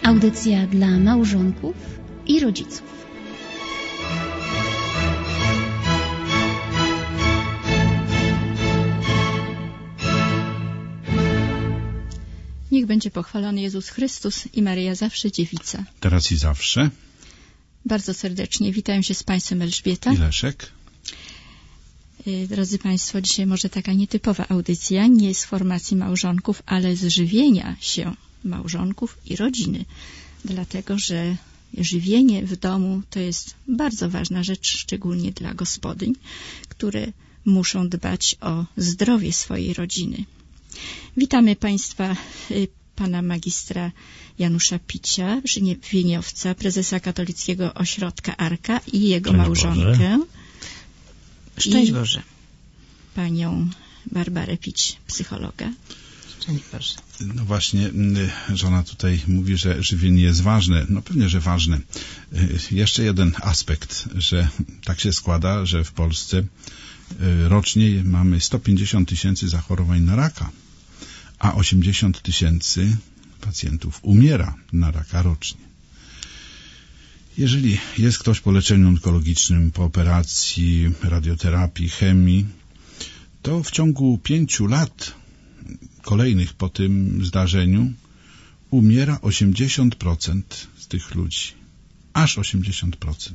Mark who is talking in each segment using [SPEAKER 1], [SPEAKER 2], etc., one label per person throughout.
[SPEAKER 1] Audycja dla małżonków i rodziców.
[SPEAKER 2] Niech będzie pochwalony Jezus Chrystus i Maryja zawsze dziewica.
[SPEAKER 3] Teraz i zawsze.
[SPEAKER 2] Bardzo serdecznie witają się z Państwem Elżbieta
[SPEAKER 3] I Leszek.
[SPEAKER 2] Drodzy Państwo, dzisiaj może taka nietypowa audycja, nie z formacji małżonków, ale z żywienia się małżonków i rodziny. Dlatego, że żywienie w domu to jest bardzo ważna rzecz, szczególnie dla gospodyń, które muszą dbać o zdrowie swojej rodziny. Witamy Państwa, pana magistra Janusza Picia, żywieniowca, prezesa Katolickiego Ośrodka Arka i jego małżonkę.
[SPEAKER 4] Szczęść Boże.
[SPEAKER 2] Panią Barbarę Pić, psychologa.
[SPEAKER 4] Szczęść Boże.
[SPEAKER 3] No właśnie, żona tutaj mówi, że żywienie jest ważne. No pewnie, że ważne. Jeszcze jeden aspekt, że tak się składa, że w Polsce rocznie mamy 150 000 zachorowań na raka, a 80 000 pacjentów umiera na raka rocznie. Jeżeli jest ktoś po leczeniu onkologicznym, po operacji, radioterapii, chemii, to w ciągu 5 lat kolejnych po tym zdarzeniu umiera 80% z tych ludzi. Aż 80%.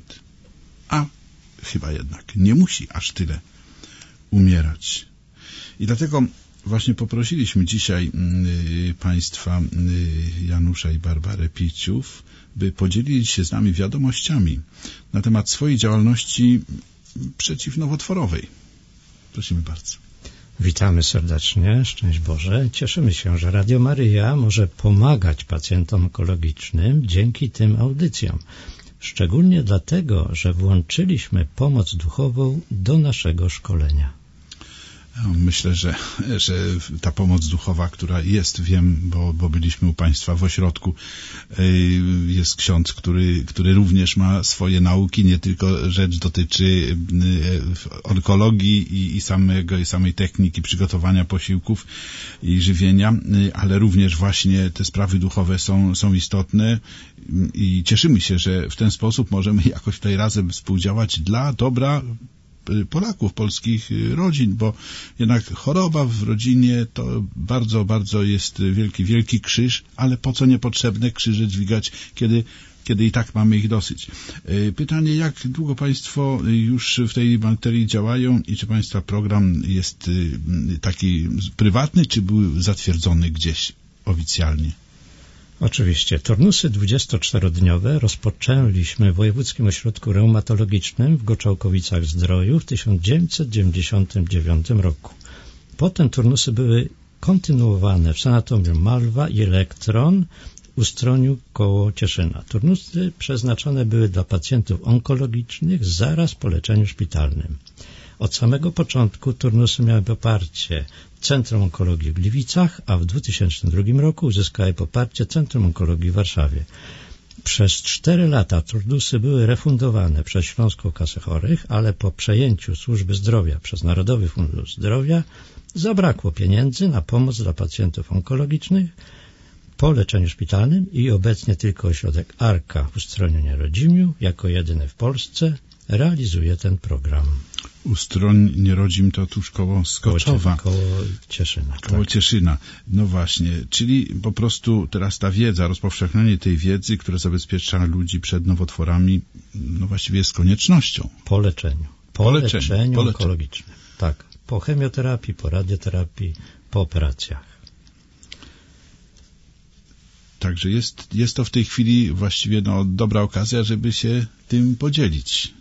[SPEAKER 3] A chyba jednak nie musi aż tyle umierać. I dlatego właśnie poprosiliśmy dzisiaj Państwa Janusza i Barbarę Piciów, by podzielili się z nami wiadomościami na temat swojej działalności przeciwnowotworowej. Prosimy bardzo.
[SPEAKER 5] Witamy serdecznie, szczęść Boże. Cieszymy się, że Radio Maryja może pomagać pacjentom onkologicznym dzięki tym audycjom. Szczególnie dlatego, że włączyliśmy pomoc duchową do naszego szkolenia.
[SPEAKER 3] Myślę, że ta pomoc duchowa, która jest, wiem, bo byliśmy u Państwa w ośrodku, jest ksiądz, który również ma swoje nauki, nie tylko rzecz dotyczy onkologii i samej techniki przygotowania posiłków i żywienia, ale również właśnie te sprawy duchowe są istotne i cieszymy się, że w ten sposób możemy jakoś tutaj razem współdziałać dla dobra Polaków, polskich rodzin, bo jednak choroba w rodzinie to bardzo, bardzo jest wielki krzyż, ale po co niepotrzebne krzyże dźwigać, kiedy i tak mamy ich dosyć. Pytanie, jak długo Państwo już w tej materii działają i czy Państwa program jest taki prywatny, czy był zatwierdzony gdzieś oficjalnie?
[SPEAKER 5] Oczywiście. Turnusy 24-dniowe rozpoczęliśmy w Wojewódzkim Ośrodku Reumatologicznym w Goczałkowicach-Zdroju w 1999 roku. Potem turnusy były kontynuowane w Sanatorium Malwa i Elektron w Ustroniu koło Cieszyna. Turnusy przeznaczone były dla pacjentów onkologicznych zaraz po leczeniu szpitalnym. Od samego początku turnusy miały poparcie Centrum Onkologii w Gliwicach, a w 2002 roku uzyskały poparcie Centrum Onkologii w Warszawie. Przez 4 lata turnusy były refundowane przez Śląską Kasę Chorych, ale po przejęciu służby zdrowia przez Narodowy Fundusz Zdrowia zabrakło pieniędzy na pomoc dla pacjentów onkologicznych po leczeniu szpitalnym i obecnie tylko ośrodek Arka w Ustroniu Nierodzimiu, jako jedyny w Polsce, realizuje ten program.
[SPEAKER 3] Ustroń Nierodzim to tuż koło Skoczowa.
[SPEAKER 5] Koło Cieszyna.
[SPEAKER 3] Koło Cieszyna. No właśnie, czyli po prostu teraz ta wiedza, rozpowszechnianie tej wiedzy, która zabezpiecza ludzi przed nowotworami, no właściwie jest koniecznością.
[SPEAKER 5] Po leczeniu onkologicznym. Tak, po chemioterapii, po radioterapii, po operacjach. Także
[SPEAKER 3] jest to w tej chwili właściwie dobra okazja, żeby się tym podzielić.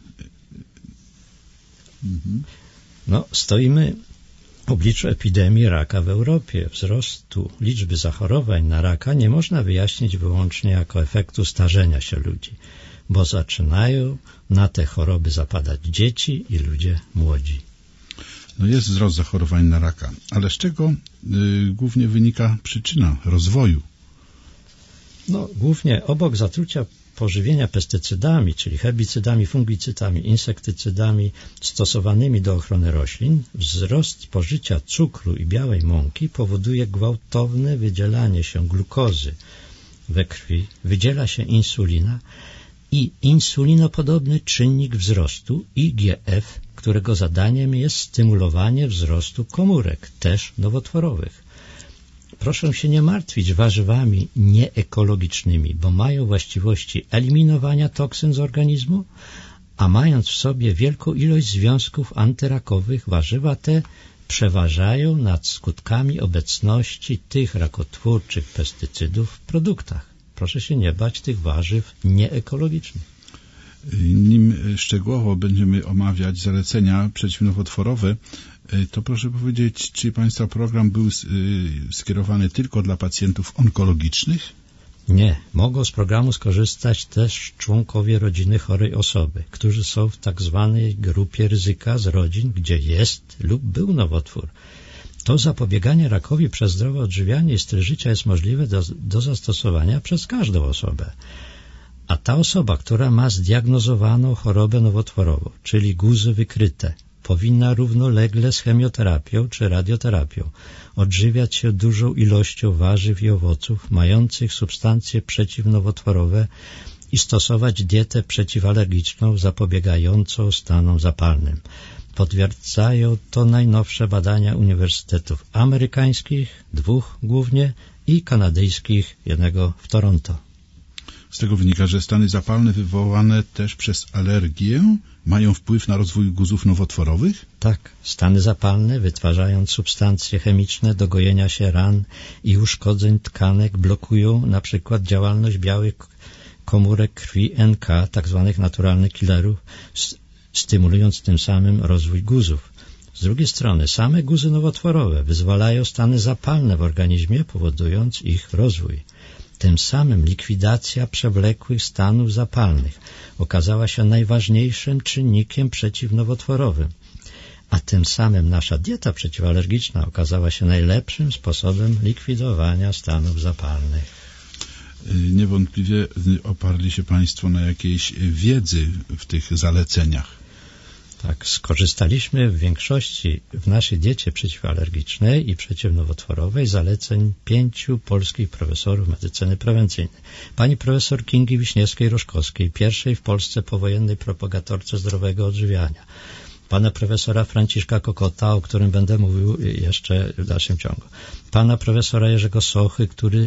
[SPEAKER 5] Stoimy w obliczu epidemii raka w Europie. Wzrostu liczby zachorowań na raka nie można wyjaśnić wyłącznie jako efektu starzenia się ludzi, bo zaczynają na te choroby zapadać dzieci i ludzie młodzi.
[SPEAKER 3] Jest wzrost zachorowań na raka, ale z czego głównie wynika przyczyna rozwoju?
[SPEAKER 5] Głównie obok zatrucia pożywienia pestycydami, czyli herbicydami, fungicydami, insektycydami stosowanymi do ochrony roślin, wzrost spożycia cukru i białej mąki powoduje gwałtowne wydzielanie się glukozy we krwi wydziela się insulina i insulinopodobny czynnik wzrostu IGF, którego zadaniem jest stymulowanie wzrostu komórek, też nowotworowych. Proszę się nie martwić warzywami nieekologicznymi, bo mają właściwości eliminowania toksyn z organizmu, a mając w sobie wielką ilość związków antyrakowych, warzywa te przeważają nad skutkami obecności tych rakotwórczych pestycydów w produktach. Proszę się nie bać tych warzyw nieekologicznych.
[SPEAKER 3] Nim szczegółowo będziemy omawiać zalecenia przeciwnowotworowe, to proszę powiedzieć, czy Państwa program był skierowany tylko dla pacjentów onkologicznych?
[SPEAKER 5] Nie. Mogą z programu skorzystać też członkowie rodziny chorej osoby, którzy są w tak zwanej grupie ryzyka z rodzin, gdzie jest lub był nowotwór. To zapobieganie rakowi przez zdrowe odżywianie i styl życia jest możliwe do zastosowania przez każdą osobę. A ta osoba, która ma zdiagnozowaną chorobę nowotworową, czyli guzy wykryte, powinna równolegle z chemioterapią czy radioterapią odżywiać się dużą ilością warzyw i owoców mających substancje przeciwnowotworowe i stosować dietę przeciwalergiczną zapobiegającą stanom zapalnym. Potwierdzają to najnowsze badania uniwersytetów amerykańskich, 2 głównie, i kanadyjskich, 1 w Toronto.
[SPEAKER 3] Z tego wynika, że stany zapalne wywołane też przez alergię mają wpływ na rozwój guzów nowotworowych?
[SPEAKER 5] Tak, stany zapalne, wytwarzając substancje chemiczne do gojenia się ran i uszkodzeń tkanek, blokują na przykład działalność białych komórek krwi NK, tak zwanych naturalnych killerów, stymulując tym samym rozwój guzów. Z drugiej strony same guzy nowotworowe wyzwalają stany zapalne w organizmie, powodując ich rozwój. Tym samym likwidacja przewlekłych stanów zapalnych okazała się najważniejszym czynnikiem przeciwnowotworowym, a tym samym nasza dieta przeciwalergiczna okazała się najlepszym sposobem likwidowania stanów zapalnych.
[SPEAKER 3] Niewątpliwie oparli się Państwo na jakiejś wiedzy w tych zaleceniach.
[SPEAKER 5] Tak, skorzystaliśmy w większości w naszej diecie przeciwalergicznej i przeciwnowotworowej zaleceń 5 polskich profesorów medycyny prewencyjnej. Pani profesor Kingi Wiśniewskiej-Roszkowskiej, pierwszej w Polsce powojennej propagatorce zdrowego odżywiania. Pana profesora Franciszka Kokota, o którym będę mówił jeszcze w dalszym ciągu. Pana profesora Jerzego Sochy,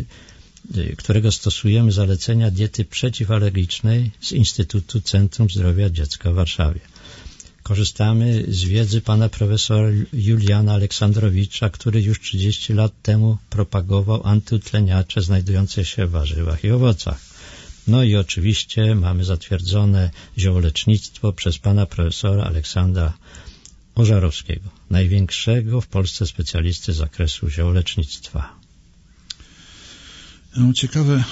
[SPEAKER 5] którego stosujemy zalecenia diety przeciwalergicznej z Instytutu Centrum Zdrowia Dziecka w Warszawie. Korzystamy z wiedzy pana profesora Juliana Aleksandrowicza, który już 30 lat temu propagował antyutleniacze znajdujące się w warzywach i owocach. No i oczywiście mamy zatwierdzone ziołolecznictwo przez pana profesora Aleksandra Ożarowskiego, największego w Polsce specjalisty z zakresu ziołolecznictwa.
[SPEAKER 3] No, ciekawe,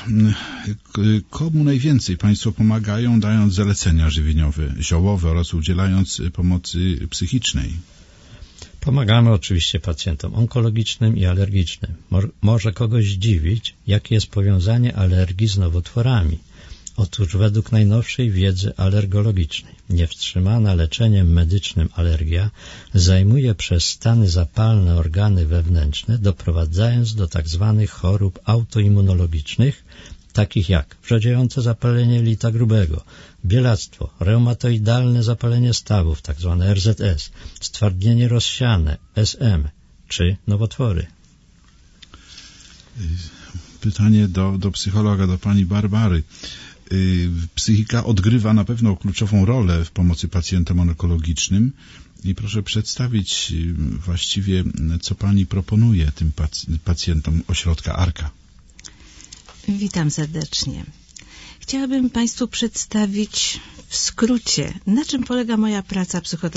[SPEAKER 3] komu najwięcej Państwo pomagają, dając zalecenia żywieniowe, ziołowe oraz udzielając pomocy psychicznej?
[SPEAKER 5] Pomagamy oczywiście pacjentom onkologicznym i alergicznym. Może kogoś zdziwić, jakie jest powiązanie alergii z nowotworami. Otóż według najnowszej wiedzy alergologicznej niewstrzymana leczeniem medycznym alergia zajmuje przez stany zapalne organy wewnętrzne, doprowadzając do tzw. chorób autoimmunologicznych, takich jak wrzodziejące zapalenie jelita grubego, bielactwo, reumatoidalne zapalenie stawów, tzw. RZS, stwardnienie rozsiane, SM czy nowotwory.
[SPEAKER 3] Pytanie do psychologa, do pani Barbary. Psychika odgrywa na pewno kluczową rolę w pomocy pacjentom onkologicznym i proszę przedstawić właściwie, co pani proponuje tym pacjentom ośrodka ARKA.
[SPEAKER 4] Witam serdecznie. Chciałabym Państwu przedstawić w skrócie, na czym polega moja praca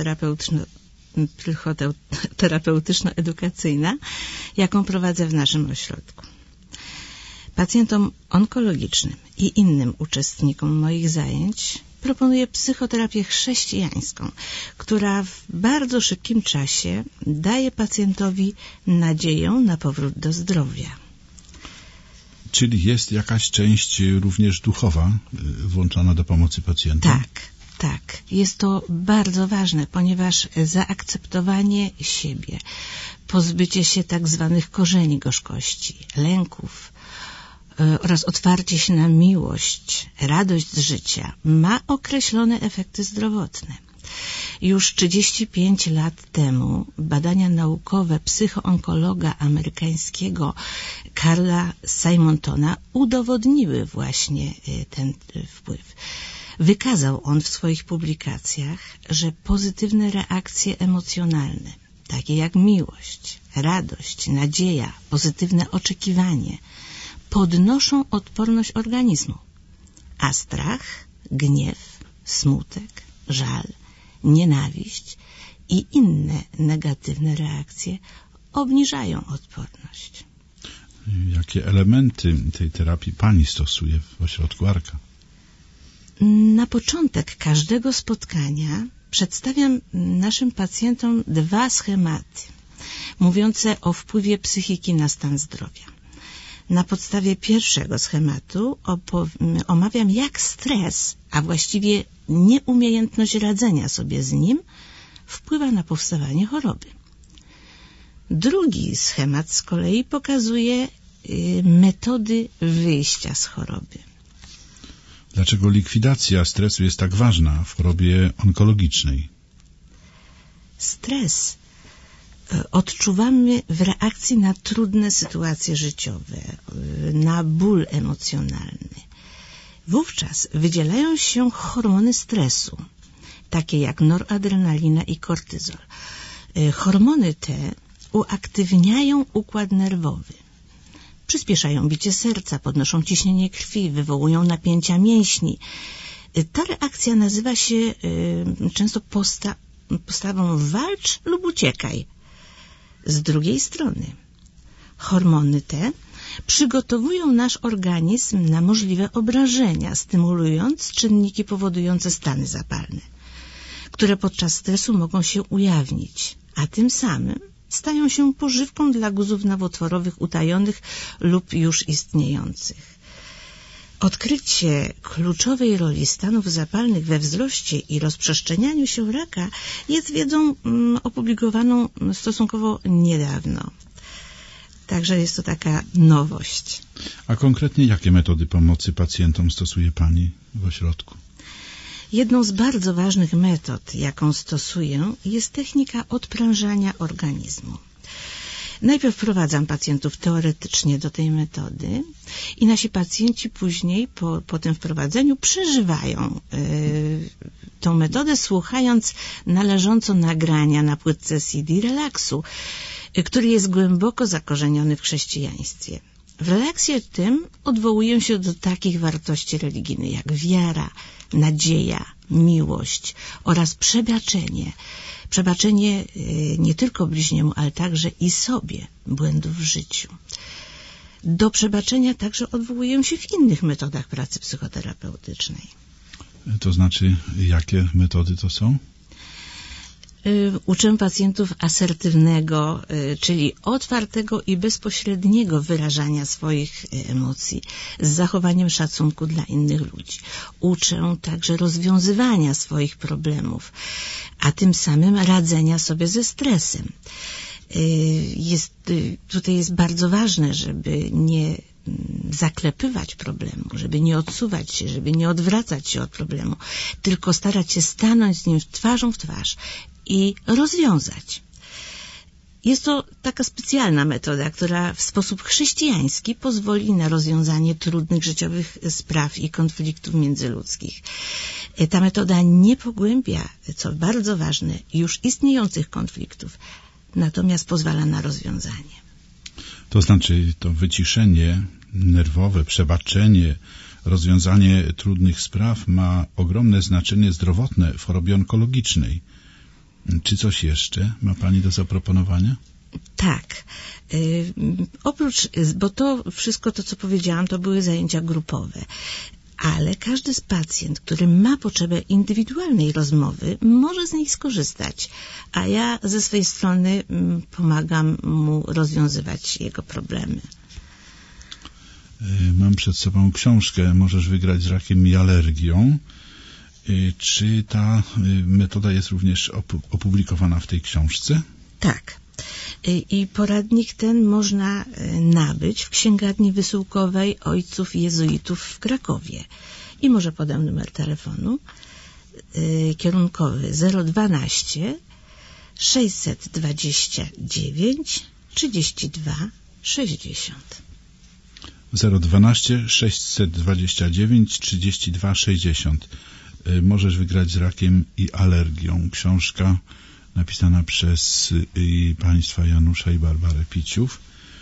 [SPEAKER 4] psychoterapeutyczno-edukacyjna, jaką prowadzę w naszym ośrodku. Pacjentom onkologicznym i innym uczestnikom moich zajęć proponuję psychoterapię chrześcijańską, która w bardzo szybkim czasie daje pacjentowi nadzieję na powrót do zdrowia.
[SPEAKER 3] Czyli jest jakaś część również duchowa włączona do pomocy pacjenta?
[SPEAKER 4] Tak. Jest to bardzo ważne, ponieważ zaakceptowanie siebie, pozbycie się tak zwanych korzeni gorzkości, lęków, oraz otwarcie się na miłość, radość z życia ma określone efekty zdrowotne. Już 35 lat temu badania naukowe psychoonkologa amerykańskiego Carla Simontona udowodniły właśnie ten wpływ. Wykazał on w swoich publikacjach, że pozytywne reakcje emocjonalne, takie jak miłość, radość, nadzieja, pozytywne oczekiwanie, podnoszą odporność organizmu, a strach, gniew, smutek, żal, nienawiść i inne negatywne reakcje obniżają odporność.
[SPEAKER 3] Jakie elementy tej terapii pani stosuje w ośrodku Arka?
[SPEAKER 4] Na początek każdego spotkania przedstawiam naszym pacjentom 2 schematy mówiące o wpływie psychiki na stan zdrowia. Na podstawie pierwszego schematu omawiam, jak stres, a właściwie nieumiejętność radzenia sobie z nim, wpływa na powstawanie choroby. Drugi schemat z kolei pokazuje metody wyjścia z choroby.
[SPEAKER 3] Dlaczego likwidacja stresu jest tak ważna w chorobie onkologicznej?
[SPEAKER 4] Stres odczuwamy w reakcji na trudne sytuacje życiowe, na ból emocjonalny. Wówczas wydzielają się hormony stresu, takie jak noradrenalina i kortyzol. Hormony te uaktywniają układ nerwowy. Przyspieszają bicie serca, podnoszą ciśnienie krwi, wywołują napięcia mięśni. Ta reakcja nazywa się często postawą walcz lub uciekaj. Z drugiej strony hormony te przygotowują nasz organizm na możliwe obrażenia, stymulując czynniki powodujące stany zapalne, które podczas stresu mogą się ujawnić, a tym samym stają się pożywką dla guzów nowotworowych utajonych lub już istniejących. Odkrycie kluczowej roli stanów zapalnych we wzroście i rozprzestrzenianiu się raka jest wiedzą opublikowaną stosunkowo niedawno. Także jest to taka nowość.
[SPEAKER 3] A konkretnie jakie metody pomocy pacjentom stosuje pani w ośrodku?
[SPEAKER 4] Jedną z bardzo ważnych metod, jaką stosuję, jest technika odprężania organizmu. Najpierw wprowadzam pacjentów teoretycznie do tej metody i nasi pacjenci później po tym wprowadzeniu przeżywają tą metodę, słuchając należąco nagrania na płytce CD relaksu, który jest głęboko zakorzeniony w chrześcijaństwie. W relaksie tym odwołuję się do takich wartości religijnych jak wiara, nadzieja, miłość oraz przebaczenie. Przebaczenie nie tylko bliźniemu, ale także i sobie błędów w życiu. Do przebaczenia także odwołuję się w innych metodach pracy psychoterapeutycznej.
[SPEAKER 3] To znaczy, jakie metody to są?
[SPEAKER 4] Uczę pacjentów asertywnego, czyli otwartego i bezpośredniego wyrażania swoich emocji z zachowaniem szacunku dla innych ludzi. Uczę także rozwiązywania swoich problemów, a tym samym radzenia sobie ze stresem. Tutaj jest bardzo ważne, żeby nie zaklepywać problemu, żeby nie odsuwać się, żeby nie odwracać się od problemu, tylko starać się stanąć z nim twarzą w twarz i rozwiązać. Jest to taka specjalna metoda, która w sposób chrześcijański pozwoli na rozwiązanie trudnych życiowych spraw i konfliktów międzyludzkich. Ta metoda nie pogłębia, co bardzo ważne, już istniejących konfliktów, natomiast pozwala na rozwiązanie.
[SPEAKER 3] To znaczy to wyciszenie nerwowe, przebaczenie, rozwiązanie trudnych spraw ma ogromne znaczenie zdrowotne w chorobie onkologicznej. Czy coś jeszcze ma pani do zaproponowania?
[SPEAKER 4] Tak. Oprócz, bo to wszystko to, co powiedziałam, to były zajęcia grupowe. Ale każdy z pacjent, który ma potrzebę indywidualnej rozmowy, może z niej skorzystać, a ja ze swojej strony pomagam mu rozwiązywać jego problemy.
[SPEAKER 3] Mam przed sobą książkę Możesz wygrać z rakiem i alergią. Czy ta metoda jest również opublikowana w tej książce?
[SPEAKER 4] Tak. I poradnik ten można nabyć w księgarni wysyłkowej ojców jezuitów w Krakowie. I może podam numer telefonu kierunkowy 012 629 32 60.
[SPEAKER 3] 012 629 32 60. Możesz wygrać z rakiem i alergią. Książka napisana przez państwa Janusza i Barbarę Piciów.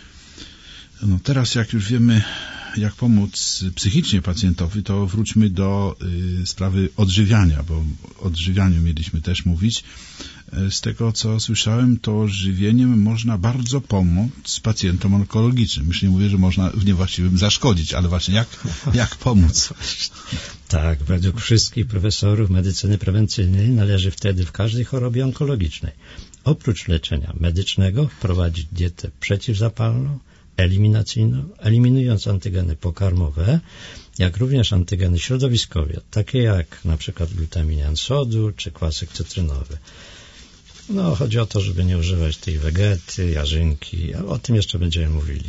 [SPEAKER 3] No teraz, jak już wiemy, jak pomóc psychicznie pacjentowi, to wróćmy do sprawy odżywiania, bo o odżywianiu mieliśmy też mówić. Z tego, co słyszałem, to żywieniem można bardzo pomóc pacjentom onkologicznym. Już nie mówię, że można w niewłaściwym zaszkodzić, ale właśnie jak pomóc?
[SPEAKER 5] Tak, według wszystkich profesorów medycyny prewencyjnej należy wtedy w każdej chorobie onkologicznej oprócz leczenia medycznego wprowadzić dietę przeciwzapalną, eliminacyjną, eliminując antygeny pokarmowe, jak również antygeny środowiskowe, takie jak na przykład glutaminian sodu czy kwasek cytrynowy. No, chodzi o to, żeby nie używać tej wegety, jarzynki, o tym jeszcze będziemy mówili.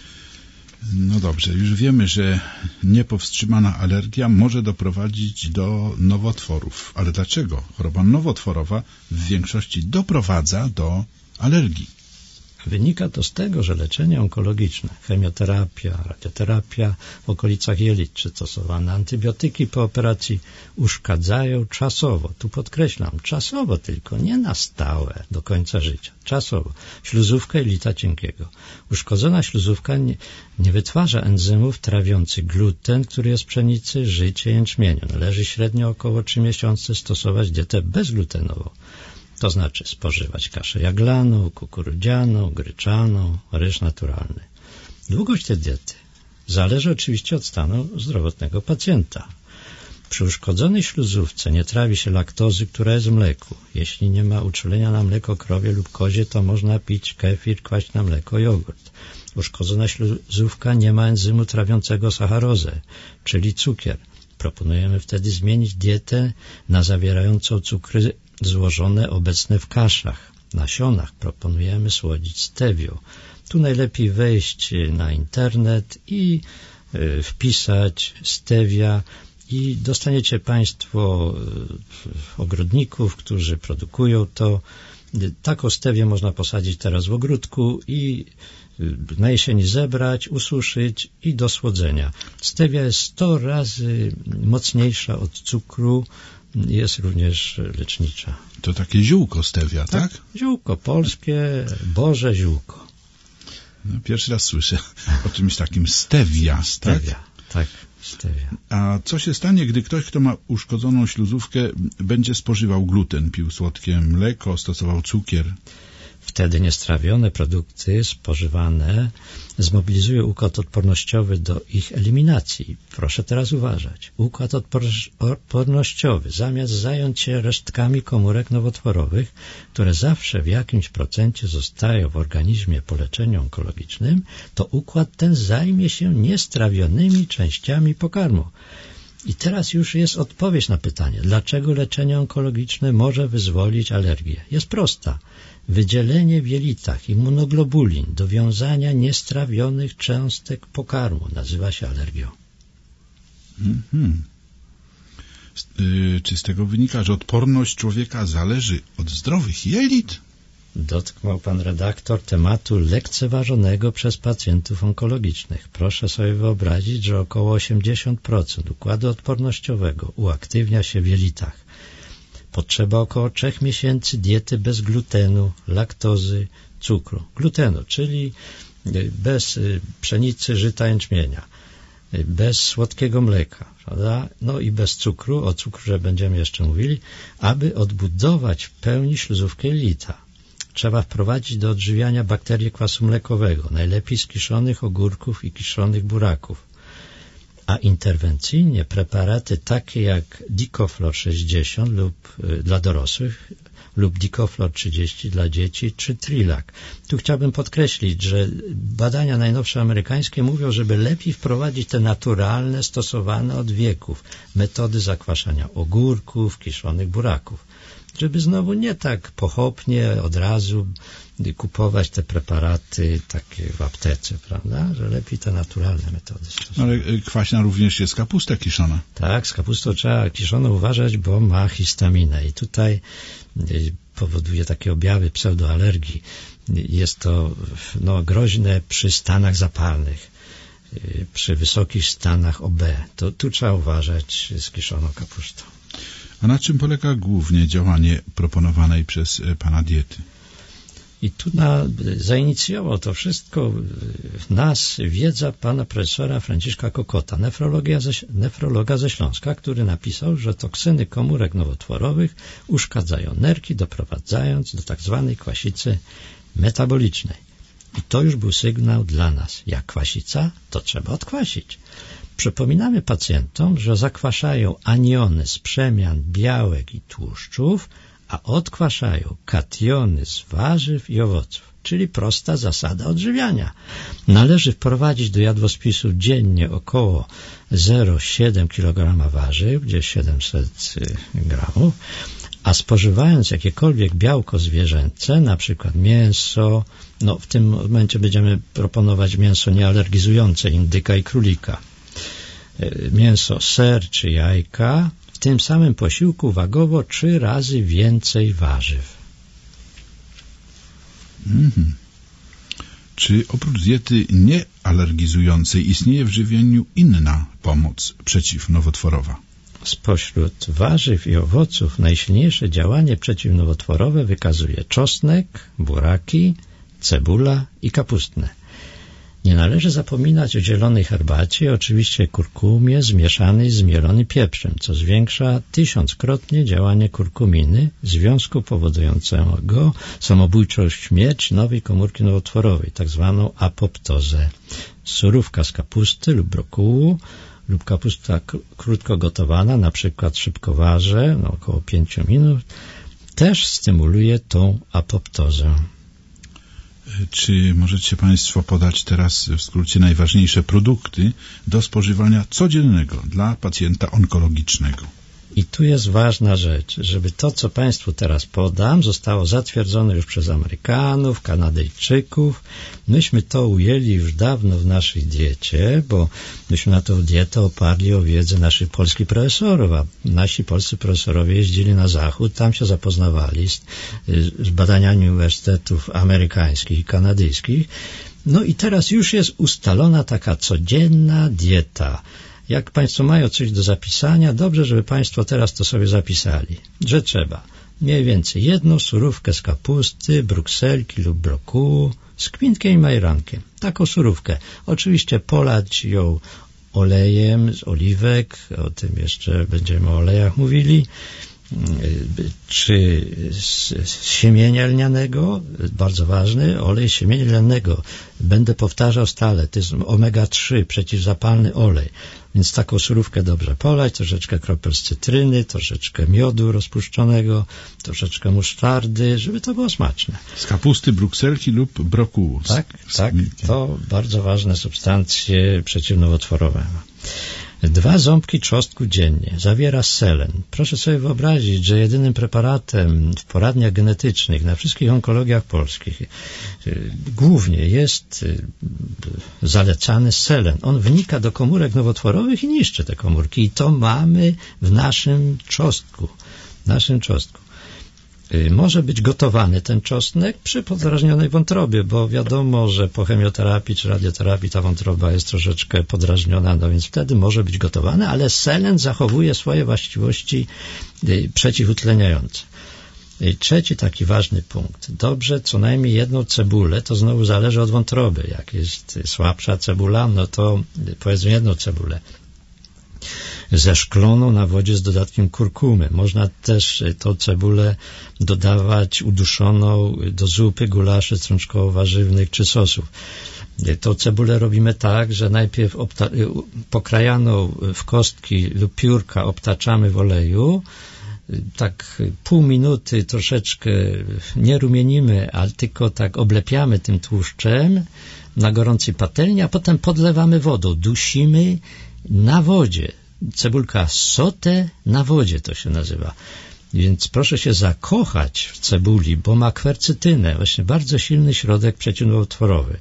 [SPEAKER 3] No dobrze, już wiemy, że niepowstrzymana alergia może doprowadzić do nowotworów. Ale dlaczego choroba nowotworowa w większości doprowadza do alergii?
[SPEAKER 5] Wynika to z tego, że leczenie onkologiczne, chemioterapia, radioterapia w okolicach jelit czy stosowane antybiotyki po operacji uszkadzają czasowo, tu podkreślam, czasowo tylko, nie na stałe, do końca życia, czasowo, śluzówkę jelita cienkiego. Uszkodzona śluzówka nie wytwarza enzymów trawiących gluten, który jest w pszenicy, życie, jęczmieniu. Należy średnio około 3 miesiące stosować dietę bezglutenową. To znaczy spożywać kaszę jaglaną, kukurydzianą, gryczaną, ryż naturalny. Długość tej diety zależy oczywiście od stanu zdrowotnego pacjenta. Przy uszkodzonej śluzówce nie trawi się laktozy, która jest w mleku. Jeśli nie ma uczulenia na mleko krowie lub kozie, to można pić kefir, kwaśne mleko, jogurt. Uszkodzona śluzówka nie ma enzymu trawiącego sacharozę, czyli cukier. Proponujemy wtedy zmienić dietę na zawierającą cukry złożone obecne w kaszach, nasionach. Proponujemy słodzić stevio. Tu najlepiej wejść na internet i wpisać stevia i dostaniecie Państwo ogrodników, którzy produkują to. Taką stewię można posadzić teraz w ogródku i na jesieni zebrać, ususzyć i do słodzenia. Stevia jest 100 razy mocniejsza od cukru, jest również lecznicza.
[SPEAKER 3] To takie ziółko stevia, tak?
[SPEAKER 5] Ziółko polskie, Boże ziółko.
[SPEAKER 3] No, pierwszy raz słyszę o czymś takim stevia,
[SPEAKER 5] stevia, tak? Stevia.
[SPEAKER 3] A co się stanie, gdy ktoś, kto ma uszkodzoną śluzówkę, będzie spożywał gluten, pił słodkie mleko, stosował cukier?
[SPEAKER 5] Wtedy niestrawione produkty spożywane zmobilizują układ odpornościowy do ich eliminacji. Proszę teraz uważać. Układ odpornościowy, zamiast zająć się resztkami komórek nowotworowych, które zawsze w jakimś procencie zostają w organizmie po leczeniu onkologicznym, to układ ten zajmie się niestrawionymi częściami pokarmu. I teraz już jest odpowiedź na pytanie, dlaczego leczenie onkologiczne może wyzwolić alergię. Jest prosta. Wydzielenie w jelitach immunoglobulin do wiązania niestrawionych cząstek pokarmu nazywa się alergią.
[SPEAKER 3] Czy z tego wynika, że odporność człowieka zależy od zdrowych jelit?
[SPEAKER 5] Dotknął pan redaktor tematu lekceważonego przez pacjentów onkologicznych. Proszę sobie wyobrazić, że około 80% układu odpornościowego uaktywnia się w jelitach. Potrzeba około 3 miesięcy diety bez glutenu, laktozy, cukru. Glutenu, czyli bez pszenicy, żyta, jęczmienia, bez słodkiego mleka, prawda? No i bez cukru, o cukrze będziemy jeszcze mówili, aby odbudować w pełni śluzówkę jelita. Trzeba wprowadzić do odżywiania bakterie kwasu mlekowego, najlepiej z kiszonych ogórków i kiszonych buraków. A interwencyjnie preparaty takie jak Dicoflor 60 lub dla dorosłych lub Dicoflor 30 dla dzieci czy Trilac. Tu chciałbym podkreślić, że badania najnowsze amerykańskie mówią, żeby lepiej wprowadzić te naturalne, stosowane od wieków metody zakwaszania ogórków, kiszonych buraków. żeby znowu nie tak pochopnie od razu kupować te preparaty takie w aptece, prawda? Że lepiej te naturalne metody stosować.
[SPEAKER 3] Ale kwaśna również jest kapusta kiszona.
[SPEAKER 5] Tak, z kapustą trzeba kiszoną uważać, bo ma histaminę i tutaj powoduje takie objawy pseudoalergii. Jest to groźne przy stanach zapalnych, przy wysokich stanach OB. To tu trzeba uważać z kiszoną kapustą.
[SPEAKER 3] A na czym polega głównie działanie proponowanej przez pana diety?
[SPEAKER 5] I tu zainicjował to wszystko nas wiedza pana profesora Franciszka Kokota, nefrologa ze Śląska, który napisał, że toksyny komórek nowotworowych uszkadzają nerki, doprowadzając do tak zwanej kwasicy metabolicznej. I to już był sygnał dla nas. Jak kwasica, to trzeba odkwasić. Przypominamy pacjentom, że zakwaszają aniony z przemian białek i tłuszczów, a odkwaszają kationy z warzyw i owoców, czyli prosta zasada odżywiania. Należy wprowadzić do jadłospisu dziennie około 0,7 kg warzyw, gdzieś 700 gramów, a spożywając jakiekolwiek białko zwierzęce, na przykład mięso, w tym momencie będziemy proponować mięso niealergizujące, indyka i królika, mięso, ser czy jajka, w tym samym posiłku wagowo 3 razy więcej warzyw.
[SPEAKER 3] Czy oprócz diety niealergizującej istnieje w żywieniu inna pomoc przeciwnowotworowa?
[SPEAKER 5] Spośród warzyw i owoców najsilniejsze działanie przeciwnowotworowe wykazuje czosnek, buraki, cebula i kapustne. Nie należy zapominać o zielonej herbacie, oczywiście kurkumie zmieszanej z mielonym pieprzem, co zwiększa 1000-krotnie działanie kurkuminy, związku powodującego samobójczą śmierć nowej komórki nowotworowej, tak zwaną apoptozę. Surówka z kapusty lub brokułu lub kapusta krótko gotowana, na przykład szybkowarze, około 5 minut, też stymuluje tą apoptozę.
[SPEAKER 3] Czy możecie państwo podać teraz w skrócie najważniejsze produkty do spożywania codziennego dla pacjenta onkologicznego?
[SPEAKER 5] I tu jest ważna rzecz, żeby to, co państwu teraz podam, zostało zatwierdzone już przez Amerykanów, Kanadyjczyków. Myśmy to ujęli już dawno w naszej diecie, bo myśmy na tą dietę oparli o wiedzę naszych polskich profesorów, a nasi polscy profesorowie jeździli na zachód, tam się zapoznawali z badaniami uniwersytetów amerykańskich i kanadyjskich. I teraz już jest ustalona taka codzienna dieta. Jak państwo mają coś do zapisania, dobrze, żeby państwo teraz to sobie zapisali, że trzeba mniej więcej 1 surówkę z kapusty, brukselki lub brokułu z kwintkiem i majrankiem. Taką surówkę. Oczywiście polać ją olejem z oliwek, o tym jeszcze będziemy o olejach mówili, czy z siemienia lnianego, bardzo ważny, olej siemienia lnianego. Będę powtarzał stale, to jest omega-3, przeciwzapalny olej. Więc taką surówkę dobrze polać, troszeczkę kropel z cytryny, troszeczkę miodu rozpuszczonego, troszeczkę musztardy, żeby to było smaczne.
[SPEAKER 3] Z kapusty, brukselki lub brokułu.
[SPEAKER 5] Tak, to bardzo ważne substancje przeciwnowotworowe. 2 ząbki czosnku dziennie. Zawiera selen. Proszę sobie wyobrazić, że jedynym preparatem w poradniach genetycznych na wszystkich onkologiach polskich głównie jest zalecany selen. On wnika do komórek nowotworowych i niszczy te komórki. I to mamy w naszym czosnku. Może być gotowany ten czosnek przy podrażnionej wątrobie, bo wiadomo, że po chemioterapii czy radioterapii ta wątroba jest troszeczkę podrażniona, więc wtedy może być gotowany, ale selen zachowuje swoje właściwości przeciwutleniające. Trzeci taki ważny punkt. Dobrze, co najmniej 1 cebulę, to znowu zależy od wątroby. Jak jest słabsza cebula, to powiedzmy 1 cebulę zeszkloną na wodzie z dodatkiem kurkumy. Można też tą cebulę dodawać uduszoną do zupy, gulaszy strączkowo-warzywnych czy sosów. Tą cebulę robimy tak, że najpierw pokrajaną w kostki lub piórka obtaczamy w oleju, tak pół minuty troszeczkę nie rumienimy, ale tylko tak oblepiamy tym tłuszczem na gorącej patelni, a potem podlewamy wodą, dusimy na wodzie. Cebulka sauté na wodzie to się nazywa. Więc proszę się zakochać w cebuli, bo ma kwercytynę, właśnie bardzo silny środek przeciwnowotworowy.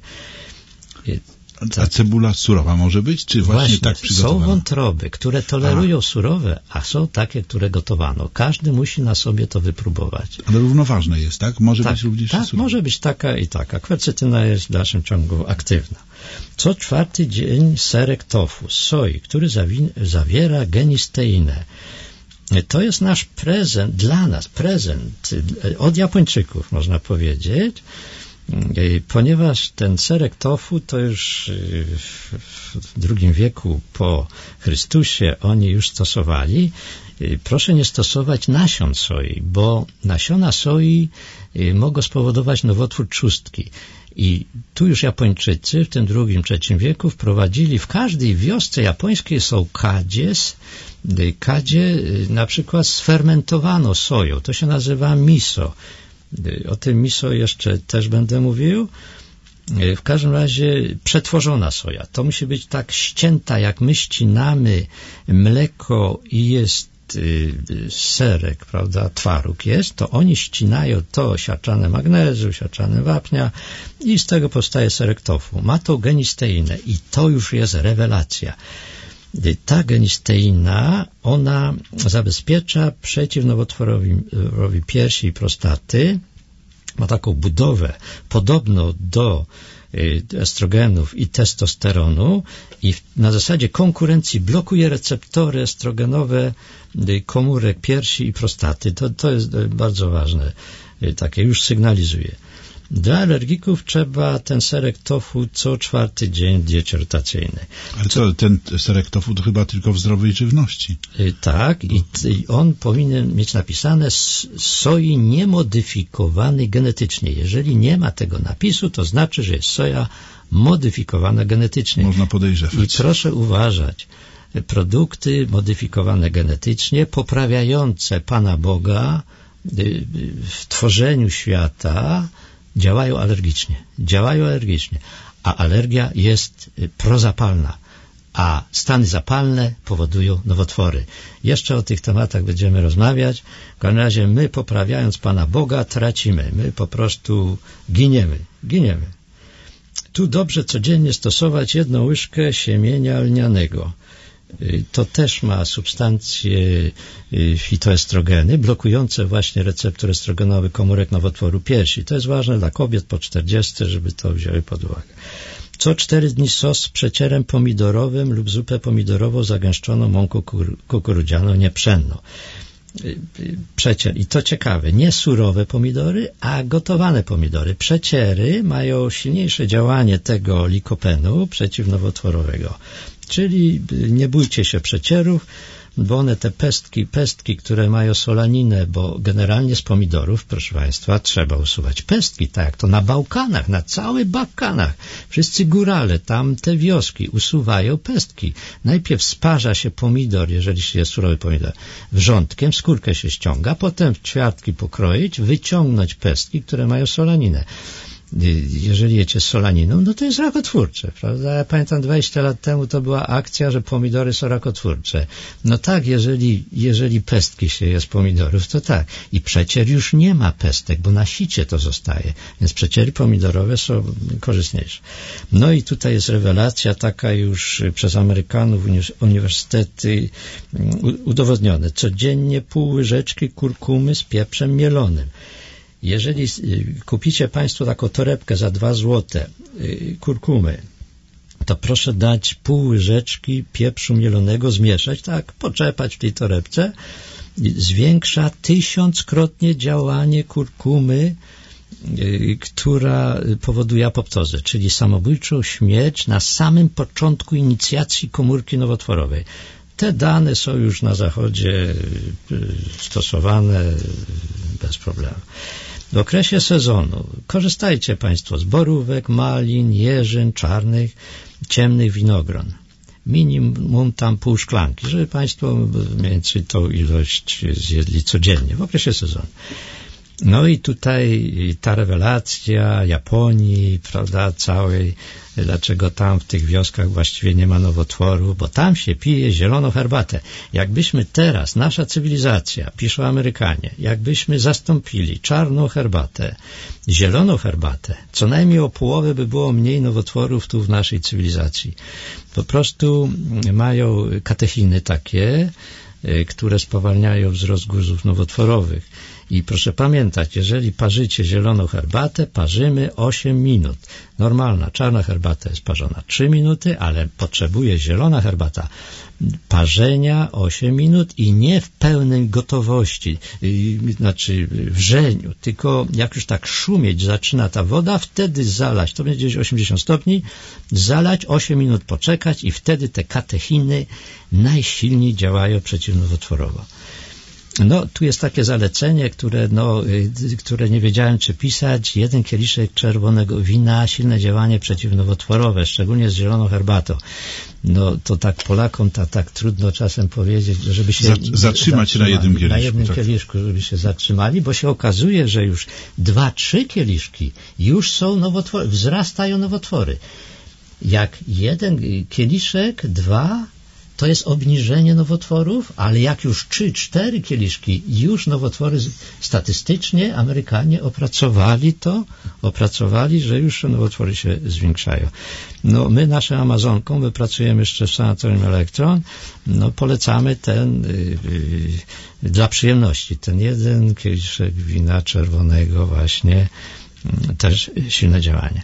[SPEAKER 3] A cebula surowa może być? Czy właśnie tak przygotowana?
[SPEAKER 5] Są wątroby, które tolerują surowe, a są takie, które gotowano. Każdy musi na sobie to wypróbować.
[SPEAKER 3] Ale równoważne jest, tak? Może być również
[SPEAKER 5] tak,
[SPEAKER 3] surowa.
[SPEAKER 5] może być taka i taka. Kwercytyna jest w dalszym ciągu aktywna. Co 4. dzień serek tofu z soi, który zawiera genisteinę. To jest nasz prezent, dla nas prezent od Japończyków, można powiedzieć, ponieważ ten serek tofu to już w II wieku po Chrystusie oni już stosowali. Proszę nie stosować nasion soi, bo nasiona soi mogą spowodować nowotwór trzustki. I tu już Japończycy w tym II-III wieku wprowadzili, w każdej wiosce japońskiej są kadzie na przykład sfermentowano soją. To się nazywa miso. O tym miso jeszcze też będę mówił. W każdym razie przetworzona soja. To musi być tak ścięta, jak my ścinamy mleko i jest serek, prawda, twaróg jest, to oni ścinają to siarczane magnezu, siarczane wapnia i z tego powstaje serek tofu. Ma tą genisteinę i to już jest rewelacja. Ta genisteina, ona zabezpiecza przeciwnowotworowi piersi i prostaty, ma taką budowę podobną do estrogenów i testosteronu i na zasadzie konkurencji blokuje receptory estrogenowe komórek piersi i prostaty. To jest bardzo ważne. Takie już sygnalizuje. Dla alergików trzeba ten serek tofu co 4. dzień w diecie rotacyjnej.
[SPEAKER 3] Ale co, ten serek tofu to chyba tylko w zdrowej żywności.
[SPEAKER 5] Tak, i on powinien mieć napisane z soi niemodyfikowanej genetycznie. Jeżeli nie ma tego napisu, to znaczy, że jest soja modyfikowana genetycznie.
[SPEAKER 3] Można podejrzewać.
[SPEAKER 5] I proszę uważać, produkty modyfikowane genetycznie, poprawiające Pana Boga w tworzeniu świata, działają alergicznie, a alergia jest prozapalna, a stany zapalne powodują nowotwory. Jeszcze o tych tematach będziemy rozmawiać. W każdym razie my, poprawiając Pana Boga, tracimy. My po prostu giniemy. Tu dobrze codziennie stosować 1 łyżkę siemienia lnianego. To też ma substancje fitoestrogeny, blokujące właśnie receptor estrogenowy komórek nowotworu piersi. To jest ważne dla kobiet po 40, żeby to wzięły pod uwagę. Co 4 dni sos z przecierem pomidorowym lub zupę pomidorową zagęszczoną mąką kukurydzianą niepszenną. Przecier. I to ciekawe, nie surowe pomidory, a gotowane pomidory. Przeciery mają silniejsze działanie tego likopenu przeciwnowotworowego. Czyli nie bójcie się przecierów, bo one te pestki, które mają solaninę, bo generalnie z pomidorów, proszę Państwa, trzeba usuwać pestki, tak jak to na Bałkanach, na całych Bałkanach. Wszyscy górale, tam te wioski usuwają pestki. Najpierw sparza się pomidor, jeżeli jest surowy pomidor, wrzątkiem, skórkę się ściąga, potem w ćwiartki pokroić, wyciągnąć pestki, które mają solaninę. Jeżeli jecie z solaniną, no to jest rakotwórcze, prawda? Ja pamiętam 20 lat temu to była akcja, że pomidory są rakotwórcze. No tak, jeżeli pestki się je z pomidorów, to tak. I przecier już nie ma pestek, bo na sicie to zostaje. Więc przeciery pomidorowe są korzystniejsze. No i tutaj jest rewelacja taka już przez Amerykanów, uniwersytety udowodnione. Codziennie pół łyżeczki kurkumy z pieprzem mielonym. Jeżeli kupicie Państwo taką torebkę za 2 złote kurkumy, to proszę dać pół łyżeczki pieprzu mielonego, zmieszać, tak, poczepać w tej torebce. Zwiększa 1000-krotnie działanie kurkumy, która powoduje apoptozę, czyli samobójczą śmierć na samym początku inicjacji komórki nowotworowej. Te dane są już na Zachodzie stosowane bez problemu. W okresie sezonu korzystajcie Państwo z borówek, malin, jeżyn, czarnych, ciemnych winogron. Minimum tam pół szklanki, żeby Państwo mniej więcej tą ilość zjedli codziennie w okresie sezonu. No i tutaj ta rewelacja Japonii, prawda, całej dlaczego tam w tych wioskach właściwie nie ma nowotworów, bo tam się pije zieloną herbatę. Jakbyśmy teraz, nasza cywilizacja, piszą Amerykanie, jakbyśmy zastąpili czarną herbatę, zieloną herbatę, co najmniej o połowę by było mniej nowotworów tu w naszej cywilizacji. Po prostu mają katechiny takie, które spowalniają wzrost guzów nowotworowych. I proszę pamiętać, jeżeli parzycie zieloną herbatę, parzymy 8 minut. Normalna czarna herbata jest parzona 3 minuty, ale potrzebuje zielona herbata parzenia 8 minut i nie w pełnej gotowości, znaczy wrzeniu, tylko jak już tak szumieć zaczyna ta woda, wtedy zalać, to będzie gdzieś 80 stopni, zalać, 8 minut poczekać i wtedy te katechiny najsilniej działają przeciwnowotworowo. No, tu jest takie zalecenie, które nie wiedziałem, czy pisać. 1 kieliszek czerwonego wina, silne działanie przeciwnowotworowe, szczególnie z zieloną herbatą. No, to tak Polakom tak trudno czasem powiedzieć, żeby się
[SPEAKER 3] zatrzymać na jednym kieliszku.
[SPEAKER 5] Na jednym kieliszku, żeby się zatrzymali, bo się okazuje, że już 2-3 kieliszki już są nowotwory, wzrastają nowotwory. Jak 1 kieliszek, 2, to jest obniżenie nowotworów, ale jak już 3-4 kieliszki, już nowotwory statystycznie Amerykanie opracowali, że już nowotwory się zwiększają. No, my naszą Amazonką, my pracujemy jeszcze w Sanatorium Elektron, no, polecamy ten dla przyjemności, ten 1 kieliszek wina czerwonego właśnie, też silne działanie.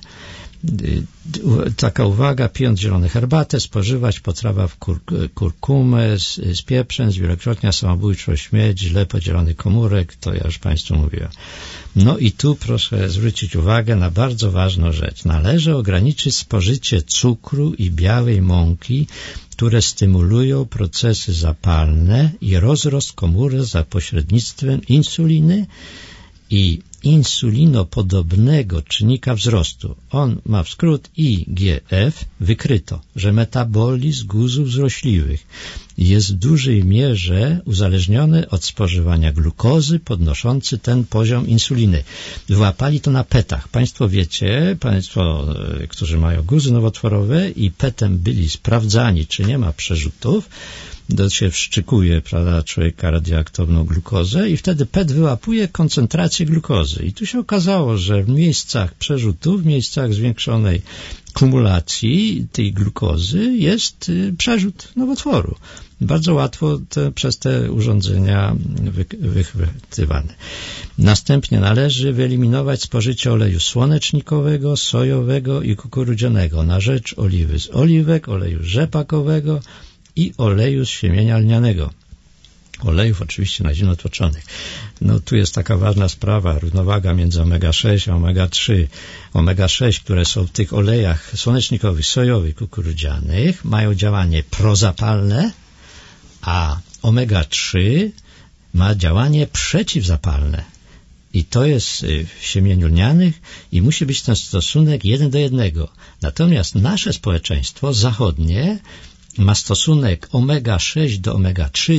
[SPEAKER 5] Taka uwaga, pijąc zieloną herbatę, spożywać potrawa w kurkumę z pieprzem, zwielokrotnia samobójczość mieć, źle podzielonych komórek, to ja już Państwu mówiłem. No i tu proszę zwrócić uwagę na bardzo ważną rzecz. Należy ograniczyć spożycie cukru i białej mąki, które stymulują procesy zapalne i rozrost komórek za pośrednictwem insuliny i insulinopodobnego czynnika wzrostu. On ma w skrót IGF. Wykryto, że metabolizm guzów złośliwych jest w dużej mierze uzależniony od spożywania glukozy podnoszący ten poziom insuliny. Wyłapali to na PET-ach. Państwo wiecie, Państwo, którzy mają guzy nowotworowe i PET-em byli sprawdzani, czy nie ma przerzutów, to się wszczykuje, prawda, człowieka radioaktywną glukozę i wtedy PET wyłapuje koncentrację glukozy. I tu się okazało, że w miejscach przerzutów, w miejscach zwiększonej kumulacji tej glukozy jest przerzut nowotworu. Bardzo łatwo przez te urządzenia wychwytywane. Następnie należy wyeliminować spożycie oleju słonecznikowego, sojowego i kukurydzianego na rzecz oliwy z oliwek, oleju rzepakowego i oleju z siemienia lnianego. Olejów oczywiście na zimno tłoczonych. No tu jest taka ważna sprawa, równowaga między omega-6 a omega-3. Omega-6, które są w tych olejach słonecznikowych, sojowych, kukurydzianych, mają działanie prozapalne, a omega-3 ma działanie przeciwzapalne. I to jest w siemieniu lnianych i musi być ten stosunek 1:1. Natomiast nasze społeczeństwo zachodnie ma stosunek omega-6 do omega-3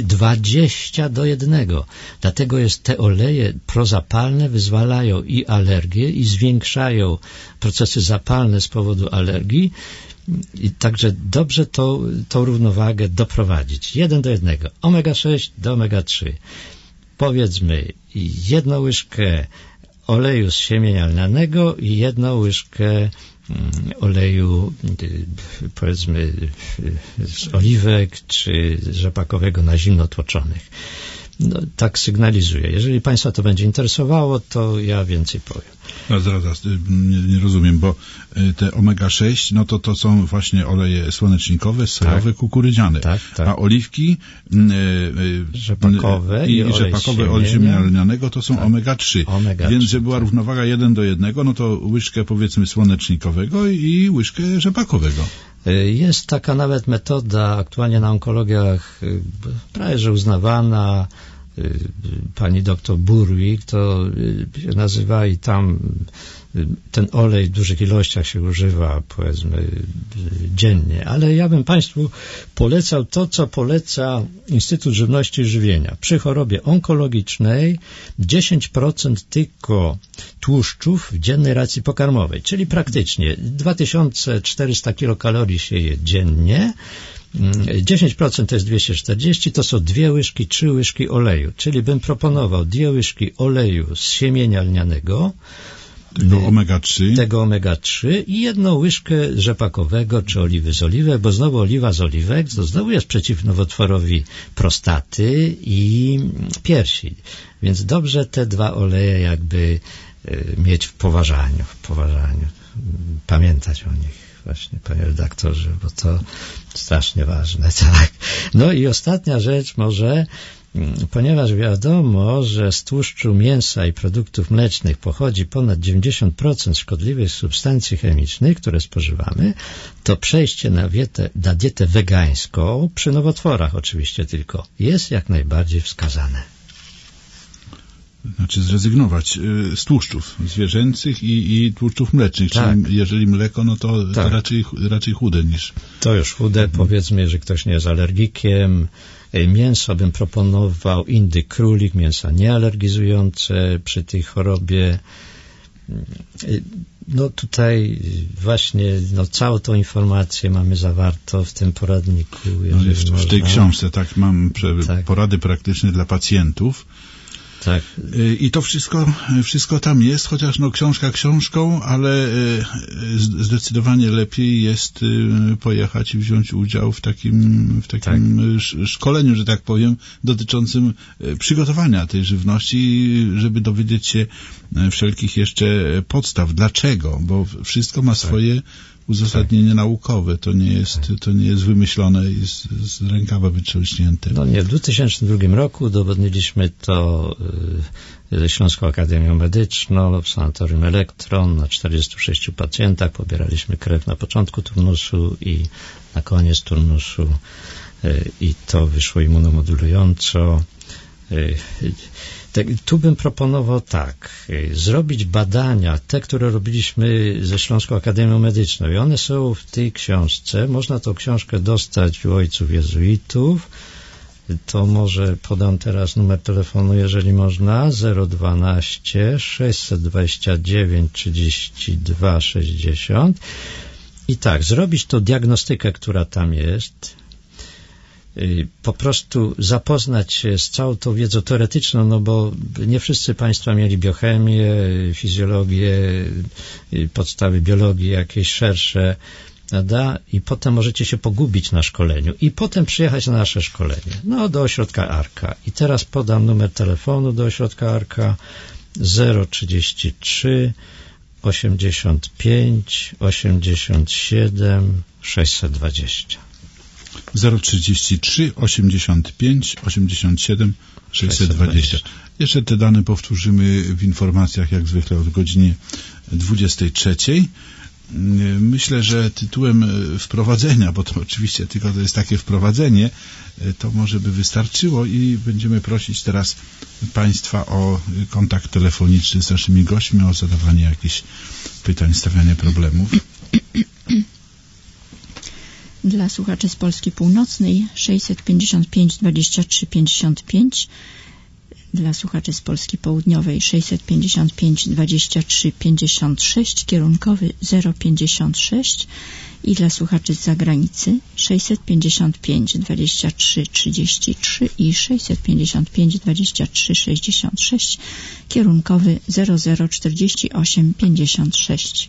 [SPEAKER 5] 20:1. Dlatego te oleje prozapalne wyzwalają i alergie i zwiększają procesy zapalne z powodu alergii. I także dobrze tą równowagę doprowadzić. 1:1. Omega-6 do omega-3. Powiedzmy 1 łyżkę oleju z siemienia lnianego i 1 łyżkę oleju, powiedzmy, z oliwek czy rzepakowego na zimno tłoczonych. No, tak sygnalizuję. Jeżeli Państwa to będzie interesowało, to ja więcej powiem.
[SPEAKER 3] No, zaraz, nie rozumiem, bo te omega-6, no to są właśnie oleje słonecznikowe, sojowe, tak, kukurydziane. Tak. A oliwki
[SPEAKER 5] rzepakowe
[SPEAKER 3] i rzepakowe olej siemienia lnianego to są omega-3. Więc, że była równowaga 1:1, no to łyżkę, powiedzmy, słonecznikowego i łyżkę rzepakowego.
[SPEAKER 5] Jest taka nawet metoda aktualnie na onkologiach prawie że uznawana, pani doktor Burwik, to się nazywa i tam ten olej w dużych ilościach się używa, powiedzmy, dziennie. Ale ja bym Państwu polecał to, co poleca Instytut Żywności i Żywienia. Przy chorobie onkologicznej 10% tylko tłuszczów w dziennej racji pokarmowej, czyli praktycznie 2400 kilokalorii się je dziennie. 10% to jest 240, to są 2 łyżki, 3 łyżki oleju, czyli bym proponował 2 łyżki oleju z siemienia lnianego, tego omega-3 i 1 łyżkę rzepakowego czy oliwy z oliwek, bo znowu oliwa z oliwek to znowu jest przeciwnowotworowi prostaty i piersi, więc dobrze te 2 oleje jakby mieć w poważaniu, pamiętać o nich. Właśnie, panie redaktorze, bo to strasznie ważne, tak. No i ostatnia rzecz może, ponieważ wiadomo, że z tłuszczu mięsa i produktów mlecznych pochodzi ponad 90% szkodliwych substancji chemicznych, które spożywamy, to przejście na dietę wegańską, przy nowotworach oczywiście tylko, jest jak najbardziej wskazane.
[SPEAKER 3] Znaczy zrezygnować z tłuszczów zwierzęcych i tłuszczów mlecznych. Tak. Czyli jeżeli mleko, no to raczej chude niż...
[SPEAKER 5] To już chude, powiedzmy, że ktoś nie jest alergikiem. Mięso bym proponował indyk, królik, mięsa niealergizujące przy tej chorobie. No tutaj właśnie całą tą informację mamy zawarto w tym poradniku.
[SPEAKER 3] W tej książce, tak, mam porady praktyczne dla pacjentów.
[SPEAKER 5] Tak.
[SPEAKER 3] I to wszystko tam jest, chociaż książka książką, ale zdecydowanie lepiej jest pojechać i wziąć udział w takim szkoleniu, że tak powiem, dotyczącym przygotowania tej żywności, żeby dowiedzieć się wszelkich jeszcze podstaw. Dlaczego? Bo wszystko ma swoje uzasadnienie naukowe. To nie jest wymyślone i z rękawa wytrząśnięte.
[SPEAKER 5] No nie, w 2002 roku udowodniliśmy to ze Śląską Akademią Medyczną w sanatorium Elektron na 46 pacjentach. Pobieraliśmy krew na początku turnusu i na koniec turnusu i to wyszło immunomodulująco. Tu bym proponował zrobić badania, te, które robiliśmy ze Śląską Akademią Medyczną i one są w tej książce. Można tą książkę dostać u ojców jezuitów. To może podam teraz numer telefonu, jeżeli można, 012 629 32 60 i zrobić tą diagnostykę, która tam jest, po prostu zapoznać się z całą tą wiedzą teoretyczną, bo nie wszyscy Państwa mieli biochemię, fizjologię, podstawy biologii jakieś szersze, prawda? I potem możecie się pogubić na szkoleniu i potem przyjechać na nasze szkolenie, do ośrodka Arka. I teraz podam numer telefonu do ośrodka Arka 033 85 87 620.
[SPEAKER 3] 033 85 87 620. Jeszcze te dane powtórzymy w informacjach, jak zwykle od godzinie 23. Myślę, że tytułem wprowadzenia, bo to oczywiście tylko to jest takie wprowadzenie, to może by wystarczyło i będziemy prosić teraz Państwa o kontakt telefoniczny z naszymi gośćmi, o zadawanie jakichś pytań, stawianie problemów.
[SPEAKER 2] Dla słuchaczy z Polski Północnej 655 23 55, dla słuchaczy z Polski Południowej 655 23 56, kierunkowy 056 i dla słuchaczy z zagranicy 655 23 33 i 655 23 66, kierunkowy 0048 56.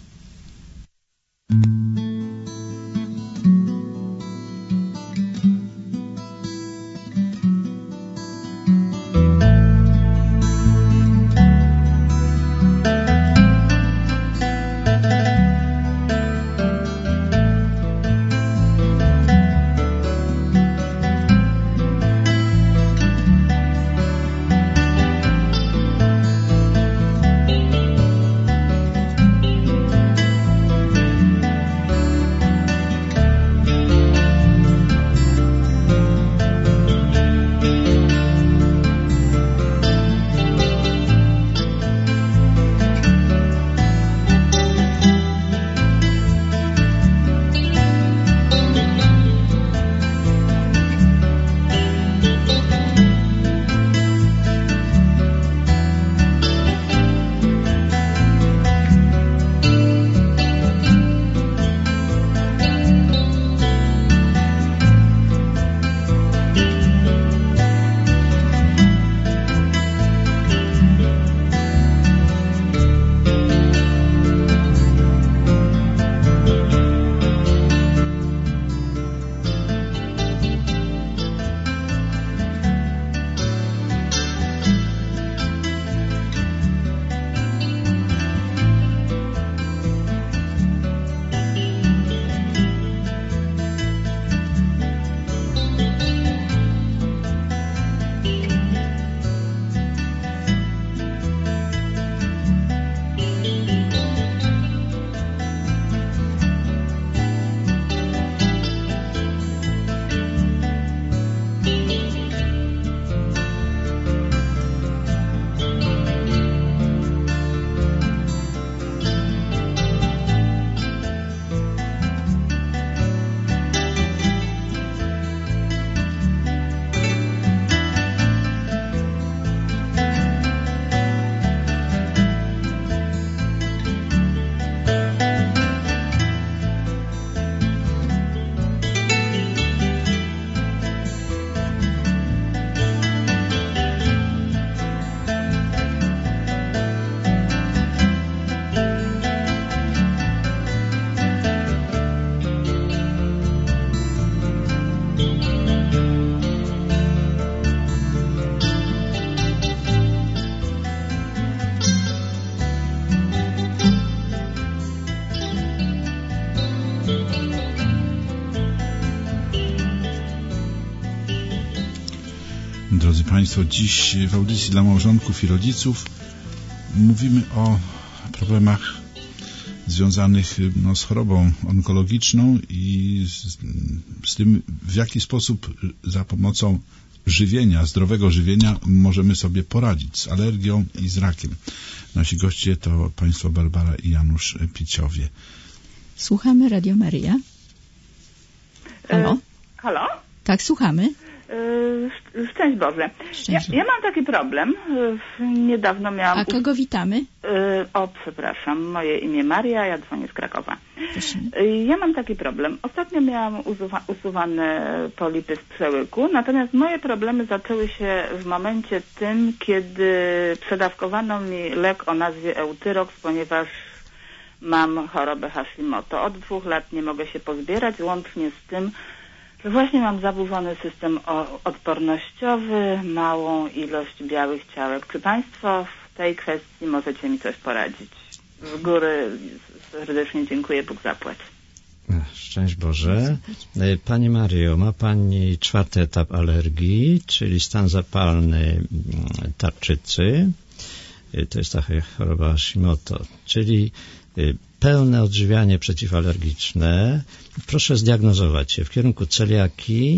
[SPEAKER 3] Drodzy Państwo, dziś w audycji dla małżonków i rodziców mówimy o problemach związanych z chorobą onkologiczną i z tym, w jaki sposób za pomocą żywienia, zdrowego żywienia możemy sobie poradzić z alergią i z rakiem. Nasi goście to Państwo Barbara i Janusz Piciowie.
[SPEAKER 2] Słuchamy Radio Maryja. Halo?
[SPEAKER 6] Halo?
[SPEAKER 2] Tak, słuchamy.
[SPEAKER 6] Szczęść Boże. Ja mam taki problem. Niedawno miałam...
[SPEAKER 2] A kogo witamy?
[SPEAKER 6] Przepraszam. Moje imię Maria, ja dzwonię z Krakowa.
[SPEAKER 2] Proszę.
[SPEAKER 6] Ja mam taki problem. Ostatnio miałam usuwane polipy z przełyku, natomiast moje problemy zaczęły się w momencie tym, kiedy przedawkowano mi lek o nazwie Euthyrox, ponieważ mam chorobę Hashimoto. Od 2 lat nie mogę się pozbierać, łącznie z tym, że właśnie mam zaburzony system odpornościowy, małą ilość białych ciałek. Czy Państwo w tej kwestii możecie mi coś poradzić? Z góry serdecznie dziękuję, Bóg zapłać.
[SPEAKER 5] Szczęść Boże. Pani Mario, ma Pani 4. etap alergii, czyli stan zapalny tarczycy. To jest taka choroba Hashimoto, czyli pełne odżywianie przeciwalergiczne. Proszę zdiagnozować się w kierunku celiaki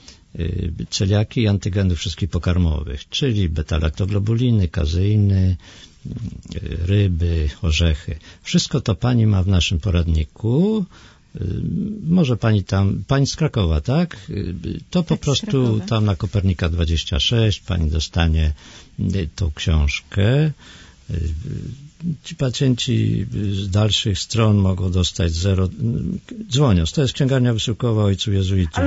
[SPEAKER 5] i antygenów wszystkich pokarmowych, czyli beta-laktoglobuliny, kazeiny, ryby, orzechy. Wszystko to Pani ma w naszym poradniku. Może Pani z Krakowa, tak? To po prostu tam na Kopernika 26 Pani dostanie tą książkę. Ci pacjenci z dalszych stron mogą dostać dzwoniąc. To jest księgarnia wysyłkowa Ojców Jezuitów.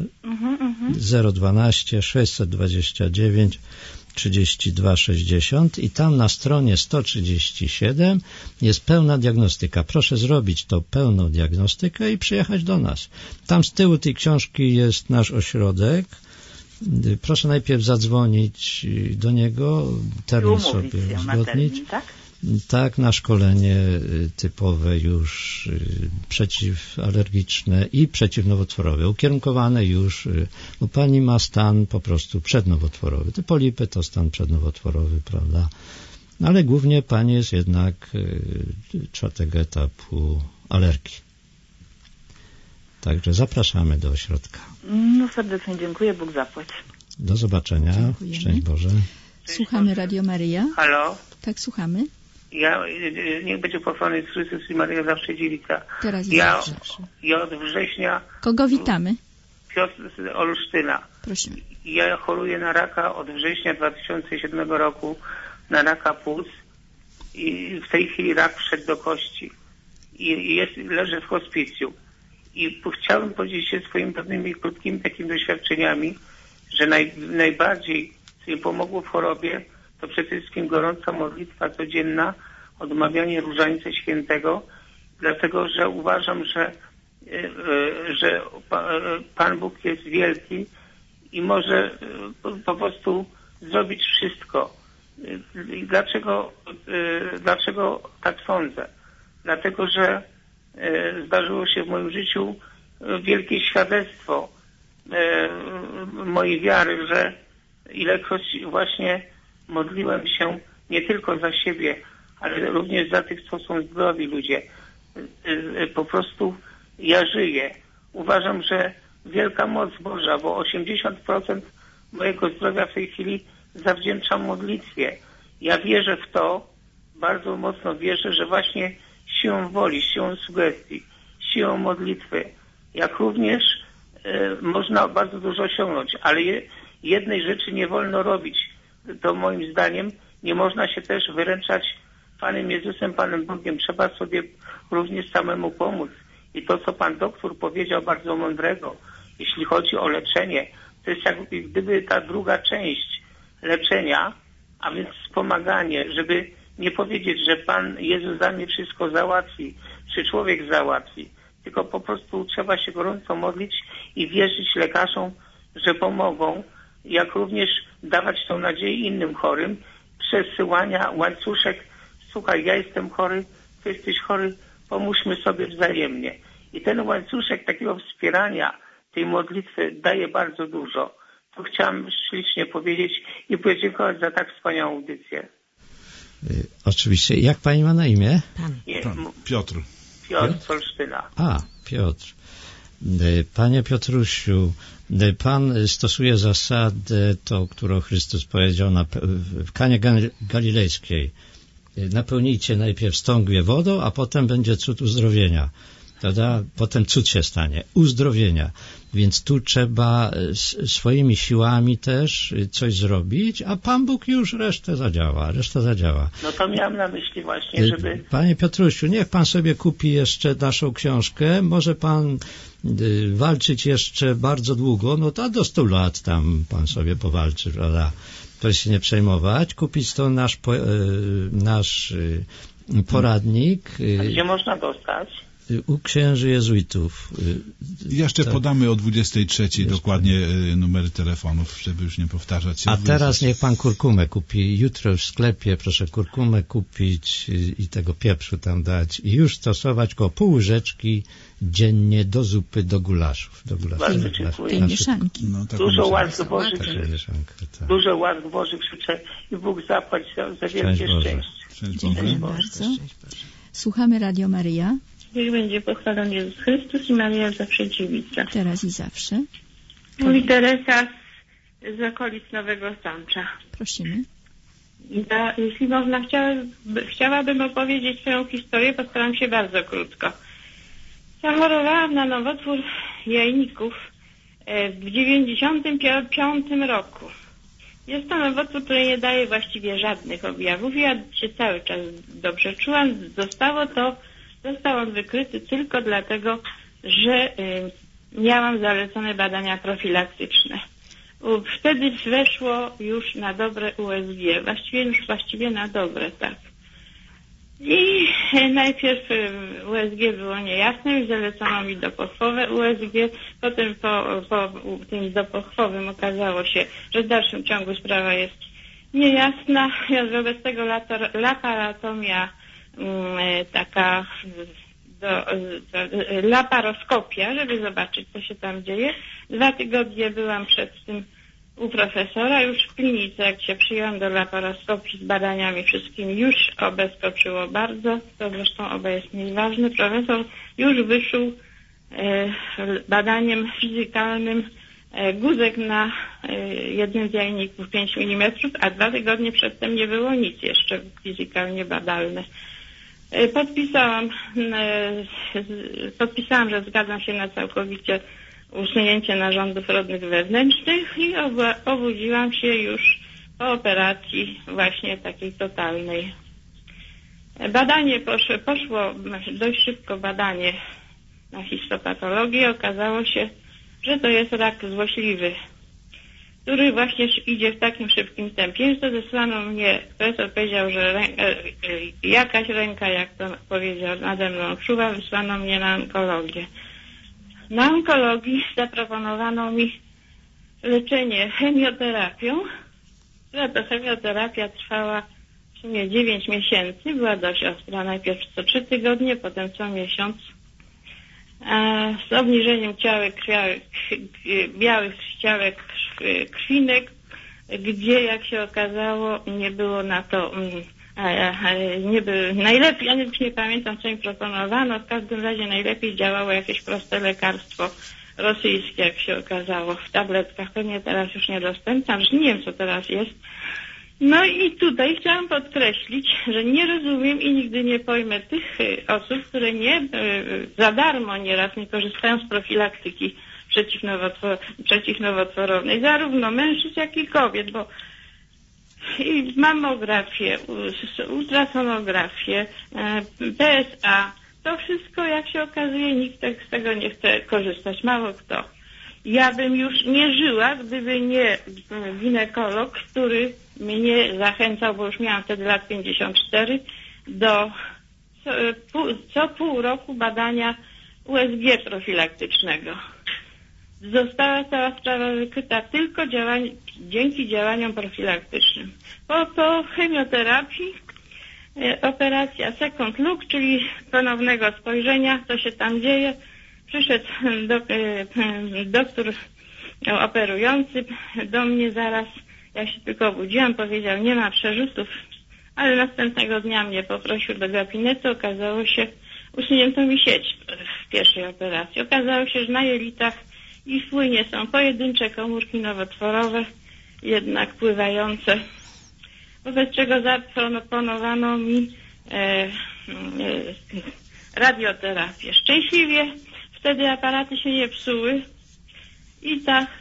[SPEAKER 5] 012 629 32 60 i tam na stronie 137 jest pełna diagnostyka. Proszę zrobić tą pełną diagnostykę i przyjechać do nas. Tam z tyłu tej książki jest nasz ośrodek. Proszę najpierw zadzwonić do niego, termin sobie uzgodnić. Tak, na szkolenie typowe już przeciwalergiczne i przeciwnowotworowe, ukierunkowane już, bo Pani ma stan po prostu przednowotworowy. Te polipy to stan przednowotworowy, prawda? Ale głównie Pani jest jednak 4. etapu alergii. Także zapraszamy do ośrodka.
[SPEAKER 6] No serdecznie dziękuję, Bóg zapłać.
[SPEAKER 5] Do zobaczenia.
[SPEAKER 2] Dziękujemy.
[SPEAKER 5] Szczęść Boże.
[SPEAKER 2] Słuchamy Radio Maryja.
[SPEAKER 7] Halo?
[SPEAKER 2] Tak, słuchamy.
[SPEAKER 7] Niech będzie pochwalony Chrystus i Maryja zawsze dziewica.
[SPEAKER 2] Teraz
[SPEAKER 7] ja od września...
[SPEAKER 2] Kogo witamy?
[SPEAKER 7] Piotr z Olsztyna.
[SPEAKER 2] Prosimy.
[SPEAKER 7] Ja choruję na raka od września 2007 roku, na raka płuc i w tej chwili rak wszedł do kości. Leżę w hospicjum. I chciałbym podzielić się swoimi pewnymi krótkimi takimi doświadczeniami, że najbardziej, co mi pomogło w chorobie, to przede wszystkim gorąca modlitwa codzienna, odmawianie Różańca Świętego, dlatego że uważam, że Pan Bóg jest wielki i może po prostu zrobić wszystko. Dlaczego tak sądzę? Dlatego, że zdarzyło się w moim życiu wielkie świadectwo mojej wiary, że ilekroć właśnie modliłem się nie tylko za siebie, ale również za tych, co są zdrowi ludzie. Po prostu ja żyję. Uważam, że wielka moc Boża, bo 80% mojego zdrowia w tej chwili zawdzięczam modlitwie. Ja wierzę w to, bardzo mocno wierzę, że właśnie siłą woli, siłą sugestii, siłą modlitwy, jak również można bardzo dużo osiągnąć, ale jednej rzeczy nie wolno robić. To moim zdaniem nie można się też wyręczać Panem Jezusem, Panem Bogiem. Trzeba sobie również samemu pomóc. I to, co Pan doktor powiedział bardzo mądrego, jeśli chodzi o leczenie, to jest jak gdyby ta druga część leczenia, a więc wspomaganie, żeby nie powiedzieć, że Pan Jezus za mnie wszystko załatwi, czy człowiek załatwi, tylko po prostu trzeba się gorąco modlić i wierzyć lekarzom, że pomogą, jak również dawać tą nadzieję innym chorym, przesyłania łańcuszek, słuchaj, ja jestem chory, ty jesteś chory, pomóżmy sobie wzajemnie. I ten łańcuszek takiego wspierania tej modlitwy daje bardzo dużo. to chciałem ślicznie powiedzieć i podziękować za tak wspaniałą audycję.
[SPEAKER 5] Oczywiście. Jak pani ma na imię?
[SPEAKER 3] Piotr.
[SPEAKER 7] Piotr z Olsztyna.
[SPEAKER 5] Piotr. Panie Piotrusiu, pan stosuje zasadę, tą, którą Chrystus powiedział w Kanie Galilejskiej. Napełnijcie najpierw stągwie wodą, a potem będzie cud uzdrowienia. Prawda? Potem cud się stanie. Uzdrowienia. Więc tu trzeba swoimi siłami też coś zrobić, a Pan Bóg już reszta zadziała.
[SPEAKER 7] No to miałem na myśli właśnie, żeby...
[SPEAKER 5] Panie Piotrusiu, niech pan sobie kupi jeszcze naszą książkę. Może pan walczyć jeszcze bardzo długo, no to do 100 lat tam pan sobie powalczy, prawda? To się nie przejmować. Kupić to nasz poradnik.
[SPEAKER 7] A gdzie można dostać?
[SPEAKER 5] U księży jezuitów.
[SPEAKER 3] Jeszcze podamy o 23:00 dokładnie numery telefonów, żeby już nie powtarzać się.
[SPEAKER 5] A teraz niech pan kurkumę kupi. Jutro w sklepie proszę kurkumę kupić i tego pieprzu tam dać i już stosować go pół łyżeczki dziennie do zupy, do gulaszów.
[SPEAKER 7] Bardzo dziękuję.
[SPEAKER 2] Tej mieszanki.
[SPEAKER 7] Dużo łask Bożych dużo łask Bożych życzę i Bóg zapłać za wielkie szczęście.
[SPEAKER 2] Dziękuję bardzo. Słuchamy Radio Maryja.
[SPEAKER 8] Niech będzie pochwalony Jezus Chrystus i Maria zawsze dziewica.
[SPEAKER 2] Teraz i zawsze.
[SPEAKER 8] Mówi Teresa z okolic Nowego Sącza.
[SPEAKER 2] Prosimy.
[SPEAKER 8] Jeśli można, chciałabym opowiedzieć swoją historię, postaram się bardzo krótko. Zachorowałam na nowotwór jajników w 95 roku. Jest to nowotwór, który nie daje właściwie żadnych objawów. Ja się cały czas dobrze czułam. Został on wykryty tylko dlatego, że miałam zalecone badania profilaktyczne. Wtedy weszło już na dobre USG, właściwie na dobre, tak. I najpierw USG było niejasne i zalecono mi dopochwowe USG, potem po tym dopochwowym okazało się, że w dalszym ciągu sprawa jest niejasna, wobec tego laparotomia taka laparoskopia, żeby zobaczyć, co się tam dzieje. 2 tygodnie byłam przed tym u profesora, już w klinice, jak się przyjąłem do laparoskopii z badaniami wszystkimi, już OB skoczyło bardzo, to zresztą OB jest mniej ważny. Profesor już wyszył badaniem fizykalnym guzek na jednym z jajników 5 mm, a 2 tygodnie przedtem nie było nic jeszcze fizykalnie badalne. Podpisałam, że zgadzam się na całkowicie usunięcie narządów rodnych wewnętrznych i obudziłam się już po operacji właśnie takiej totalnej. Badanie poszło dość szybko, badanie na histopatologię. Okazało się, że to jest rak złośliwy, który właśnie idzie w takim szybkim tempie. Więc to zesłano mnie, profesor powiedział, że jakaś ręka, jak to powiedział, nade mną czuwa, wysłano mnie na onkologię. Na onkologii zaproponowano mi leczenie chemioterapią, która to chemioterapia trwała w sumie 9 miesięcy, była dość ostra, najpierw co 3 tygodnie, potem co miesiąc, z obniżeniem białych ciałek krwinek, gdzie, jak się okazało, nie było na to najlepiej, ja nie pamiętam, co mi proponowano, w każdym razie najlepiej działało jakieś proste lekarstwo rosyjskie, jak się okazało, w tabletkach, pewnie teraz już niedostępne, nie wiem, co teraz jest. No i tutaj chciałam podkreślić, że nie rozumiem i nigdy nie pojmę tych osób, które za darmo nieraz nie korzystają z profilaktyki przeciwnowotworowej, zarówno mężczyzn, jak i kobiet, bo i mammografię, ultrasonografię, PSA, to wszystko, jak się okazuje, nikt z tego nie chce korzystać, mało kto. Ja bym już nie żyła, gdyby nie ginekolog, który mnie zachęcał, bo już miałam wtedy lat 54, do co pół roku badania USG profilaktycznego. Została cała sprawa wykryta tylko dzięki działaniom profilaktycznym. Po chemioterapii operacja second look, czyli ponownego spojrzenia, co się tam dzieje. Przyszedł doktor operujący do mnie zaraz, ja się tylko obudziłam, powiedział, nie ma przerzutów, ale następnego dnia mnie poprosił do gabinetu, okazało się, usunięto mi sieć w pierwszej operacji. Okazało się, że na jelitach i w płynie są pojedyncze komórki nowotworowe, jednak pływające, wobec czego zaproponowano mi radioterapię. Szczęśliwie wtedy aparaty się nie psuły i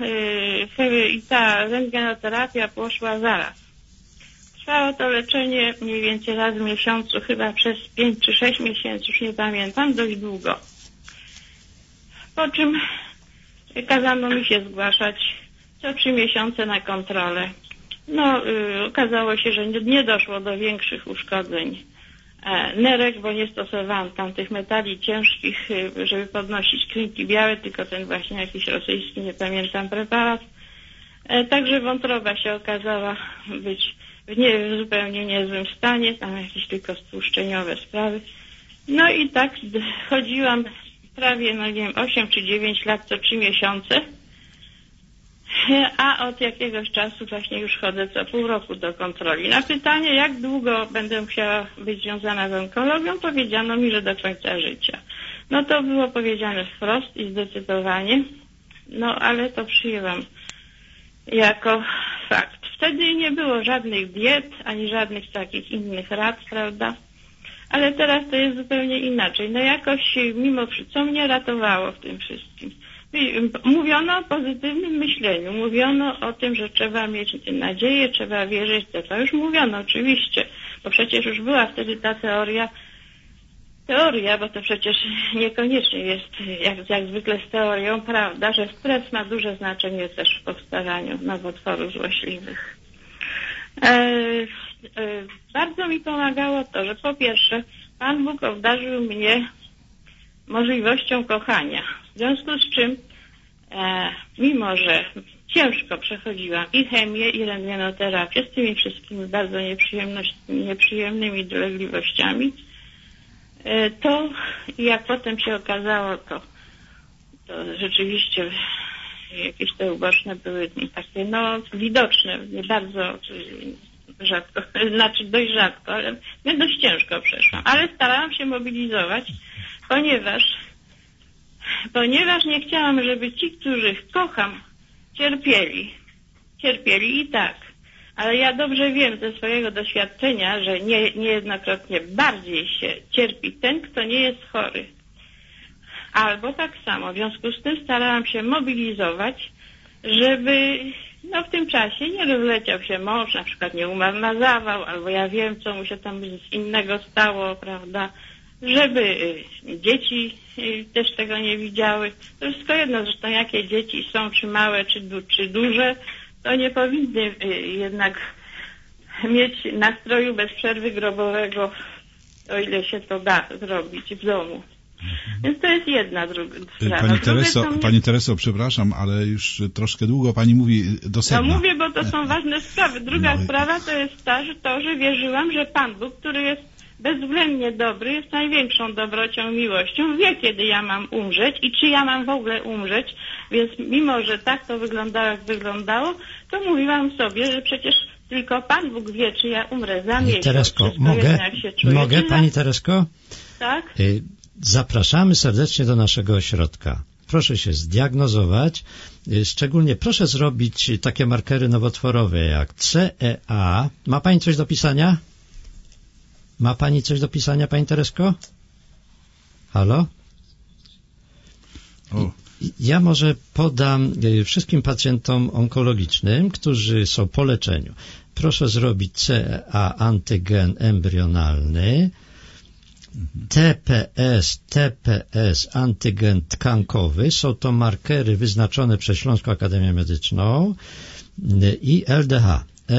[SPEAKER 8] ta rentgenoterapia poszła zaraz. Trwało to leczenie mniej więcej raz w miesiącu, chyba przez 5 czy 6 miesięcy, już nie pamiętam, dość długo. Po czym kazano mi się zgłaszać co 3 miesiące na kontrolę. Okazało się, że nie doszło do większych uszkodzeń nerek, bo nie stosowałam tam tych metali ciężkich, żeby podnosić klinki białe, tylko ten właśnie jakiś rosyjski, nie pamiętam, preparat. Także wątroba się okazała być w zupełnie niezłym stanie, tam jakieś tylko stłuszczeniowe sprawy. No i tak chodziłam prawie, 8 czy 9 lat co 3 miesiące, a od jakiegoś czasu właśnie już chodzę co pół roku do kontroli. Na pytanie, jak długo będę musiała być związana z onkologią, powiedziano mi, że do końca życia. To było powiedziane wprost i zdecydowanie, ale to przyjęłam jako fakt. Wtedy nie było żadnych diet, ani żadnych takich innych rad, prawda? Ale teraz to jest zupełnie inaczej. Jakoś mimo co mnie ratowało w tym wszystkim. Mówiono o pozytywnym myśleniu, mówiono o tym, że trzeba mieć nadzieję, trzeba wierzyć, to już mówiono oczywiście, bo przecież już była wtedy ta teoria, bo to przecież niekoniecznie jest jak zwykle z teorią, prawda, że stres ma duże znaczenie też w powstawaniu nowotworów złośliwych. Bardzo mi pomagało to, że po pierwsze Pan Bóg obdarzył mnie możliwością kochania, w związku z czym mimo, że ciężko przechodziłam i chemię, i rentgenoterapię z tymi wszystkimi bardzo nieprzyjemnymi dolegliwościami, to jak potem się okazało, to rzeczywiście jakieś te uboczne były takie widoczne, nie bardzo rzadko, dość rzadko, ale dość ciężko przeszłam. Ale starałam się mobilizować, ponieważ nie chciałam, żeby ci, których kocham, cierpieli i tak. Ale ja dobrze wiem ze swojego doświadczenia, że niejednokrotnie bardziej się cierpi ten, kto nie jest chory. Albo tak samo. W związku z tym starałam się mobilizować, żeby w tym czasie nie rozleciał się mąż, na przykład nie umarł na zawał, albo ja wiem, co mu się tam z innego stało, prawda, żeby dzieci też tego nie widziały. To wszystko jedno, zresztą jakie dzieci są, czy małe, czy duże, to nie powinny jednak mieć nastroju bez przerwy grobowego, o ile się to da zrobić w domu. Więc to jest jedna sprawa.
[SPEAKER 3] Pani Tereso, przepraszam, ale już troszkę długo Pani mówi do sedna.
[SPEAKER 8] Mówię, bo to są ważne sprawy. Druga sprawa to jest że wierzyłam, że Pan Bóg, który jest bezwzględnie dobry, jest największą dobrocią, miłością, wie, kiedy ja mam umrzeć i czy ja mam w ogóle umrzeć, więc mimo, że tak to wyglądało, jak wyglądało, to mówiłam sobie, że przecież tylko Pan Bóg wie, czy ja umrę za miesiąc.
[SPEAKER 5] Teresko, mogę Pani Teresko?
[SPEAKER 8] Tak?
[SPEAKER 5] Zapraszamy serdecznie do naszego ośrodka. Proszę się zdiagnozować. Szczególnie proszę zrobić takie markery nowotworowe jak CEA. Ma Pani coś do pisania? Ma Pani coś do pisania, Pani Teresko? Halo? Ja może podam wszystkim pacjentom onkologicznym, którzy są po leczeniu. Proszę zrobić CEA antygen embrionalny, TPS antygen tkankowy. Są to markery wyznaczone przez Śląską Akademię Medyczną i LDH,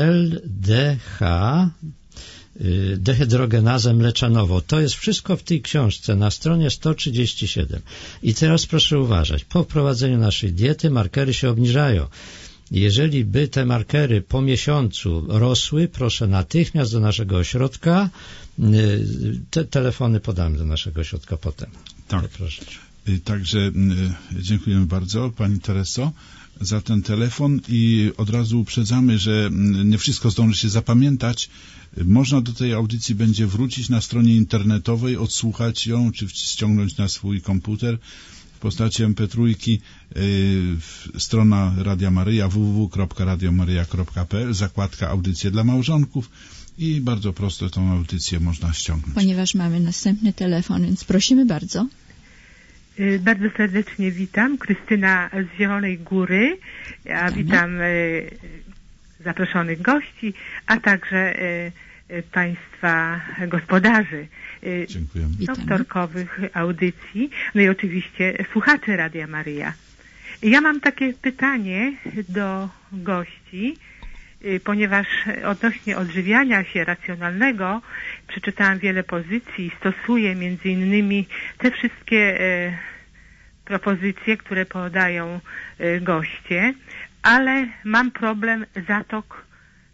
[SPEAKER 5] dehydrogenazę mleczanową. To jest wszystko w tej książce na stronie 137. I teraz proszę uważać. Po wprowadzeniu naszej diety markery się obniżają. Jeżeli by te markery po miesiącu rosły, proszę natychmiast do naszego ośrodka. Te telefony podamy do naszego ośrodka potem.
[SPEAKER 3] Tak.
[SPEAKER 5] Proszę.
[SPEAKER 3] Także dziękujemy bardzo Pani Tereso. za ten telefon i od razu uprzedzamy, że nie wszystko zdąży się zapamiętać. Można do tej audycji będzie wrócić na stronie internetowej, odsłuchać ją, czy ściągnąć na swój komputer w postaci MP3, strona Radia Maryja www.radiomaryja.pl, zakładka audycje dla małżonków i bardzo prosto tą audycję można ściągnąć.
[SPEAKER 2] Ponieważ mamy następny telefon, więc prosimy bardzo.
[SPEAKER 9] Bardzo serdecznie witam. Krystyna z Zielonej Góry. Ja witam zaproszonych gości, a także Państwa gospodarzy wtorkowych audycji, no i oczywiście słuchaczy Radia Maryja. Ja mam takie pytanie do gości, ponieważ odnośnie odżywiania się racjonalnego przeczytałam wiele pozycji, stosuję między innymi te wszystkie propozycje, które podają goście, ale mam problem zatok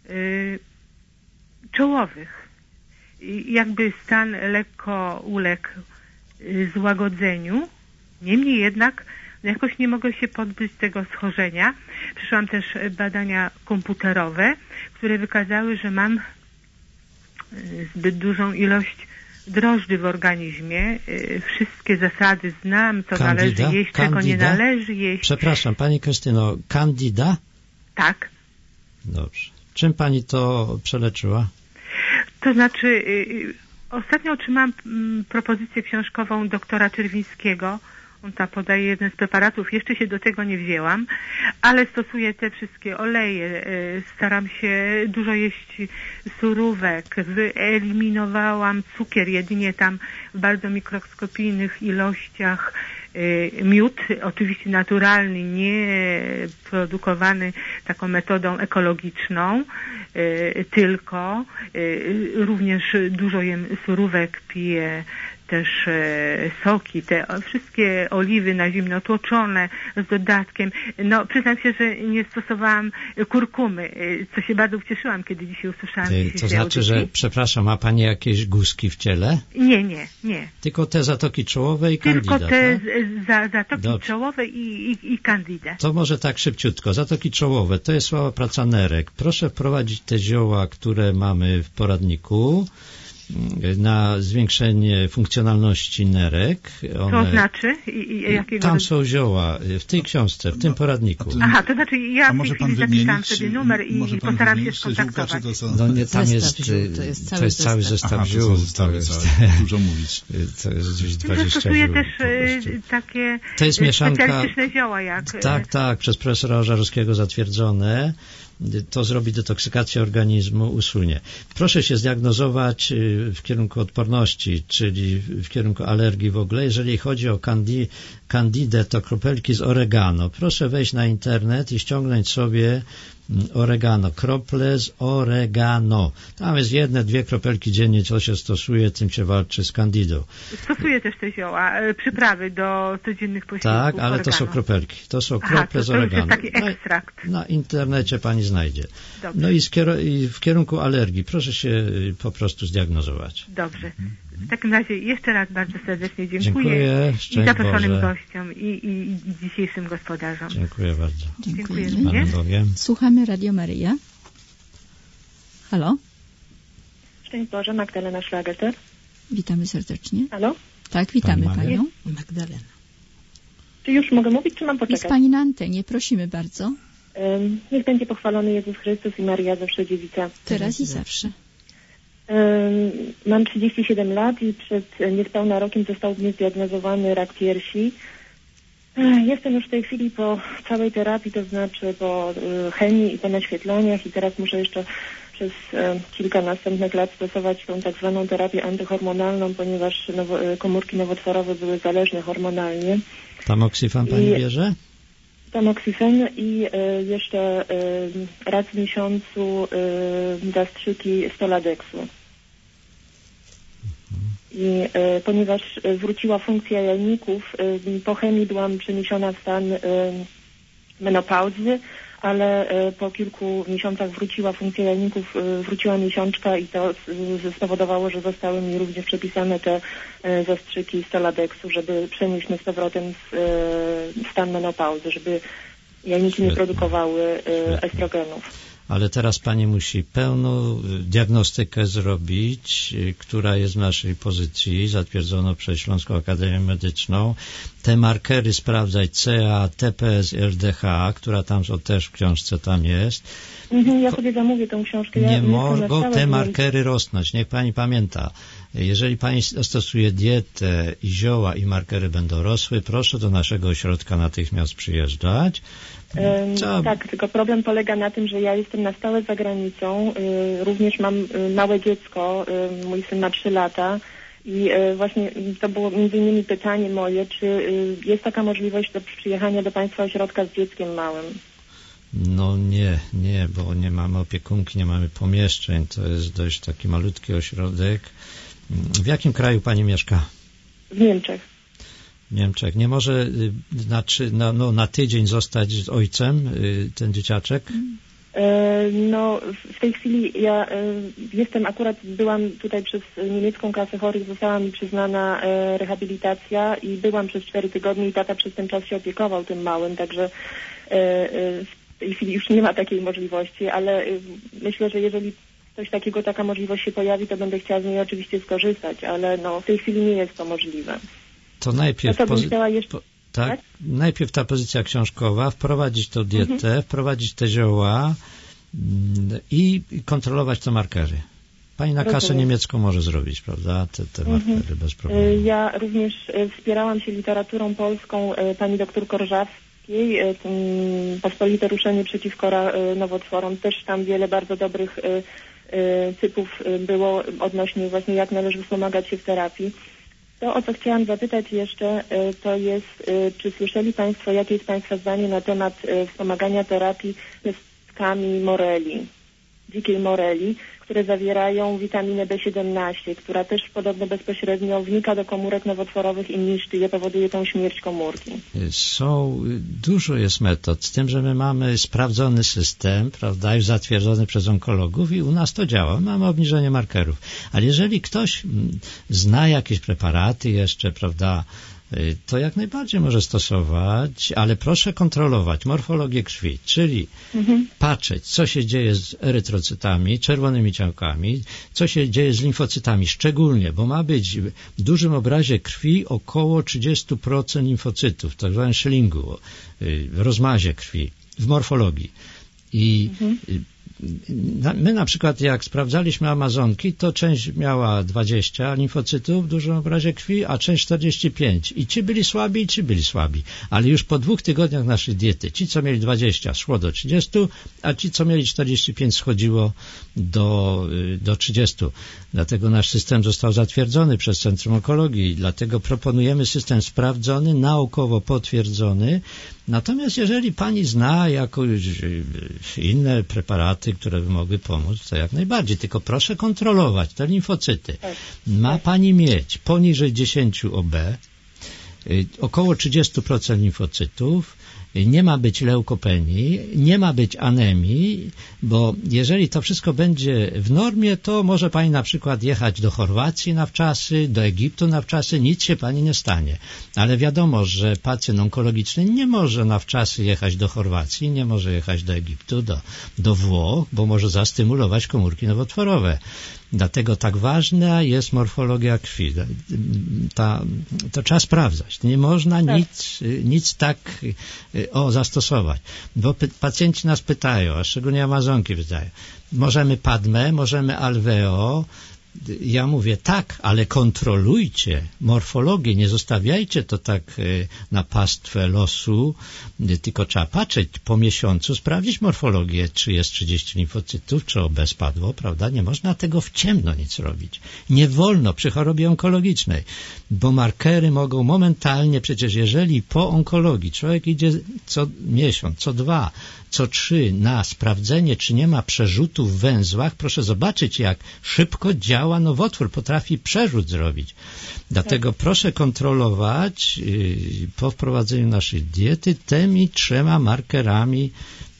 [SPEAKER 9] czołowych. Jakby stan lekko uległ złagodzeniu, niemniej jednak jakoś nie mogę się pozbyć tego schorzenia. Przyszłam też badania komputerowe, które wykazały, że mam zbyt dużą ilość drożdży w organizmie. Wszystkie zasady znam, co należy jeść, czego nie należy jeść.
[SPEAKER 5] Przepraszam, Pani Krystyno, Candida?
[SPEAKER 9] Tak.
[SPEAKER 5] Dobrze. Czym Pani to przeleczyła?
[SPEAKER 9] To znaczy, ostatnio otrzymałam propozycję książkową doktora Czerwińskiego. On tam podaje jeden z preparatów. Jeszcze się do tego nie wzięłam, ale stosuję te wszystkie oleje. Staram się dużo jeść surówek. Wyeliminowałam cukier jedynie tam w bardzo mikroskopijnych ilościach. Miód, oczywiście naturalny, nie produkowany taką metodą ekologiczną, tylko również dużo jem surówek, piję też soki, te wszystkie oliwy na zimno tłoczone z dodatkiem. No, przyznam się, że nie stosowałam kurkumy, co się bardzo ucieszyłam, kiedy dzisiaj usłyszałam.
[SPEAKER 5] To znaczy, że, przepraszam, ma Pani jakieś guzki w ciele?
[SPEAKER 9] Nie.
[SPEAKER 5] Tylko te zatoki czołowe i Candida,
[SPEAKER 9] tylko te
[SPEAKER 5] tak?
[SPEAKER 9] zatoki czołowe i Candida.
[SPEAKER 5] To może tak szybciutko. Zatoki czołowe, to jest słaba praca nerek. Proszę wprowadzić te zioła, które mamy w poradniku, na zwiększenie funkcjonalności nerek.
[SPEAKER 9] To znaczy? Jakiego
[SPEAKER 5] tam są zioła, w tej książce, w tym poradniku.
[SPEAKER 9] Aha, to znaczy ja w tej chwili zapisałam sobie numer i postaram się skontaktować.
[SPEAKER 5] No nie, tam to jest cały zestaw ziół.
[SPEAKER 3] Dużo mówić.
[SPEAKER 5] To jest gdzieś 20
[SPEAKER 9] stosuję
[SPEAKER 5] ziół.
[SPEAKER 9] też takie
[SPEAKER 5] to jest mieszanka,
[SPEAKER 9] specjalistyczne zioła jak...
[SPEAKER 5] Tak, przez profesora Ożarowskiego zatwierdzone. To zrobi detoksykację organizmu, usunie. Proszę się zdiagnozować w kierunku odporności, czyli w kierunku alergii w ogóle. Jeżeli chodzi o candidę, to kropelki z oregano. Proszę wejść na internet i ściągnąć sobie oregano, krople z oregano. Tam jest 1-2 kropelki dziennie, co się stosuje, tym się walczy z candidą.
[SPEAKER 9] Stosuję też te zioła, przyprawy do codziennych posiłków.
[SPEAKER 5] Tak, ale
[SPEAKER 9] oregano.
[SPEAKER 5] to są kropelki. To są krople z oregano.
[SPEAKER 9] To jest taki ekstrakt.
[SPEAKER 5] Na internecie Pani znajdzie.
[SPEAKER 9] Dobrze.
[SPEAKER 5] No i w kierunku alergii proszę się po prostu zdiagnozować.
[SPEAKER 9] Dobrze. W takim razie jeszcze raz bardzo serdecznie
[SPEAKER 5] dziękuję.
[SPEAKER 9] I zaproszonym gościom i dzisiejszym gospodarzom.
[SPEAKER 5] Dziękuję bardzo.
[SPEAKER 9] Dziękuję.
[SPEAKER 5] Panem Bogiem.
[SPEAKER 2] Słuchamy Radio Maryja. Halo?
[SPEAKER 10] Szczęść Boże, Magdalena Szlageter.
[SPEAKER 2] Witamy serdecznie.
[SPEAKER 10] Halo?
[SPEAKER 2] Tak, witamy Panią.
[SPEAKER 4] Magdalena.
[SPEAKER 10] Czy już mogę mówić, czy mam poczekać?
[SPEAKER 2] Jest Pani na antenie, prosimy bardzo.
[SPEAKER 10] Niech będzie pochwalony Jezus Chrystus i Maria zawsze dziewica.
[SPEAKER 2] Teraz i zawsze.
[SPEAKER 10] Mam 37 lat i przed niespełna rokiem został mnie zdiagnozowany rak piersi. Jestem już w tej chwili po całej terapii, to znaczy po chemii i po naświetlaniach i teraz muszę jeszcze przez kilka następnych lat stosować tą tak zwaną terapię antyhormonalną, ponieważ komórki nowotworowe były zależne hormonalnie.
[SPEAKER 5] Tamoksifan Pani bierze?
[SPEAKER 10] Tamoksifen i jeszcze raz w miesiącu zastrzyki Stoladexu. I ponieważ wróciła funkcja jajników, po chemii byłam przeniesiona w stan menopauzy, ale po kilku miesiącach wróciła funkcja jajników, wróciła miesiączka i to spowodowało, że zostały mi również przepisane te zastrzyki Stoladexu, żeby przenieść mnie z powrotem w stan menopauzy, żeby jajniki nie produkowały estrogenów.
[SPEAKER 5] Ale teraz pani musi pełną diagnostykę zrobić, która jest w naszej pozycji, zatwierdzono przez Śląską Akademię Medyczną. Te markery sprawdzać, CA, TPS, LDH, która tam też w książce tam jest.
[SPEAKER 10] Ja sobie zamówię tę książkę.
[SPEAKER 5] Nie mogą te markery rosnąć, niech pani pamięta. Jeżeli pani stosuje dietę i zioła i markery będą rosły, proszę do naszego ośrodka natychmiast przyjeżdżać.
[SPEAKER 10] Tak, tylko problem polega na tym, że ja jestem na stałe za granicą, również mam małe dziecko, mój syn ma 3 lata i właśnie to było między innymi pytanie moje, czy jest taka możliwość do przyjechania do Państwa ośrodka z dzieckiem małym?
[SPEAKER 5] No nie, bo nie mamy opiekunki, nie mamy pomieszczeń, to jest dość taki malutki ośrodek. W jakim kraju pani mieszka?
[SPEAKER 10] W Niemczech.
[SPEAKER 5] W Niemczech. Nie może na tydzień zostać z ojcem ten dzieciaczek?
[SPEAKER 10] No, w tej chwili ja byłam tutaj przez niemiecką kasę chorych, została mi przyznana rehabilitacja i byłam przez 4 tygodnie i tata przez ten czas się opiekował tym małym, także w tej chwili już nie ma takiej możliwości, ale myślę, że jeżeli taka możliwość się pojawi, to będę chciała z niej oczywiście skorzystać, ale w tej chwili nie jest to możliwe.
[SPEAKER 5] To najpierw
[SPEAKER 10] tak?
[SPEAKER 5] Najpierw ta pozycja książkowa, wprowadzić tą dietę, wprowadzić te zioła i kontrolować te markery. Pani na kasę niemiecką może zrobić, prawda? Te markery bez problemu.
[SPEAKER 10] Ja również wspierałam się literaturą polską pani doktor Korżawskiej, Pospolite ruszenie przeciwko nowotworom. Też tam wiele bardzo dobrych typów było odnośnie właśnie jak należy wspomagać się w terapii. To, o co chciałam zapytać jeszcze, to jest, czy słyszeli Państwo, jakie jest Państwa zdanie na temat wspomagania terapii pestkami moreli, dzikiej moreli, które zawierają witaminę B17, która też podobno bezpośrednio wnika do komórek nowotworowych i niszczy je, powoduje tą śmierć komórki.
[SPEAKER 5] Dużo jest metod, z tym, że my mamy sprawdzony system, prawda, już zatwierdzony przez onkologów i u nas to działa. Mamy obniżenie markerów. Ale jeżeli ktoś zna jakieś preparaty jeszcze, prawda, to jak najbardziej może stosować, ale proszę kontrolować morfologię krwi, czyli patrzeć, co się dzieje z erytrocytami, czerwonymi ciałkami, co się dzieje z limfocytami, szczególnie, bo ma być w dużym obrazie krwi około 30% limfocytów, tak zwanym Schillingu, w rozmazie krwi, w morfologii. I my na przykład jak sprawdzaliśmy Amazonki, to część miała 20 limfocytów w dużym obrazie krwi, a część 45. I ci byli słabi, i ci byli słabi. Ale już po 2 tygodniach naszej diety, ci co mieli 20 szło do 30, a ci co mieli 45 schodziło do 30. Dlatego nasz system został zatwierdzony przez Centrum Onkologii. Dlatego proponujemy system sprawdzony, naukowo potwierdzony. Natomiast jeżeli pani zna jakieś inne preparaty, które by mogły pomóc, to jak najbardziej. Tylko proszę kontrolować te limfocyty. Ma pani mieć poniżej 10 OB, około 30% limfocytów, nie ma być leukopenii, nie ma być anemii, bo jeżeli to wszystko będzie w normie, to może pani na przykład jechać do Chorwacji na wczasy, do Egiptu na wczasy, nic się pani nie stanie. Ale wiadomo, że pacjent onkologiczny nie może na wczasy jechać do Chorwacji, nie może jechać do Egiptu, do Włoch, bo może zastymulować komórki nowotworowe. Dlatego tak ważna jest morfologia krwi. To trzeba sprawdzać. Nie można nic tak zastosować. Bo pacjenci nas pytają, a szczególnie Amazonki pytają, możemy Padmę, możemy Alveo. Ja mówię tak, ale kontrolujcie morfologię, nie zostawiajcie to tak na pastwę losu, tylko trzeba patrzeć po miesiącu, sprawdzić morfologię, czy jest 30 limfocytów, czy OB spadło, prawda? Nie można tego w ciemno nic robić. Nie wolno przy chorobie onkologicznej, bo markery mogą momentalnie, przecież jeżeli po onkologii człowiek idzie co miesiąc, co 2, co 3 na sprawdzenie, czy nie ma przerzutów w węzłach, proszę zobaczyć, jak szybko działa nowotwór, potrafi przerzut zrobić. Dlatego proszę kontrolować po wprowadzeniu naszej diety tymi 3 markerami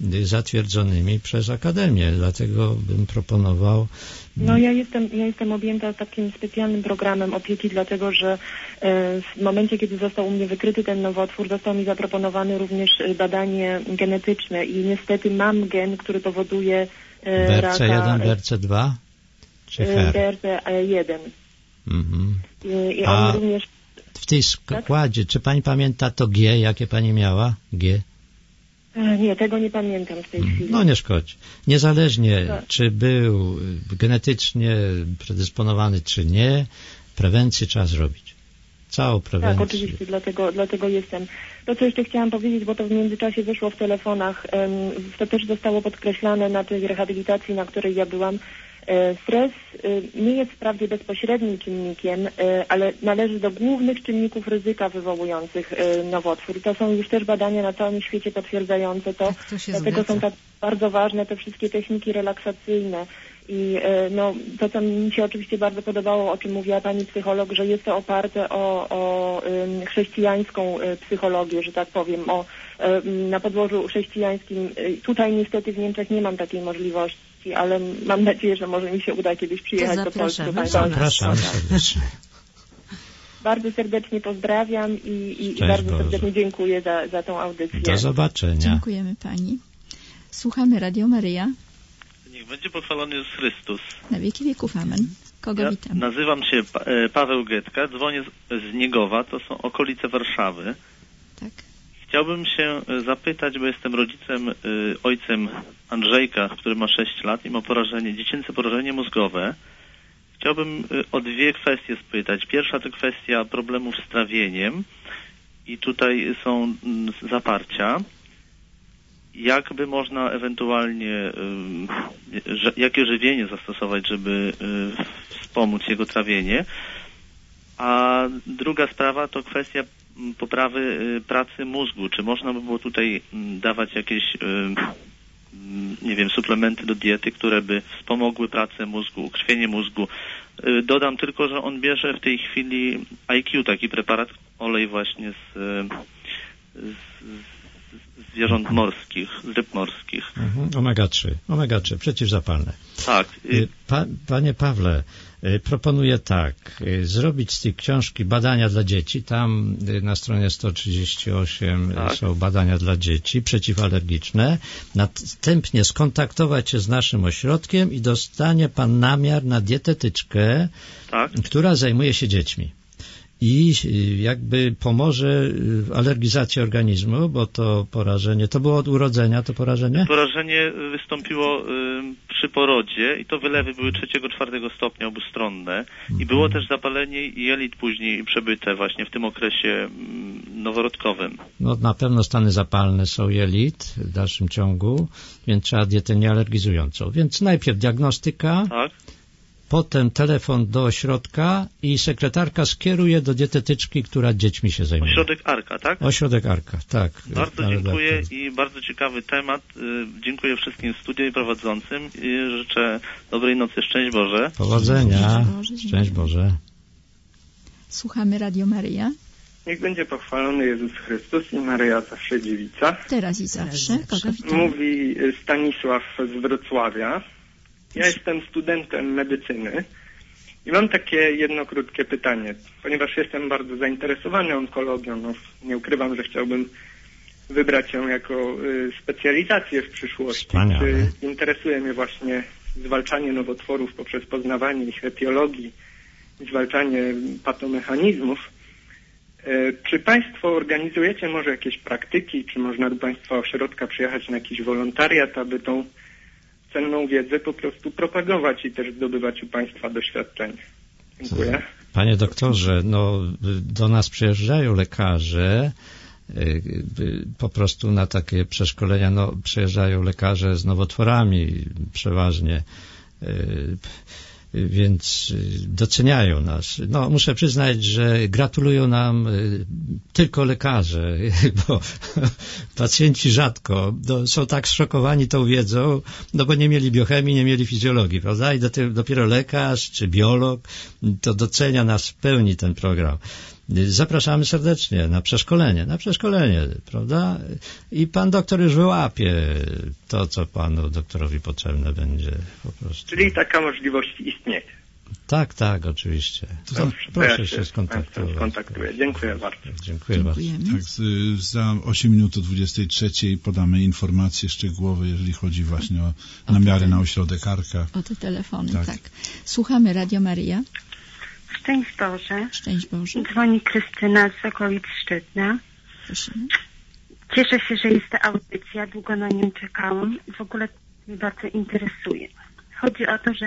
[SPEAKER 5] zatwierdzonymi przez Akademię. Dlatego bym proponował...
[SPEAKER 10] No ja jestem objęta takim specjalnym programem opieki, dlatego że w momencie, kiedy został u mnie wykryty ten nowotwór, został mi zaproponowany również badanie genetyczne i niestety mam gen, który powoduje
[SPEAKER 5] BRCA1, BRCA2 czy HER?
[SPEAKER 10] BRCA1.
[SPEAKER 5] Mhm.
[SPEAKER 10] I on również...
[SPEAKER 5] W tej składzie, czy pani pamięta to G, jakie pani miała? G?
[SPEAKER 10] Nie, tego nie pamiętam w tej chwili.
[SPEAKER 5] No nie szkodzi. Niezależnie, czy był genetycznie predysponowany, czy nie, prewencję trzeba zrobić. Całą prewencję.
[SPEAKER 10] Tak, oczywiście, dlatego jestem. To, co jeszcze chciałam powiedzieć, bo to w międzyczasie wyszło w telefonach, to też zostało podkreślane na tej rehabilitacji, na której ja byłam. Stres nie jest wprawdzie bezpośrednim czynnikiem, ale należy do głównych czynników ryzyka wywołujących nowotwór. I to są już też badania na całym świecie potwierdzające to. Dlatego są tak bardzo ważne te wszystkie techniki relaksacyjne. I to, co mi się oczywiście bardzo podobało, o czym mówiła pani psycholog, że jest to oparte o chrześcijańską psychologię, że tak powiem, na podłożu chrześcijańskim. Tutaj niestety w Niemczech nie mam takiej możliwości, ale mam nadzieję, że może mi się uda kiedyś przyjechać do Polski.
[SPEAKER 5] Zapraszam serdecznie.
[SPEAKER 10] Bardzo serdecznie pozdrawiam i bardzo serdecznie dziękuję za tą audycję.
[SPEAKER 5] Do zobaczenia.
[SPEAKER 2] Dziękujemy pani. Słuchamy Radio Maryja.
[SPEAKER 11] Niech będzie pochwalony Jezus Chrystus.
[SPEAKER 2] Na wieki wieków, amen. Kogo witam?
[SPEAKER 11] Nazywam się Paweł Getka, dzwonię z Niegowa, to są okolice Warszawy.
[SPEAKER 2] Tak.
[SPEAKER 11] Chciałbym się zapytać, bo jestem ojcem Andrzejka, który ma 6 lat i ma dziecięce porażenie mózgowe. Chciałbym o 2 kwestie spytać. Pierwsza to kwestia problemów z trawieniem i tutaj są zaparcia. Jak by można ewentualnie, jakie żywienie zastosować, żeby wspomóc jego trawienie? A druga sprawa to kwestia poprawy pracy mózgu. Czy można by było tutaj dawać jakieś, suplementy do diety, które by wspomogły pracę mózgu, krwienie mózgu? Dodam tylko, że on bierze w tej chwili IQ, taki preparat, olej właśnie z zwierząt morskich, z ryb morskich. Omega-3, przeciwzapalne. Tak.
[SPEAKER 5] Panie Pawle, proponuję zrobić z tej książki badania dla dzieci. Tam na stronie 138 są badania dla dzieci przeciwalergiczne. Następnie skontaktować się z naszym ośrodkiem i dostanie pan namiar na dietetyczkę, która zajmuje się dziećmi. I jakby pomoże w alergizacji organizmu, bo to porażenie, to było od urodzenia to porażenie?
[SPEAKER 11] Porażenie wystąpiło przy porodzie i to wylewy były 3-4 stopnia obustronne i było też zapalenie jelit później przebyte właśnie w tym okresie noworodkowym.
[SPEAKER 5] No na pewno stany zapalne są jelit w dalszym ciągu, więc trzeba dietę niealergizującą. Więc najpierw diagnostyka. Tak. Potem telefon do ośrodka i sekretarka skieruje do dietetyczki, która dziećmi się zajmuje.
[SPEAKER 11] Ośrodek Arka, tak?
[SPEAKER 5] Ośrodek Arka, tak.
[SPEAKER 11] Bardzo dziękuję i bardzo ciekawy temat. Dziękuję wszystkim studiom i prowadzącym i życzę dobrej nocy. Szczęść Boże.
[SPEAKER 5] Powodzenia. Szczęść Boże.
[SPEAKER 2] Słuchamy Radio Maryja.
[SPEAKER 12] Niech będzie pochwalony Jezus Chrystus i Maryja zawsze dziewica.
[SPEAKER 2] Teraz i zawsze.
[SPEAKER 12] Mówi Stanisław z Wrocławia. Ja jestem studentem medycyny i mam takie jedno krótkie pytanie. Ponieważ jestem bardzo zainteresowany onkologią, nie ukrywam, że chciałbym wybrać ją jako specjalizację w przyszłości.
[SPEAKER 5] Wspaniale.
[SPEAKER 12] Interesuje mnie właśnie zwalczanie nowotworów poprzez poznawanie ich etiologii, zwalczanie patomechanizmów. Czy Państwo organizujecie może jakieś praktyki, czy można do Państwa ośrodka przyjechać na jakiś wolontariat, aby tą cenną wiedzę po prostu propagować i też zdobywać u Państwa doświadczenie? Dziękuję.
[SPEAKER 5] Panie doktorze, do nas przyjeżdżają lekarze, po prostu na takie przeszkolenia, przyjeżdżają lekarze z nowotworami przeważnie, więc doceniają nas. Muszę przyznać, że gratulują nam tylko lekarze, bo pacjenci rzadko są tak zszokowani tą wiedzą, bo nie mieli biochemii, nie mieli fizjologii, prawda? I dopiero lekarz czy biolog to docenia nas w pełni ten program. Zapraszamy serdecznie na przeszkolenie, prawda? I pan doktor już wyłapie to, co panu doktorowi potrzebne będzie po prostu.
[SPEAKER 12] Czyli taka możliwość istnieje.
[SPEAKER 5] Tak, oczywiście. Proszę się skontaktować.
[SPEAKER 12] Dziękuję bardzo.
[SPEAKER 5] Dziękuję bardzo.
[SPEAKER 3] Tak, za 8 minut o 23 podamy informacje szczegółowe, jeżeli chodzi właśnie o namiary na ośrodek Arka.
[SPEAKER 2] O te telefony, tak. Słuchamy Radio Maryja.
[SPEAKER 13] Szczęść Boże.
[SPEAKER 2] Szczęść Boże.
[SPEAKER 13] Dzwoni Krystyna z okolic Szczytna.
[SPEAKER 2] Prosimy.
[SPEAKER 13] Cieszę się, że jest ta audycja. Długo na nią czekałam i w ogóle mnie bardzo interesuje. Chodzi o to, że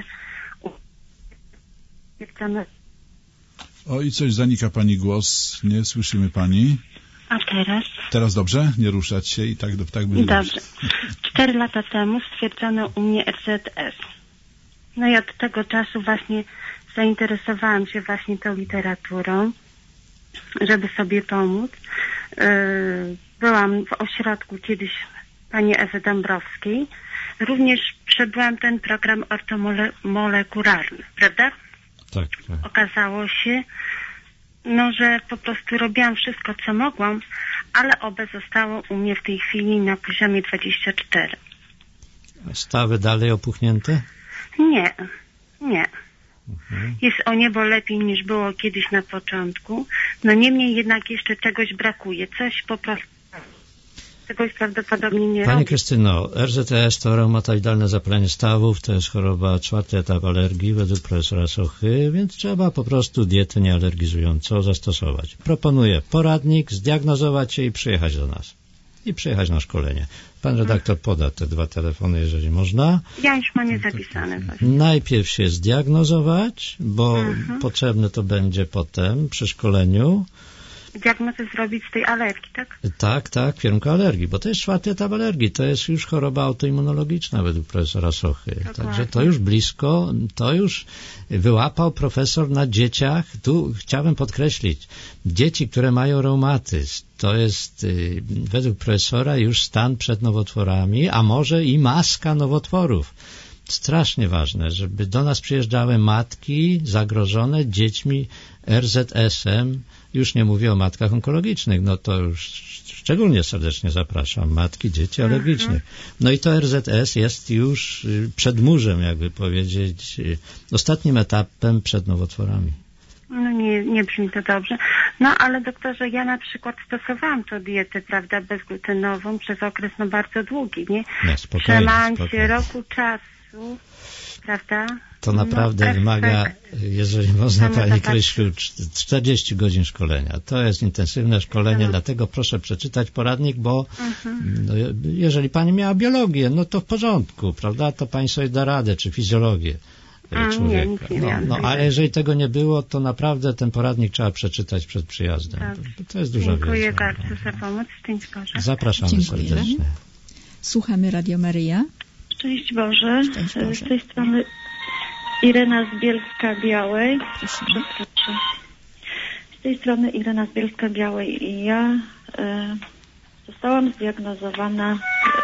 [SPEAKER 3] I coś zanika pani głos, nie słyszymy pani.
[SPEAKER 13] A teraz?
[SPEAKER 3] Teraz dobrze? Nie ruszać się i tak będzie.
[SPEAKER 13] Dobrze. 4 lata temu stwierdzono u mnie RZS. No i od tego czasu właśnie zainteresowałam się właśnie tą literaturą, żeby sobie pomóc. Byłam w ośrodku kiedyś pani Ewy Dąbrowskiej. Również przebyłam ten program ortomolekularny, prawda?
[SPEAKER 5] Tak.
[SPEAKER 13] Okazało się, że po prostu robiłam wszystko, co mogłam, ale OB zostało u mnie w tej chwili na poziomie 24.
[SPEAKER 5] Stawy dalej opuchnięte?
[SPEAKER 13] Nie. Jest o niebo lepiej niż było kiedyś na początku. Niemniej jednak jeszcze czegoś brakuje. Coś po prostu czegoś prawdopodobnie nie robi.
[SPEAKER 5] Pani Krystyno, RZS to reumatoidalne zapalenie stawów, to jest choroba 4. etap alergii według profesora Sochy, więc trzeba po prostu dietę niealergizującą zastosować. Proponuję poradnik, zdiagnozować się i przyjechać do nas. I przyjechać na szkolenie. Pan redaktor poda te 2 telefony, jeżeli można.
[SPEAKER 13] Ja już mam je zapisane.
[SPEAKER 5] Najpierw się zdiagnozować, bo potrzebne to będzie potem przy szkoleniu.
[SPEAKER 13] Diagnozę zrobić z tej alergii, tak?
[SPEAKER 5] Tak, w kierunku alergii, bo to jest 4. etap alergii, to jest już choroba autoimmunologiczna według profesora Sochy.
[SPEAKER 13] Dokładnie.
[SPEAKER 5] Także to już blisko, to już wyłapał profesor na dzieciach. Tu chciałbym podkreślić, dzieci, które mają reumatyzm, to jest według profesora już stan przed nowotworami, a może i maska nowotworów. Strasznie ważne, żeby do nas przyjeżdżały matki zagrożone dziećmi RZS-em. Już nie mówię o matkach onkologicznych, to już szczególnie serdecznie zapraszam. Matki, dzieci alergicznych. I to RZS jest już przedmurzem, jakby powiedzieć, ostatnim etapem przed nowotworami.
[SPEAKER 13] Nie brzmi to dobrze. Ale doktorze, ja na przykład stosowałam tę dietę, prawda, bezglutenową przez okres bardzo długi, nie? Trzymałam się roku czasu, prawda?
[SPEAKER 5] To naprawdę wymaga, jeżeli można, pani Krysiu, 40 godzin szkolenia. To jest intensywne szkolenie, dlatego proszę przeczytać poradnik, bo jeżeli pani miała biologię, to w porządku, prawda? To pani sobie da radę, czy fizjologię człowieka. Ale jeżeli tego nie było, to naprawdę ten poradnik trzeba przeczytać przed przyjazdem. To jest duża wiedza.
[SPEAKER 13] Dziękuję bardzo za pomoc. Szczęść Boże.
[SPEAKER 5] Zapraszamy serdecznie.
[SPEAKER 2] Słuchamy Radio Maryja.
[SPEAKER 14] Szczęść Boże. Z tej strony Irena z Bielska-Białej. Z tej strony Irena z Bielska-Białej i ja zostałam zdiagnozowana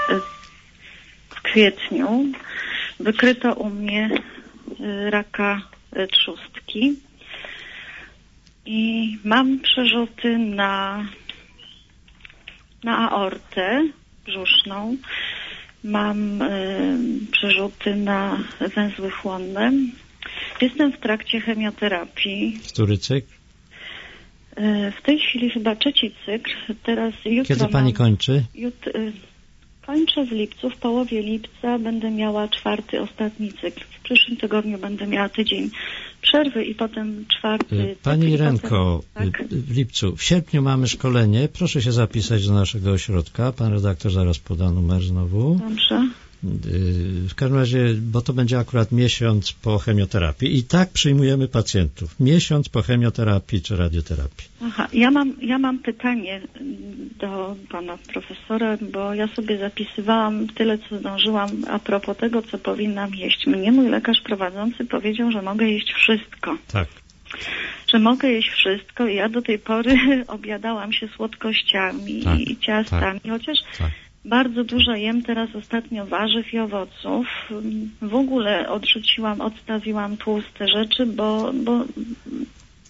[SPEAKER 14] w kwietniu. Wykryto u mnie raka trzustki i mam przerzuty na aortę brzuszną. Mam przerzuty na węzły chłonne. Jestem w trakcie chemioterapii.
[SPEAKER 5] Który cykl?
[SPEAKER 14] W tej chwili chyba 3. cykl.
[SPEAKER 5] Kiedy pani kończy?
[SPEAKER 14] Kończę w lipcu, w połowie lipca będę miała 4. ostatni cykl. W przyszłym tygodniu będę miała tydzień przerwy i potem 4.
[SPEAKER 5] Pani
[SPEAKER 14] cykl.
[SPEAKER 5] Irenko, w lipcu, w sierpniu mamy szkolenie. Proszę się zapisać do naszego ośrodka. Pan redaktor zaraz poda numer znowu.
[SPEAKER 14] Dobrze.
[SPEAKER 5] W każdym razie, bo to będzie akurat miesiąc po chemioterapii. I tak przyjmujemy pacjentów. Miesiąc po chemioterapii czy radioterapii.
[SPEAKER 14] Aha, ja mam pytanie do pana profesora, bo ja sobie zapisywałam tyle, co zdążyłam a propos tego, co powinnam jeść. Mnie mój lekarz prowadzący powiedział, że mogę jeść wszystko.
[SPEAKER 5] Tak.
[SPEAKER 14] Że mogę jeść wszystko i ja do tej pory objadałam się słodkościami i ciastami, chociaż bardzo dużo jem teraz ostatnio warzyw i owoców. W ogóle odstawiłam tłuste rzeczy, bo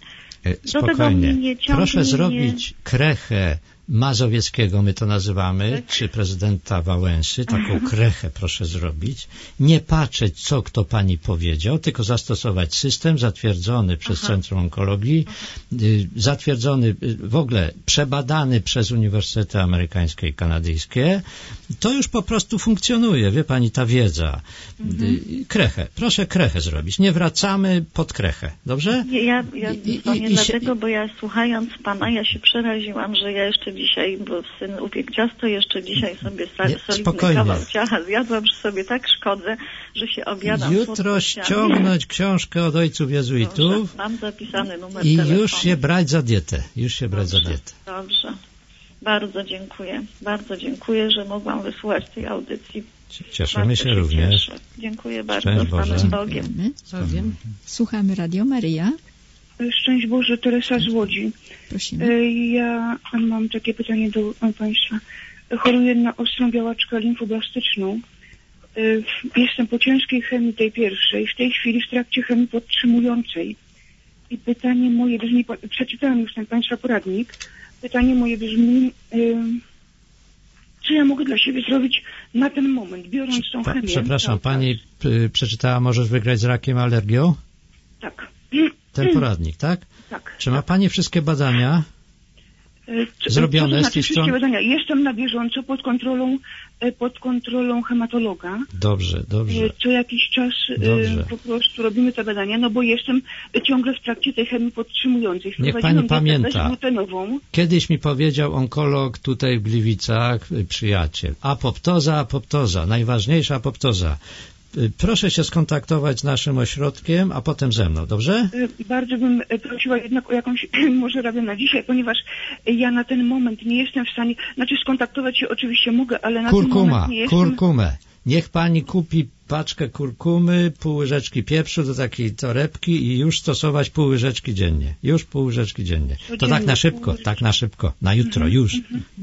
[SPEAKER 5] Spokojnie. Proszę zrobić krechę Mazowieckiego, my to nazywamy, czy prezydenta Wałęsy, taką krechę proszę zrobić. Nie patrzeć, co kto pani powiedział, tylko zastosować system zatwierdzony przez Centrum Onkologii, zatwierdzony, w ogóle przebadany przez uniwersytety amerykańskie i kanadyjskie. To już po prostu funkcjonuje, wie pani, ta wiedza. Krechę, proszę krechę zrobić. Nie wracamy pod krechę, dobrze?
[SPEAKER 14] Ja dlatego, bo ja słuchając pana, ja się przeraziłam, że ja jeszcze dzisiaj, bo syn upiekł ciasto, jeszcze dzisiaj sobie solidny kawał ciacha zjadłam, że sobie tak szkodzę, że się obiadam.
[SPEAKER 5] Jutro ściągnąć książkę od ojców jezuitów.
[SPEAKER 14] Dobrze, mam zapisany numer
[SPEAKER 5] i
[SPEAKER 14] telefonu.
[SPEAKER 5] już się brać za dietę.
[SPEAKER 14] Dobrze. Bardzo dziękuję, że mogłam wysłuchać tej audycji.
[SPEAKER 5] Cieszymy się również.
[SPEAKER 14] Dziękuję bardzo. Z Panem Bogiem.
[SPEAKER 2] Słuchamy Radio Maryja.
[SPEAKER 15] Szczęść Boże, Teresa z Łodzi.
[SPEAKER 2] Prosimy.
[SPEAKER 15] Ja mam takie pytanie do Państwa. Choruję na ostrą białaczkę limfoblastyczną. Jestem po ciężkiej chemii tej pierwszej, w tej chwili w trakcie chemii podtrzymującej. I pytanie moje brzmi, przeczytałam już ten Państwa poradnik, pytanie moje brzmi, co ja mogę dla siebie zrobić na ten moment, biorąc tą chemię?
[SPEAKER 5] Przepraszam, pani przeczytała, możesz wygrać z rakiem, alergią?
[SPEAKER 15] Tak.
[SPEAKER 5] Ten poradnik, tak?
[SPEAKER 15] Tak.
[SPEAKER 5] Czy ma pani wszystkie badania zrobione?
[SPEAKER 15] To znaczy wszystkie badania. Jestem na bieżąco pod kontrolą hematologa.
[SPEAKER 5] Dobrze.
[SPEAKER 15] Co jakiś czas po prostu robimy te badania, no bo jestem ciągle w trakcie tej chemii podtrzymującej.
[SPEAKER 5] Niech pani pamięta. Kiedyś mi powiedział onkolog tutaj w Gliwicach, przyjaciel, apoptoza, najważniejsza apoptoza. Proszę się skontaktować z naszym ośrodkiem, a potem ze mną, dobrze?
[SPEAKER 15] Bardzo bym prosiła jednak o jakąś może radę na dzisiaj, ponieważ ja na ten moment nie jestem w stanie, skontaktować się oczywiście mogę, ale na ten moment nie jestem...
[SPEAKER 5] Kurkumę. Niech pani kupi paczkę kurkumy, pół łyżeczki pieprzu do takiej torebki i już stosować pół łyżeczki dziennie. To tak na szybko, na jutro, już.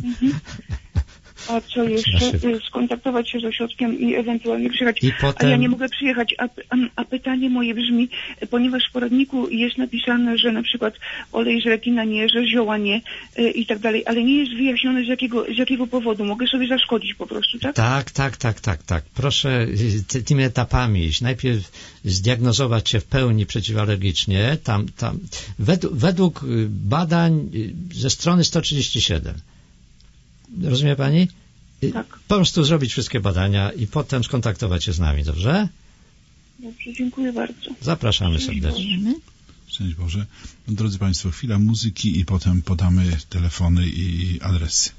[SPEAKER 15] A co jeszcze? Skontaktować się z ośrodkiem i ewentualnie przyjechać. A ja nie mogę przyjechać. A pytanie moje brzmi, ponieważ w poradniku jest napisane, że na przykład olej z rekina nie, że zioła nie i tak dalej, ale nie jest wyjaśnione z jakiego powodu. Mogę sobie zaszkodzić po prostu, tak?
[SPEAKER 5] Tak. Proszę tymi etapami iść. Najpierw zdiagnozować się w pełni przeciwalergicznie. Według badań ze strony 137. Rozumie pani?
[SPEAKER 15] Tak.
[SPEAKER 5] Po prostu zrobić wszystkie badania i potem skontaktować się z nami, dobrze?
[SPEAKER 15] Dobrze, dziękuję bardzo.
[SPEAKER 5] Zapraszamy serdecznie.
[SPEAKER 3] Szczęść Boże. Drodzy Państwo, chwila muzyki i potem podamy telefony i adresy.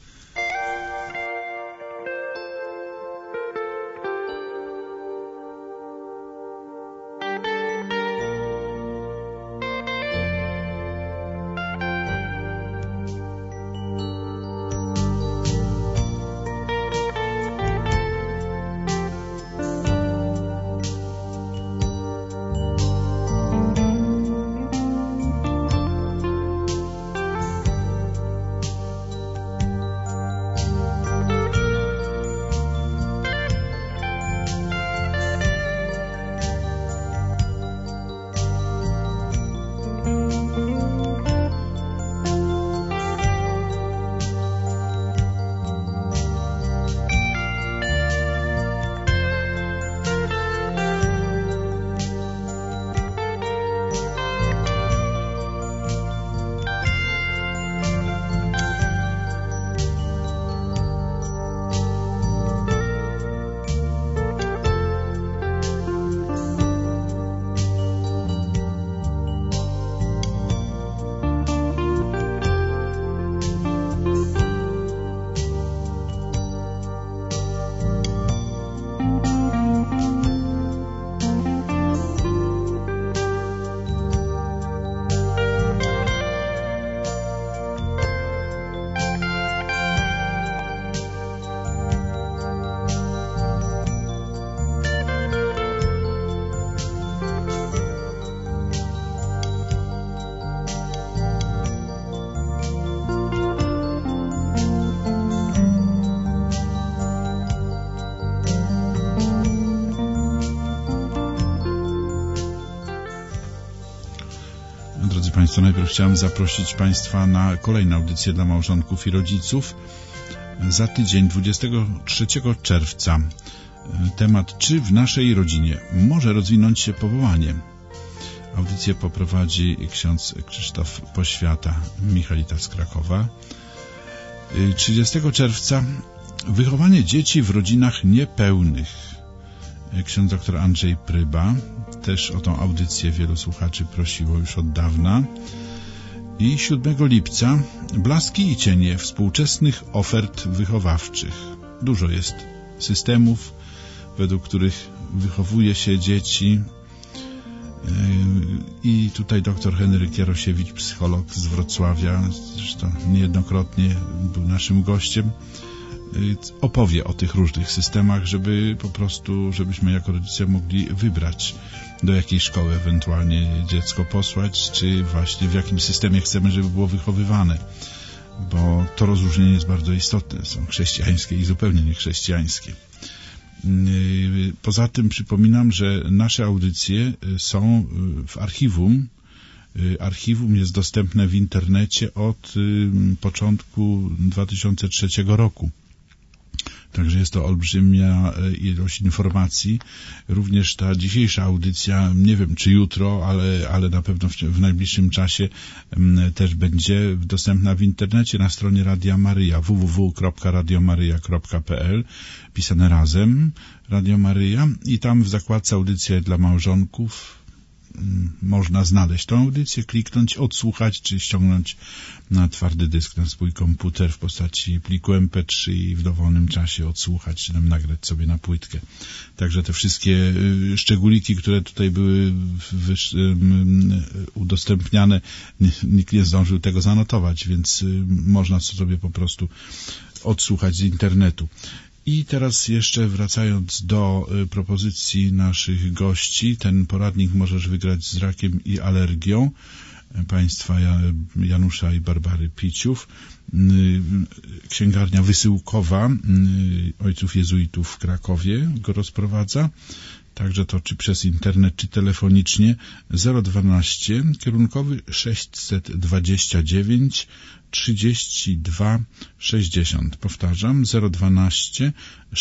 [SPEAKER 3] Państwa, najpierw chciałem zaprosić Państwa na kolejne audycje dla małżonków i rodziców. Za tydzień, 23 czerwca, temat: czy w naszej rodzinie może rozwinąć się powołanie? Audycję poprowadzi ksiądz Krzysztof Poświata, Michalita z Krakowa. 30 czerwca wychowanie dzieci w rodzinach niepełnych. Ksiądz dr Andrzej Pryba. Też o tą audycję wielu słuchaczy prosiło już od dawna. I 7 lipca blaski i cienie współczesnych ofert wychowawczych. Dużo jest systemów, według których wychowuje się dzieci. I tutaj dr Henryk Jarosiewicz, psycholog z Wrocławia, zresztą niejednokrotnie był naszym gościem, opowie o tych różnych systemach, żeby po prostu, żebyśmy jako rodzice mogli wybrać, do jakiej szkoły ewentualnie dziecko posłać, czy właśnie w jakim systemie chcemy, żeby było wychowywane, bo to rozróżnienie jest bardzo istotne. Są chrześcijańskie i zupełnie niechrześcijańskie. Poza tym przypominam, że nasze audycje są w archiwum. Archiwum jest dostępne w internecie od początku 2003 roku. Także jest to olbrzymia ilość informacji. Również ta dzisiejsza audycja, nie wiem czy jutro, ale na pewno w najbliższym czasie też będzie dostępna w internecie na stronie Radia Maryja, www.radiomaryja.pl, pisane razem, Radio Maryja, i tam w zakładce audycja dla małżonków można znaleźć tą audycję, kliknąć, odsłuchać, czy ściągnąć na twardy dysk na swój komputer w postaci pliku MP3 i w dowolnym czasie odsłuchać, czy tam nagrać sobie na płytkę. Także te wszystkie szczególiki, które tutaj były udostępniane, nikt nie zdążył tego zanotować, więc można sobie po prostu odsłuchać z internetu. I teraz jeszcze wracając do propozycji naszych gości, ten poradnik możesz wygrać z rakiem i alergią państwa Janusza i Barbary Piciów. Księgarnia wysyłkowa ojców jezuitów w Krakowie go rozprowadza. Także to czy przez internet, czy telefonicznie. 012 kierunkowy 629 32 60. Powtarzam, 012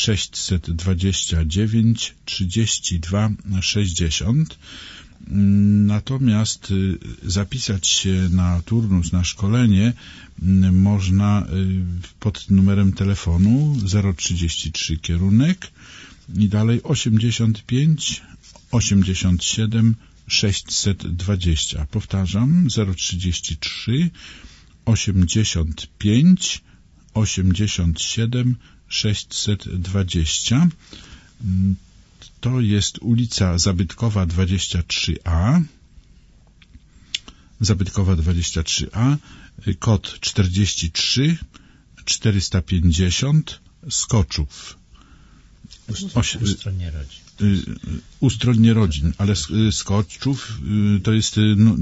[SPEAKER 3] 629 32 60. Natomiast zapisać się na turnus, na szkolenie można pod numerem telefonu 033 kierunek i dalej 85 87 620. Powtarzam, 033 85 87 620. To jest ulica Zabytkowa 23A. Zabytkowa 23A, kod 43 450, Skoczów.
[SPEAKER 5] Ustronnie rodzin.
[SPEAKER 3] Ustronnie rodzin, ale Skoczów to jest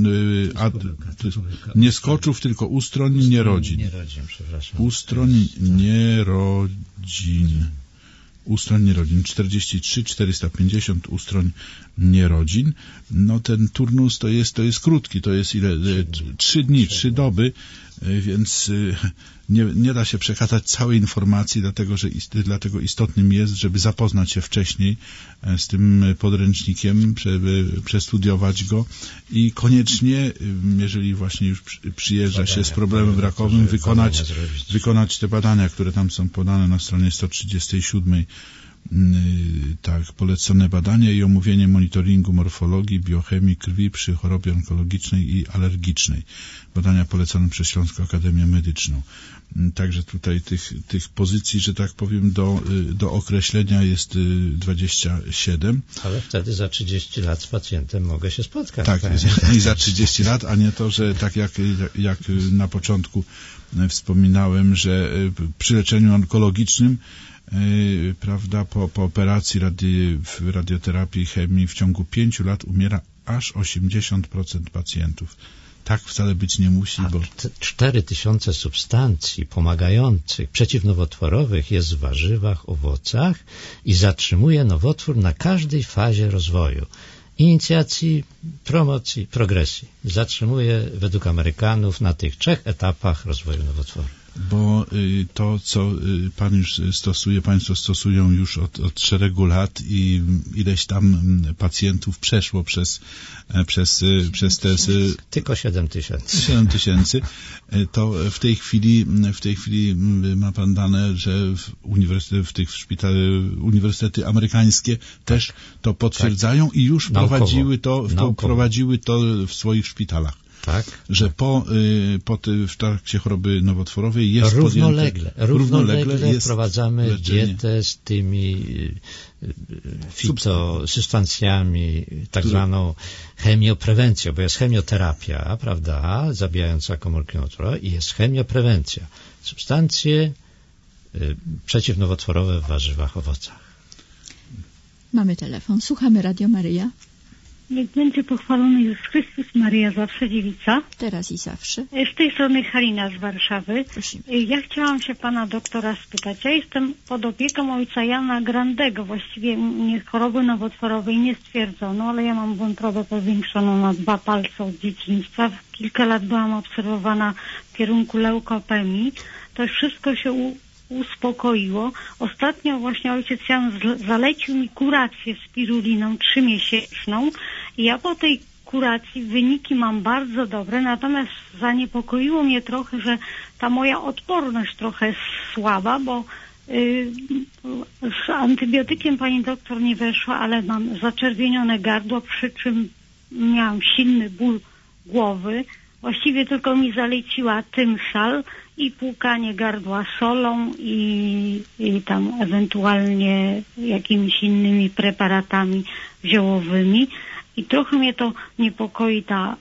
[SPEAKER 3] nie Skoczów, tylko Ustroń nie rodzin. Ustroń nie rodzin. Ustroń nie rodzin. 43 450 Ustroń nie rodzin. No ten turnus to jest krótki, to jest ile? 3 dni, 3 doby, więc nie da się przekazać całej informacji, dlatego istotnym jest, żeby zapoznać się wcześniej z tym podręcznikiem, przestudiować go i koniecznie, jeżeli właśnie już przyjeżdża się z problemem rakowym, wykonać te badania, które tam są podane na stronie 137. Tak, polecone badania i omówienie monitoringu morfologii, biochemii krwi przy chorobie onkologicznej i alergicznej. Badania polecone przez Śląską Akademię Medyczną. Także tutaj tych pozycji, że tak powiem, do określenia jest 27.
[SPEAKER 5] Ale wtedy za 30 lat z pacjentem mogę się spotkać.
[SPEAKER 3] Tak, i za 30 lat, a nie to, że tak jak na początku wspominałem, że przy leczeniu onkologicznym, prawda, po operacji w radioterapii, chemii w ciągu 5 lat umiera aż 80% pacjentów. Tak wcale być nie musi, bo
[SPEAKER 5] 4000 substancji pomagających, przeciwnowotworowych jest w warzywach, owocach i zatrzymuje nowotwór na każdej fazie rozwoju. inicjacji, promocji, progresji. Zatrzymuje według Amerykanów na tych 3 etapach rozwoju nowotworu.
[SPEAKER 3] Bo to, co pan już stosuje, państwo stosują już od szeregu lat i ileś tam pacjentów przeszło przez te...
[SPEAKER 5] Tylko 7 tysięcy.
[SPEAKER 3] 7 tysięcy. To w tej chwili ma pan dane, że uniwersytety amerykańskie też to potwierdzają i już wprowadziły to w swoich szpitalach.
[SPEAKER 5] Tak.
[SPEAKER 3] Że w trakcie choroby nowotworowej jest
[SPEAKER 5] równolegle wprowadzamy dietę z tymi fitosubstancjami, tak zwaną chemioprewencją, bo jest chemioterapia, prawda, zabijająca komórki nowotworowe i jest chemioprewencja. Substancje przeciwnowotworowe w warzywach, owocach.
[SPEAKER 2] Mamy telefon. Słuchamy Radio Maryja.
[SPEAKER 16] Niech będzie pochwalony Jezus Chrystus, Maryja zawsze dziewica.
[SPEAKER 2] Teraz i zawsze.
[SPEAKER 16] Z tej strony Halina z Warszawy.
[SPEAKER 2] Prosimy.
[SPEAKER 16] Ja chciałam się pana doktora spytać. Ja jestem pod opieką ojca Jana Grandego. Właściwie mnie choroby nowotworowej nie stwierdzono, ale ja mam wątrobę powiększoną na 2 palce od dzieciństwa. Kilka lat byłam obserwowana w kierunku leukopemii. To wszystko się uspokoiło. Ostatnio właśnie ojciec Jan zalecił mi kurację spiruliną 3-miesięczną i ja po tej kuracji wyniki mam bardzo dobre, natomiast zaniepokoiło mnie trochę, że ta moja odporność trochę jest słaba, bo z antybiotykiem pani doktor nie weszła, ale mam zaczerwienione gardło, przy czym miałam silny ból głowy. Właściwie tylko mi zaleciła tymsal i płukanie gardła solą i tam ewentualnie jakimiś innymi preparatami ziołowymi. I trochę mnie to niepokoi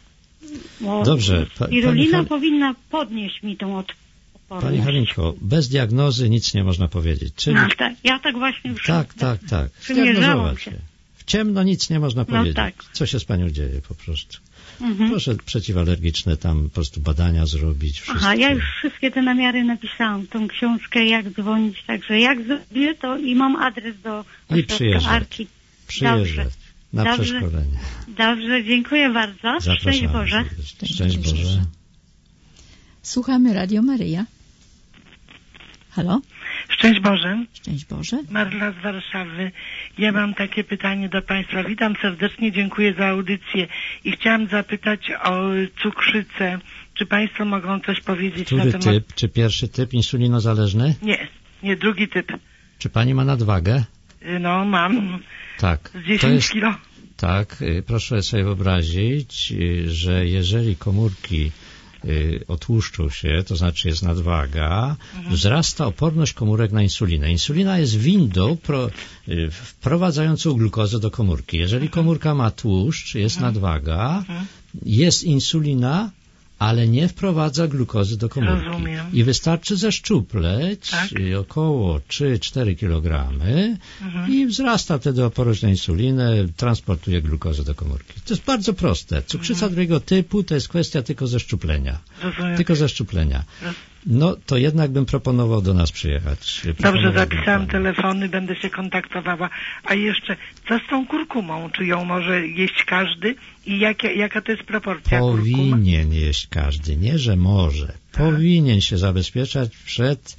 [SPEAKER 5] Dobrze,
[SPEAKER 16] spirulina powinna podnieść mi tą odporność.
[SPEAKER 5] Pani Halinko, bez diagnozy nic nie można powiedzieć. Czyli...
[SPEAKER 16] No, tak, ja tak właśnie już...
[SPEAKER 5] Tak.
[SPEAKER 16] Przymierzałam się.
[SPEAKER 5] W ciemno nic nie można powiedzieć.
[SPEAKER 16] Tak.
[SPEAKER 5] Co się z panią dzieje po prostu? Proszę przeciwalergiczne tam po prostu badania zrobić. Wszystkie.
[SPEAKER 16] Ja już wszystkie te namiary napisałam, tą książkę, jak dzwonić, także jak zrobię to i mam adres do
[SPEAKER 5] Przyjeżdżać na przeszkolenie.
[SPEAKER 16] Dobrze, dziękuję bardzo. Szczęść Boże.
[SPEAKER 5] Szczęść Boże.
[SPEAKER 2] Słuchamy Radio Maryja. Halo?
[SPEAKER 17] Szczęść Boże.
[SPEAKER 2] Szczęść Boże.
[SPEAKER 17] Marla z Warszawy. Ja mam takie pytanie do Państwa. Witam serdecznie, dziękuję za audycję i chciałam zapytać o cukrzycę. Czy Państwo mogą coś powiedzieć na temat...
[SPEAKER 5] typ? Czy pierwszy typ insulinozależny?
[SPEAKER 17] Nie, drugi typ.
[SPEAKER 5] Czy Pani ma nadwagę?
[SPEAKER 17] No, mam.
[SPEAKER 5] Tak.
[SPEAKER 17] Z 10 kilo.
[SPEAKER 5] Tak, proszę sobie wyobrazić, że jeżeli komórki otłuszczą się, to znaczy jest nadwaga, wzrasta oporność komórek na insulinę. Insulina jest windą wprowadzającą glukozę do komórki. Jeżeli komórka ma tłuszcz, jest nadwaga, jest insulina, ale nie wprowadza glukozy do komórki.
[SPEAKER 17] Rozumiem.
[SPEAKER 5] I wystarczy zeszczupleć około 3-4 kg i wzrasta wtedy oporność na insulinę, transportuje glukozę do komórki. To jest bardzo proste. Cukrzyca drugiego typu to jest kwestia tylko zeszczuplenia.
[SPEAKER 17] Rozumiem.
[SPEAKER 5] Tylko zeszczuplenia. No to jednak bym proponował do nas przyjechać.
[SPEAKER 17] Dobrze, zapisałam telefony, będę się kontaktowała. A jeszcze, co z tą kurkumą? Czy ją może jeść każdy? I jaka to jest proporcja
[SPEAKER 5] Powinien jeść każdy, nie że może. Powinien się zabezpieczać przed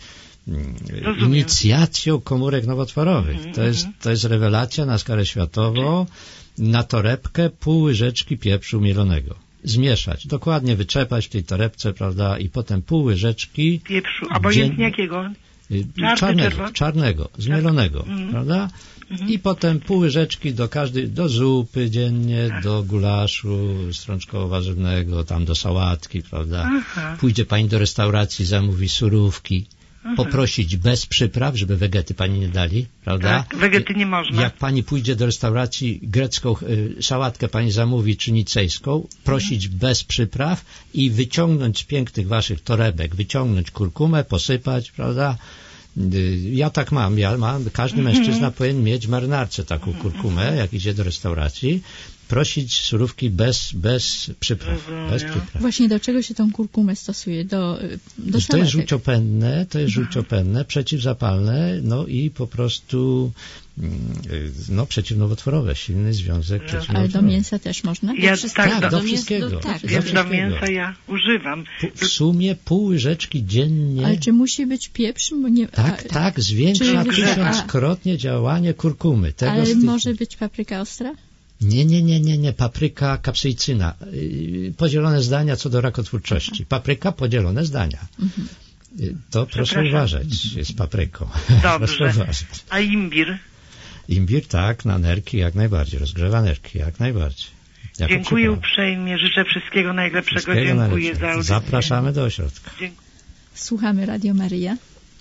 [SPEAKER 5] inicjacją komórek nowotworowych. To jest rewelacja na skalę światową. Na torebkę pół łyżeczki pieprzu mielonego. Zmieszać, dokładnie wyczepać w tej torebce, prawda, i potem pół łyżeczki
[SPEAKER 17] pieprzu, obojętnie jakiego?
[SPEAKER 5] Czarnego, zmielonego, prawda? I potem pół łyżeczki do zupy dziennie, do gulaszu strączkowo-warzywnego, tam do sałatki, prawda? Pójdzie pani do restauracji, zamówi surówki, poprosić bez przypraw, żeby wegety pani nie dali, prawda?
[SPEAKER 17] Tak, wegety nie można.
[SPEAKER 5] Jak pani pójdzie do restauracji, grecką sałatkę pani zamówi, czy nicejską, prosić bez przypraw i wyciągnąć z pięknych waszych torebek, wyciągnąć kurkumę, posypać, prawda? Ja tak mam, każdy mężczyzna powinien mieć w marynarce taką kurkumę, jak idzie do restauracji, prosić surówki bez przypraw.
[SPEAKER 2] Właśnie do czego się tą kurkumę stosuje? Do
[SPEAKER 5] to jest żółciopenne, przeciwzapalne, no i po prostu przeciwnowotworowe, silny związek przeciwnowotworowy.
[SPEAKER 2] Ale do mięsa też można?
[SPEAKER 5] Do wszystkiego.
[SPEAKER 17] Do mięsa ja używam.
[SPEAKER 5] W sumie pół łyżeczki dziennie.
[SPEAKER 2] Ale czy musi być pieprz? Bo nie...
[SPEAKER 5] Tak, zwiększa 1000-krotnie działanie kurkumy.
[SPEAKER 2] Ale może być papryka ostra?
[SPEAKER 5] Nie, papryka kapsyjcyna. Podzielone zdania co do rakotwórczości. Papryka, podzielone zdania. To proszę uważać z papryką.
[SPEAKER 17] Dobrze. A imbir?
[SPEAKER 5] Imbir tak, na nerki jak najbardziej, rozgrzewa nerki jak najbardziej.
[SPEAKER 17] Dziękuję uprzejmie, życzę wszystkiego najlepszego. Dziękuję za audycję.
[SPEAKER 5] Zapraszamy do ośrodka.
[SPEAKER 2] Słuchamy Radio Maryja.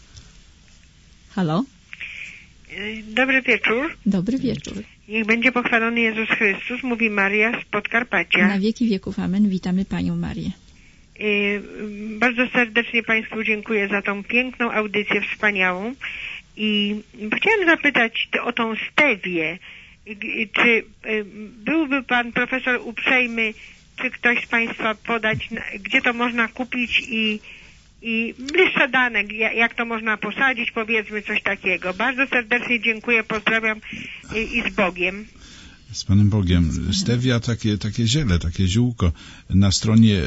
[SPEAKER 2] Halo?
[SPEAKER 18] Dobry wieczór.
[SPEAKER 2] Dobry wieczór.
[SPEAKER 18] Niech będzie pochwalony Jezus Chrystus, mówi Maria z Podkarpacia.
[SPEAKER 2] Na wieki wieków, amen. Witamy Panią Marię.
[SPEAKER 18] Bardzo serdecznie Państwu dziękuję za tą piękną audycję, wspaniałą. I chciałem zapytać o tą stewię. Czy byłby Pan Profesor uprzejmy, czy ktoś z Państwa podać, gdzie to można kupić i bliższe dane, jak to można posadzić, powiedzmy coś takiego. Bardzo serdecznie dziękuję, pozdrawiam i z Bogiem.
[SPEAKER 3] Z Panem Bogiem. Stevia, takie ziele, takie ziółko. Na stronie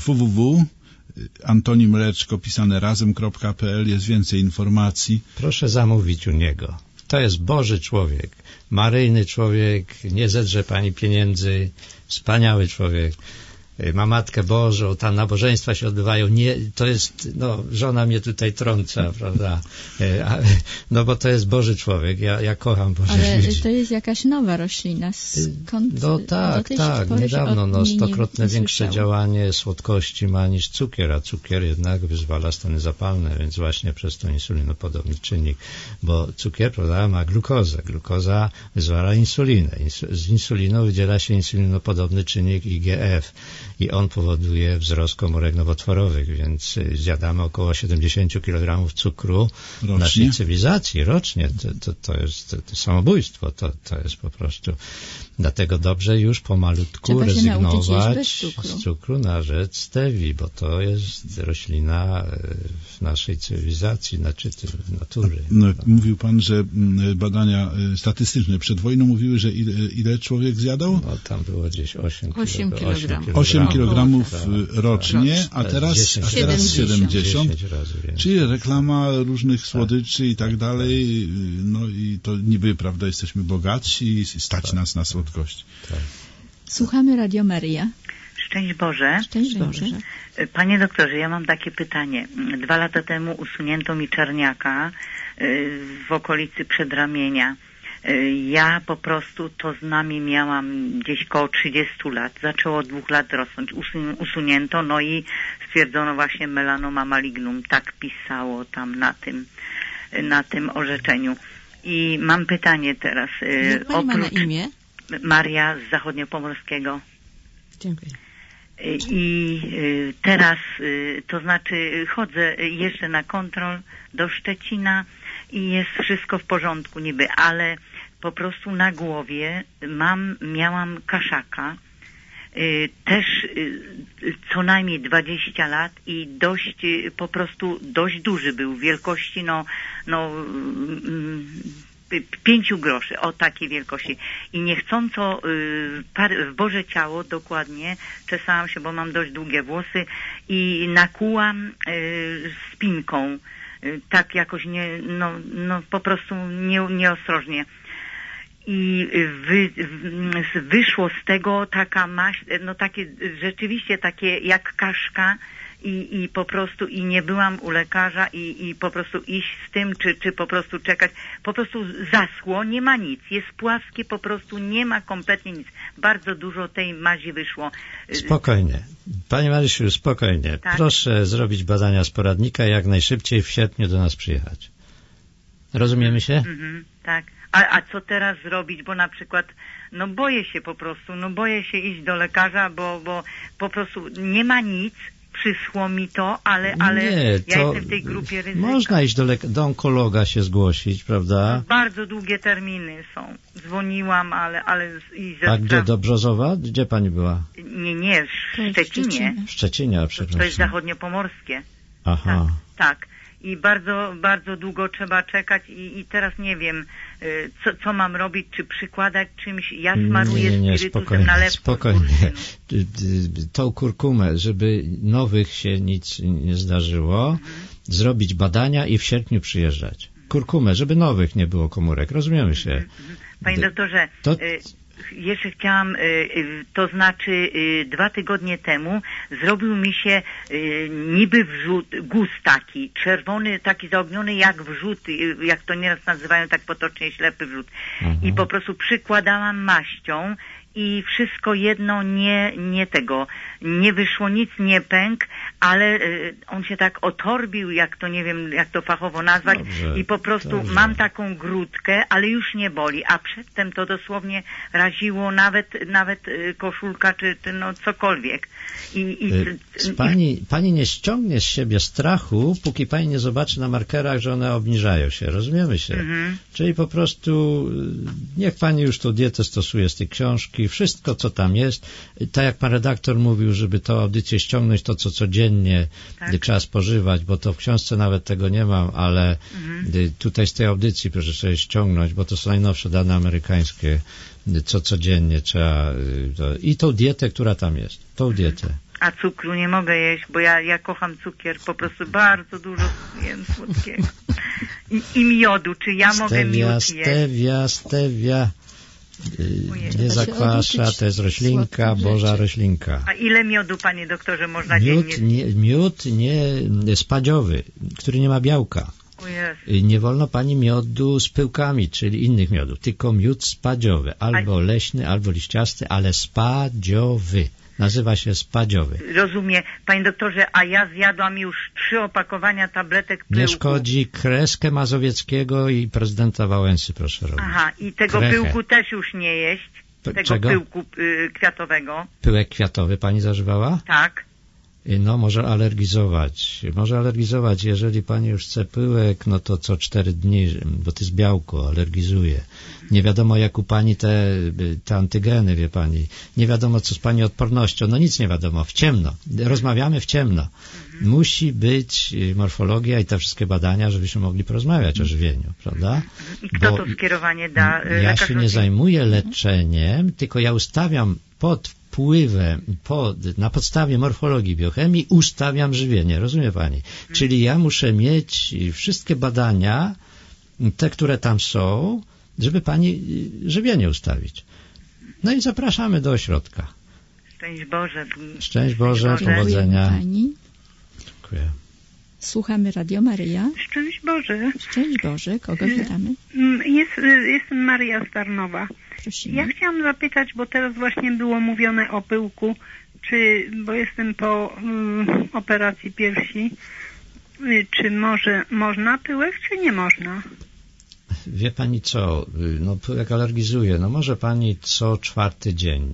[SPEAKER 3] www.antonimleczko pisane razem.pl jest więcej informacji.
[SPEAKER 5] Proszę zamówić u niego. To jest Boży człowiek, maryjny człowiek, nie zedrze Pani pieniędzy, wspaniały człowiek. Ma Matkę Bożą, tam nabożeństwa się odbywają, to jest, żona mnie tutaj trąca, prawda, bo to jest Boży człowiek, ja kocham Bożych ludzi.
[SPEAKER 2] Ale to jest jakaś nowa roślina, skąd?
[SPEAKER 5] Tak, niedawno, 100-krotne większe działanie słodkości ma niż cukier, a cukier jednak wyzwala stany zapalne, więc właśnie przez to insulinopodobny czynnik, bo cukier, prawda, ma glukozę, glukoza wyzwala insulinę, z insuliną wydziela się insulinopodobny czynnik IGF, i on powoduje wzrost komórek nowotworowych, więc zjadamy około 70 kg cukru w naszej cywilizacji rocznie. To jest samobójstwo, to jest po prostu. Dlatego dobrze już pomalutku rezygnować z cukru na rzecz stevii, bo to jest roślina w naszej cywilizacji, natury.
[SPEAKER 3] Mówił Pan, że badania statystyczne przed wojną mówiły, że ile człowiek zjadał?
[SPEAKER 5] Tam było gdzieś 8 kg.
[SPEAKER 3] 8 kg rocznie, a teraz 70. Czyli reklama różnych słodyczy i tak dalej. I to niby, prawda, jesteśmy bogatsi i stać nas na słodkość.
[SPEAKER 5] Tak.
[SPEAKER 2] Słuchamy Radio Maryja.
[SPEAKER 19] Szczęść Boże.
[SPEAKER 2] Szczęść Boże.
[SPEAKER 19] Panie doktorze, ja mam takie pytanie. 2 lata temu usunięto mi czarniaka w okolicy przedramienia. Ja po prostu to z nami miałam gdzieś koło 30 lat. Zaczęło od 2 lat rosnąć. Usunięto, i stwierdzono właśnie melanoma malignum. Tak pisało tam na tym orzeczeniu. I mam pytanie teraz.
[SPEAKER 4] Jak Pani ma na imię?
[SPEAKER 19] Maria z Zachodniopomorskiego.
[SPEAKER 4] Dziękuję.
[SPEAKER 19] I teraz, to znaczy chodzę jeszcze na kontrol do Szczecina i jest wszystko w porządku niby, ale po prostu na głowie miałam kaszaka, też co najmniej 20 lat i dość duży był, wielkości 5 groszy, o takiej wielkości. I niechcąco w Boże Ciało dokładnie czesałam się, bo mam dość długie włosy i nakułam spinką, tak jakoś po prostu nieostrożnie. I wyszło z tego taka maść, takie rzeczywiście takie jak kaszka i po prostu i nie byłam u lekarza i po prostu iść z tym, czy po prostu czekać. Po prostu zaschło, nie ma nic. Jest płaskie, po prostu nie ma kompletnie nic. Bardzo dużo tej mazi wyszło.
[SPEAKER 5] Spokojnie. Panie Marysiu, spokojnie. Tak? Proszę zrobić badania z poradnika i jak najszybciej w sierpniu do nas przyjechać. Rozumiemy się?
[SPEAKER 19] Tak. A co teraz zrobić, bo na przykład boję się po prostu, boję się iść do lekarza, bo po prostu nie ma nic, przyschło mi to, ale ja jestem w tej grupie ryzyka.
[SPEAKER 5] Można iść do onkologa się zgłosić, prawda?
[SPEAKER 19] Bardzo długie terminy są. Dzwoniłam, ale
[SPEAKER 5] A gdzie, do Brzozowa? Gdzie pani była?
[SPEAKER 19] Nie, w Szczecinie.
[SPEAKER 5] W Szczecinie, przepraszam.
[SPEAKER 19] To jest zachodniopomorskie.
[SPEAKER 5] Aha.
[SPEAKER 19] Tak. i bardzo, bardzo długo trzeba czekać i teraz nie wiem, co mam robić, czy przykładać czymś. Ja smaruję spirytusem na lepko.
[SPEAKER 5] Spokojnie. Tą kurkumę, żeby nowych się nic nie zdarzyło, zrobić badania i w sierpniu przyjeżdżać. Kurkumę, żeby nowych nie było komórek. Rozumiemy się.
[SPEAKER 19] Panie doktorze, jeszcze chciałam, to znaczy 2 tygodnie temu zrobił mi się niby wrzód, guz taki, czerwony, taki zaogniony jak wrzód, jak to nieraz nazywają tak potocznie, ślepy wrzód. I po prostu przykładałam maścią i wszystko jedno nie wyszło, nic nie pękł, ale on się tak otorbił, jak to nie wiem, jak to fachowo nazwać. Dobrze, i po prostu mam taką grudkę, ale już nie boli, a przedtem to dosłownie raziło nawet koszulka, czy no cokolwiek.
[SPEAKER 5] Pani nie ściągnie z siebie strachu, póki pani nie zobaczy na markerach, że one obniżają się. Rozumiemy się? Czyli po prostu niech pani już tą dietę stosuje z tej książki, wszystko co tam jest. Tak jak pan redaktor mówił, żeby tą audycję ściągnąć, to co codziennie trzeba spożywać, bo to w książce nawet tego nie mam, ale tutaj z tej audycji proszę sobie ściągnąć, bo to są najnowsze dane amerykańskie, co codziennie trzeba i tą dietę, która tam jest, tą dietę.
[SPEAKER 19] A cukru nie mogę jeść, bo ja kocham cukier, po prostu bardzo dużo jem słodkiego. I miodu, czy ja mogę miód jeść? Stevia.
[SPEAKER 5] Nie zakwasza, to jest roślinka, boża roślinka.
[SPEAKER 19] A ile miodu, panie doktorze, można dziennie?
[SPEAKER 5] Miód nie spadziowy, który nie ma białka. Nie wolno pani miodu z pyłkami, czyli innych miodów, tylko miód spadziowy, albo leśny, albo liściasty, ale spadziowy. Nazywa się spadziowy.
[SPEAKER 19] Rozumiem. Panie doktorze, a ja zjadłam już 3 opakowania tabletek pyłku.
[SPEAKER 5] Nie szkodzi, kreskę Mazowieckiego i prezydenta Wałęsy, proszę robić.
[SPEAKER 19] Aha, i tego pyłku też już nie jeść? Tego pyłku kwiatowego?
[SPEAKER 5] Pyłek kwiatowy pani zażywała?
[SPEAKER 19] Tak.
[SPEAKER 5] No, może alergizować. Jeżeli pani już chce pyłek, no to co 4 dni, bo to jest białko, alergizuje. Nie wiadomo, jak u pani te antygeny, wie pani. Nie wiadomo, co z pani odpornością. No nic nie wiadomo. W ciemno. Rozmawiamy w ciemno. Musi być morfologia i te wszystkie badania, żebyśmy mogli porozmawiać o żywieniu, prawda?
[SPEAKER 19] I kto to skierowanie da?
[SPEAKER 5] Ja się nie zajmuję leczeniem, tylko ja ustawiam pod wpływem, na podstawie morfologii biochemii ustawiam żywienie, rozumie pani? Czyli ja muszę mieć wszystkie badania, te, które tam są, żeby pani żywienie ustawić. No i zapraszamy do ośrodka.
[SPEAKER 19] Szczęść Boże.
[SPEAKER 5] Szczęść Boże, powodzenia.
[SPEAKER 2] Pani.
[SPEAKER 5] Dziękuję.
[SPEAKER 2] Słuchamy Radio Maryja.
[SPEAKER 20] Szczęść Boże.
[SPEAKER 2] Szczęść Boże. Kogo witamy?
[SPEAKER 20] Jestem Maria z Tarnowa.
[SPEAKER 2] Prosimy.
[SPEAKER 20] Ja chciałam zapytać, bo teraz właśnie było mówione o pyłku, bo jestem po operacji piersi, czy można pyłek, czy nie można?
[SPEAKER 5] Wie pani co, no pyłek alergizuje, no może pani co 4 dzień,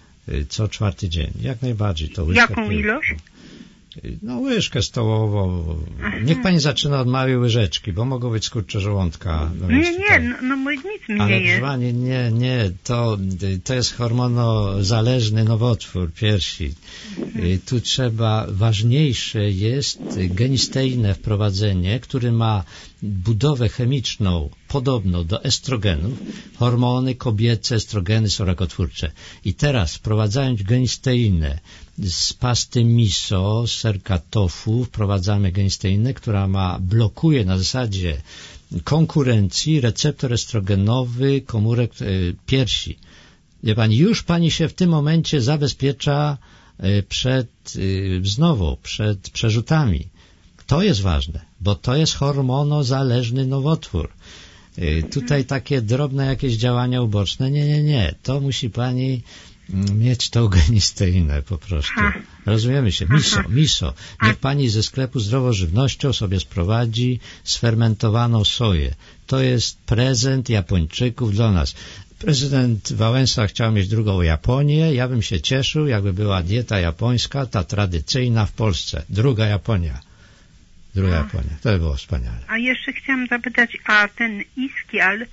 [SPEAKER 5] jak najbardziej to łyżkę.
[SPEAKER 20] Jaką ilość?
[SPEAKER 5] No łyżkę stołową. Niech pani zaczyna od małej łyżeczki, bo mogą być skurcze żołądka.
[SPEAKER 20] Bo nic mi nie jest.
[SPEAKER 5] Ale nie, to jest hormonozależny nowotwór piersi. Tu ważniejsze jest genisteine wprowadzenie, który ma budowę chemiczną podobną do estrogenów. Hormony kobiece, estrogeny są rakotwórcze. I teraz wprowadzając genisteinę z pasty miso, serka tofu, wprowadzamy genisteinę, która blokuje na zasadzie konkurencji receptor estrogenowy komórek piersi. Wie pani, już pani się w tym momencie zabezpiecza przed wznową, przed przerzutami. To jest ważne, bo to jest hormonozależny nowotwór. Tutaj takie drobne jakieś działania uboczne, nie. To musi pani mieć tą genisteinę po prostu. Rozumiemy się. Miso. Niech pani ze sklepu zdrowożywnością sobie sprowadzi sfermentowaną soję. To jest prezent Japończyków dla nas. Prezydent Wałęsa chciał mieć drugą Japonię. Ja bym się cieszył, jakby była dieta japońska, ta tradycyjna w Polsce. Druga Japonia. To by było wspaniale.
[SPEAKER 20] A jeszcze chciałam zapytać, a ten iskial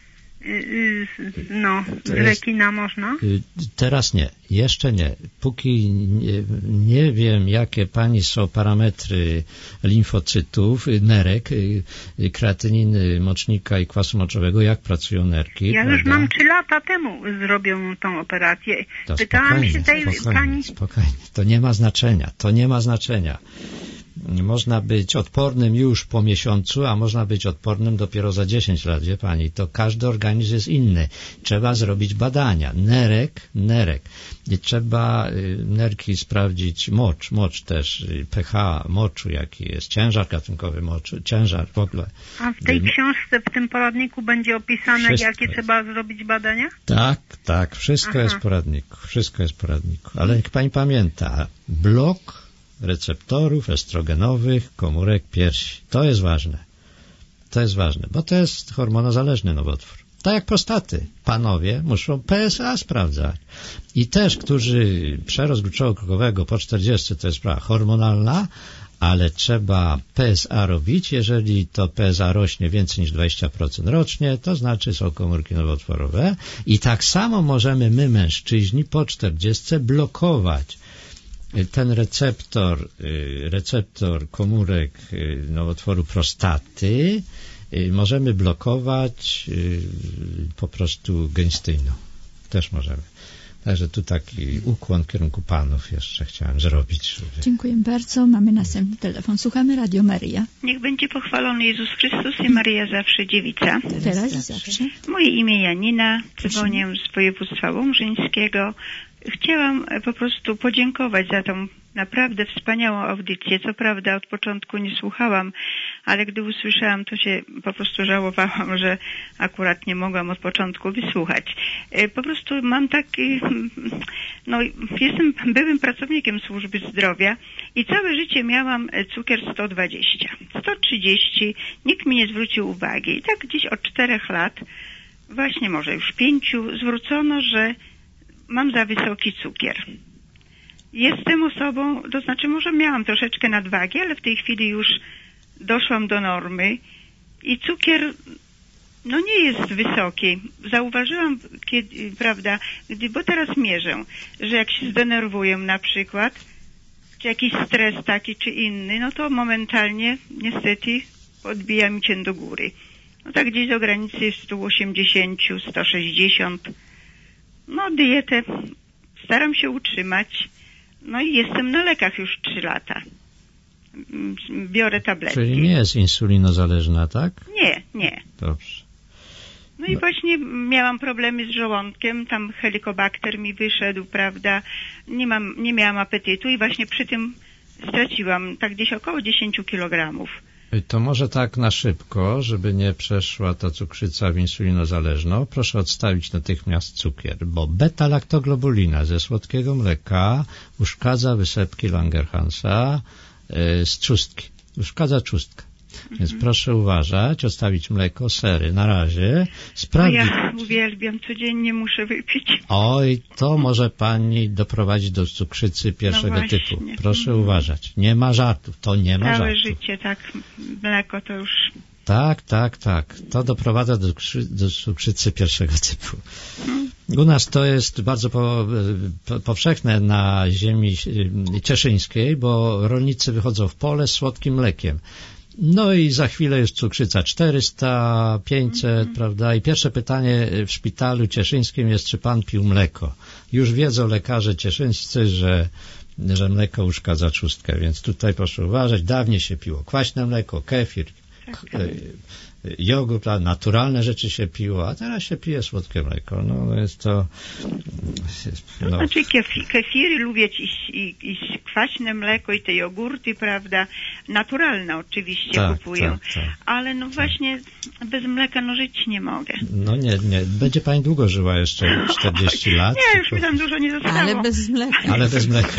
[SPEAKER 20] z rekina można?
[SPEAKER 5] Teraz nie, jeszcze nie. Póki nie wiem, jakie pani są parametry limfocytów, nerek, kreatyniny mocznika i kwasu moczowego, jak pracują nerki.
[SPEAKER 20] Ja już mam 3 lata temu zrobioną tą operację. Pytałam się tej pani...
[SPEAKER 5] Spokojnie, to nie ma znaczenia. Można być odpornym już po miesiącu, a można być odpornym dopiero za 10 lat, wie pani. To każdy organizm jest inny. Trzeba zrobić badania. Nerek. I trzeba nerki sprawdzić, mocz też, pH moczu, jaki jest, ciężar gatunkowy moczu, ciężar w ogóle.
[SPEAKER 20] A w tej książce, w tym poradniku będzie opisane, jakie trzeba zrobić badania?
[SPEAKER 5] Tak. Wszystko jest w poradniku. Ale jak pani pamięta, blok receptorów estrogenowych komórek piersi. To jest ważne, bo to jest hormonozależny nowotwór. Tak jak prostaty. Panowie muszą PSA sprawdzać. I też, którzy przerost gruczołu-krokowego po 40, to jest sprawa hormonalna, ale trzeba PSA robić. Jeżeli to PSA rośnie więcej niż 20% rocznie, to znaczy są komórki nowotworowe. I tak samo możemy my, mężczyźni, po 40 blokować ten receptor komórek nowotworu prostaty, możemy blokować po prostu genistyną. Też możemy. Także tu taki ukłon w kierunku panów jeszcze chciałem zrobić.
[SPEAKER 2] Dziękuję bardzo. Mamy następny telefon. Słuchamy Radio Maryja.
[SPEAKER 21] Niech będzie pochwalony Jezus Chrystus i Maryja zawsze dziewica.
[SPEAKER 2] Teraz i zawsze.
[SPEAKER 21] Moje imię Janina, dzwonię z województwa łomżyńskiego. Chciałam po prostu podziękować za tą naprawdę wspaniałą audycję. Co prawda od początku nie słuchałam, ale gdy usłyszałam, to się po prostu żałowałam, że akurat nie mogłam od początku wysłuchać. Po prostu mam taki, jestem byłym pracownikiem służby zdrowia i całe życie miałam cukier 120, 130, nikt mi nie zwrócił uwagi. I tak gdzieś od 4 lat, właśnie może już 5, zwrócono, że mam za wysoki cukier. Jestem osobą, to znaczy może miałam troszeczkę nadwagi, ale w tej chwili już doszłam do normy i cukier nie jest wysoki. Zauważyłam, bo teraz mierzę, że jak się zdenerwuję na przykład, czy jakiś stres taki czy inny, to momentalnie niestety podbija mi cię do góry. Tak gdzieś do granicy 180, 160. Dietę staram się utrzymać. I jestem na lekach już 3 lata. Biorę tabletki.
[SPEAKER 5] Czyli nie jest insulinozależna, tak?
[SPEAKER 21] Nie.
[SPEAKER 5] Dobrze.
[SPEAKER 21] I właśnie miałam problemy z żołądkiem, tam helikobakter mi wyszedł, prawda? Nie miałam apetytu i właśnie przy tym straciłam tak gdzieś około 10 kilogramów.
[SPEAKER 5] To może tak na szybko, żeby nie przeszła ta cukrzyca w insulinozależną, proszę odstawić natychmiast cukier, bo beta-laktoglobulina ze słodkiego mleka uszkadza wysepki Langerhansa z trzustki. Uszkadza trzustkę. Więc proszę uważać, odstawić mleko, sery na razie. Sprawdzić.
[SPEAKER 21] Ja uwielbiam, codziennie muszę wypić.
[SPEAKER 5] Oj, to może pani doprowadzić do cukrzycy pierwszego typu. Proszę uważać. Nie ma żartów, to nie ma żartów.
[SPEAKER 21] Całe życie, tak, mleko to już...
[SPEAKER 5] Tak. To doprowadza do cukrzycy pierwszego typu. U nas to jest bardzo powszechne na ziemi cieszyńskiej, bo rolnicy wychodzą w pole z słodkim mlekiem. I za chwilę jest cukrzyca 400, 500, prawda? I pierwsze pytanie w szpitalu cieszyńskim jest, czy pan pił mleko. Już wiedzą lekarze cieszyńscy, że mleko uszkadza trzustkę, więc tutaj proszę uważać. Dawniej się piło kwaśne mleko, kefir, jogurt, naturalne rzeczy się piło, a teraz się pije słodkie mleko. Jest to...
[SPEAKER 21] Znaczy kefiry lubię i kwaśne mleko i te jogurty, prawda, naturalne oczywiście kupuję, ale właśnie bez mleka żyć nie mogę.
[SPEAKER 5] Nie, będzie pani długo żyła jeszcze 40 lat.
[SPEAKER 21] Nie, już mi tam dużo nie zostało.
[SPEAKER 2] Ale bez mleka.
[SPEAKER 5] Ale bez mleka.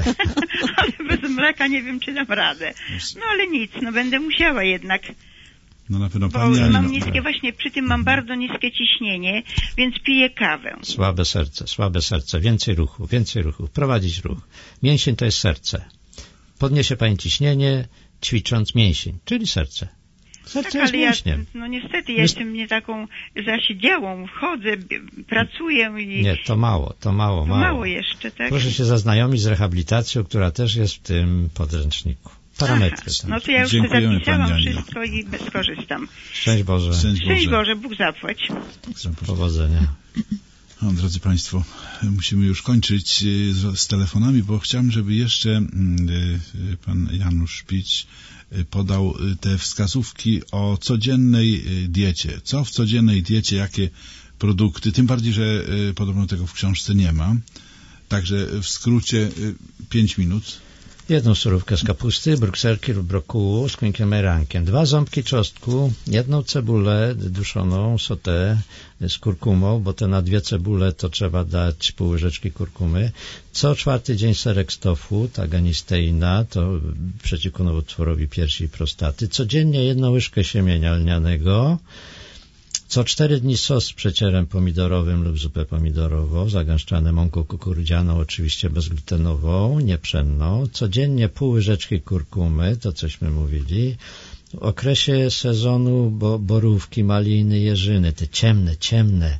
[SPEAKER 21] Ale bez mleka nie wiem, czy dam radę. Ale nic, będę musiała jednak.
[SPEAKER 3] Na pewno
[SPEAKER 21] bo mam niskie, właśnie przy tym mam bardzo niskie ciśnienie, więc piję kawę.
[SPEAKER 5] Słabe serce, więcej ruchu, prowadzić ruch. Mięsień to jest serce. Podniesie pani ciśnienie, ćwicząc mięsień, czyli serce. Serce
[SPEAKER 21] tak, ale
[SPEAKER 5] jest mięśniem.
[SPEAKER 21] No niestety, ja jestem nie taką zasiedziałą, chodzę, pracuję i...
[SPEAKER 5] Nie, to mało.
[SPEAKER 21] Mało jeszcze, tak?
[SPEAKER 5] Proszę się zaznajomić z rehabilitacją, która też jest w tym podręczniku. Parametry.
[SPEAKER 21] No to ja już zapisałam wszystko i skorzystam.
[SPEAKER 5] Szczęść Boże.
[SPEAKER 21] Szczęść Boże, Bóg zapłać.
[SPEAKER 5] Powodzenia.
[SPEAKER 3] No, drodzy Państwo, musimy już kończyć z telefonami, bo chciałem, żeby jeszcze pan Janusz Szpić podał te wskazówki o codziennej diecie. Co w codziennej diecie, jakie produkty, tym bardziej, że podobno tego w książce nie ma. Także w skrócie 5 minut.
[SPEAKER 5] 1 surówkę z kapusty, brukselki lub brokułu z kłębkiem merankiem, 2 ząbki czosnku, 1 cebulę duszoną, sauté z kurkumą, bo te na 2 cebule to trzeba dać pół łyżeczki kurkumy. Co 4 dzień serek z tofu, ta ganisteina, to przeciwko nowotworowi piersi i prostaty. Codziennie 1 łyżkę siemienia lnianego. Co 4 dni sos z przecierem pomidorowym lub zupę pomidorową, zagęszczane mąką kukurydzianą, oczywiście bezglutenową, niepszenną. Codziennie pół łyżeczki kurkumy, to cośmy mówili. W okresie sezonu borówki, maliny, jeżyny, te ciemne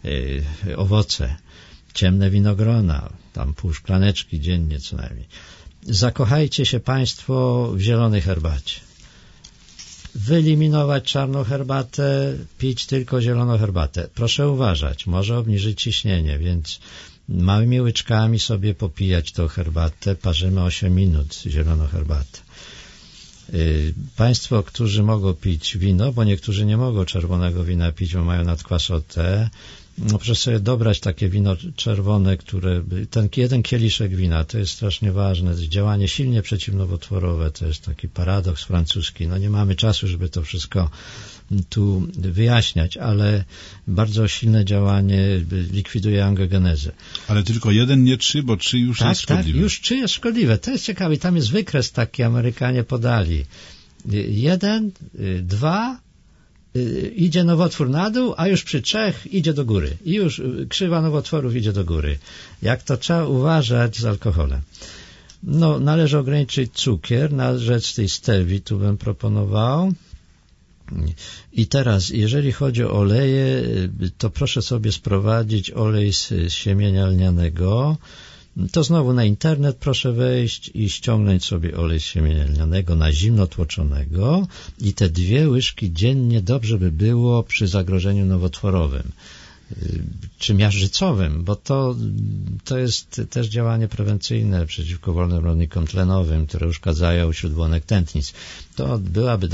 [SPEAKER 5] owoce, ciemne winogrona, tam pół szklaneczki dziennie co najmniej. Zakochajcie się Państwo w zielonej herbacie. Wyeliminować czarną herbatę, pić tylko zieloną herbatę. Proszę uważać, może obniżyć ciśnienie, więc małymi łyczkami sobie popijać tą herbatę. Parzymy 8 minut zieloną herbatę. Państwo, którzy mogą pić wino, bo niektórzy nie mogą czerwonego wina pić, bo mają nadkwasotę, no proszę sobie dobrać takie wino czerwone, ten 1 kieliszek wina, to jest strasznie ważne. Działanie silnie przeciwnowotworowe, to jest taki paradoks francuski. No nie mamy czasu, żeby to wszystko tu wyjaśniać, ale bardzo silne działanie likwiduje angiogenezę.
[SPEAKER 3] Ale tylko 1, nie 3, bo 3 już jest szkodliwe.
[SPEAKER 5] Tak, już 3 jest szkodliwe. To jest ciekawe. Tam jest wykres taki, Amerykanie podali. 1, 2, idzie nowotwór na dół, a już przy 3 idzie do góry. I już krzywa nowotworów idzie do góry. Jak to trzeba uważać z alkoholem. No, należy ograniczyć cukier na rzecz tej stevii, tu bym proponował. I teraz, jeżeli chodzi o oleje, to proszę sobie sprowadzić olej z siemienia lnianego. To znowu na internet proszę wejść i ściągnąć sobie olej z siemienia lnianego na zimno tłoczonego i te 2 łyżki dziennie dobrze by było przy zagrożeniu nowotworowym czy miażdżycowym, bo to jest też działanie prewencyjne przeciwko wolnym rodnikom tlenowym, które uszkadzają śródbłonek tętnic. To byłaby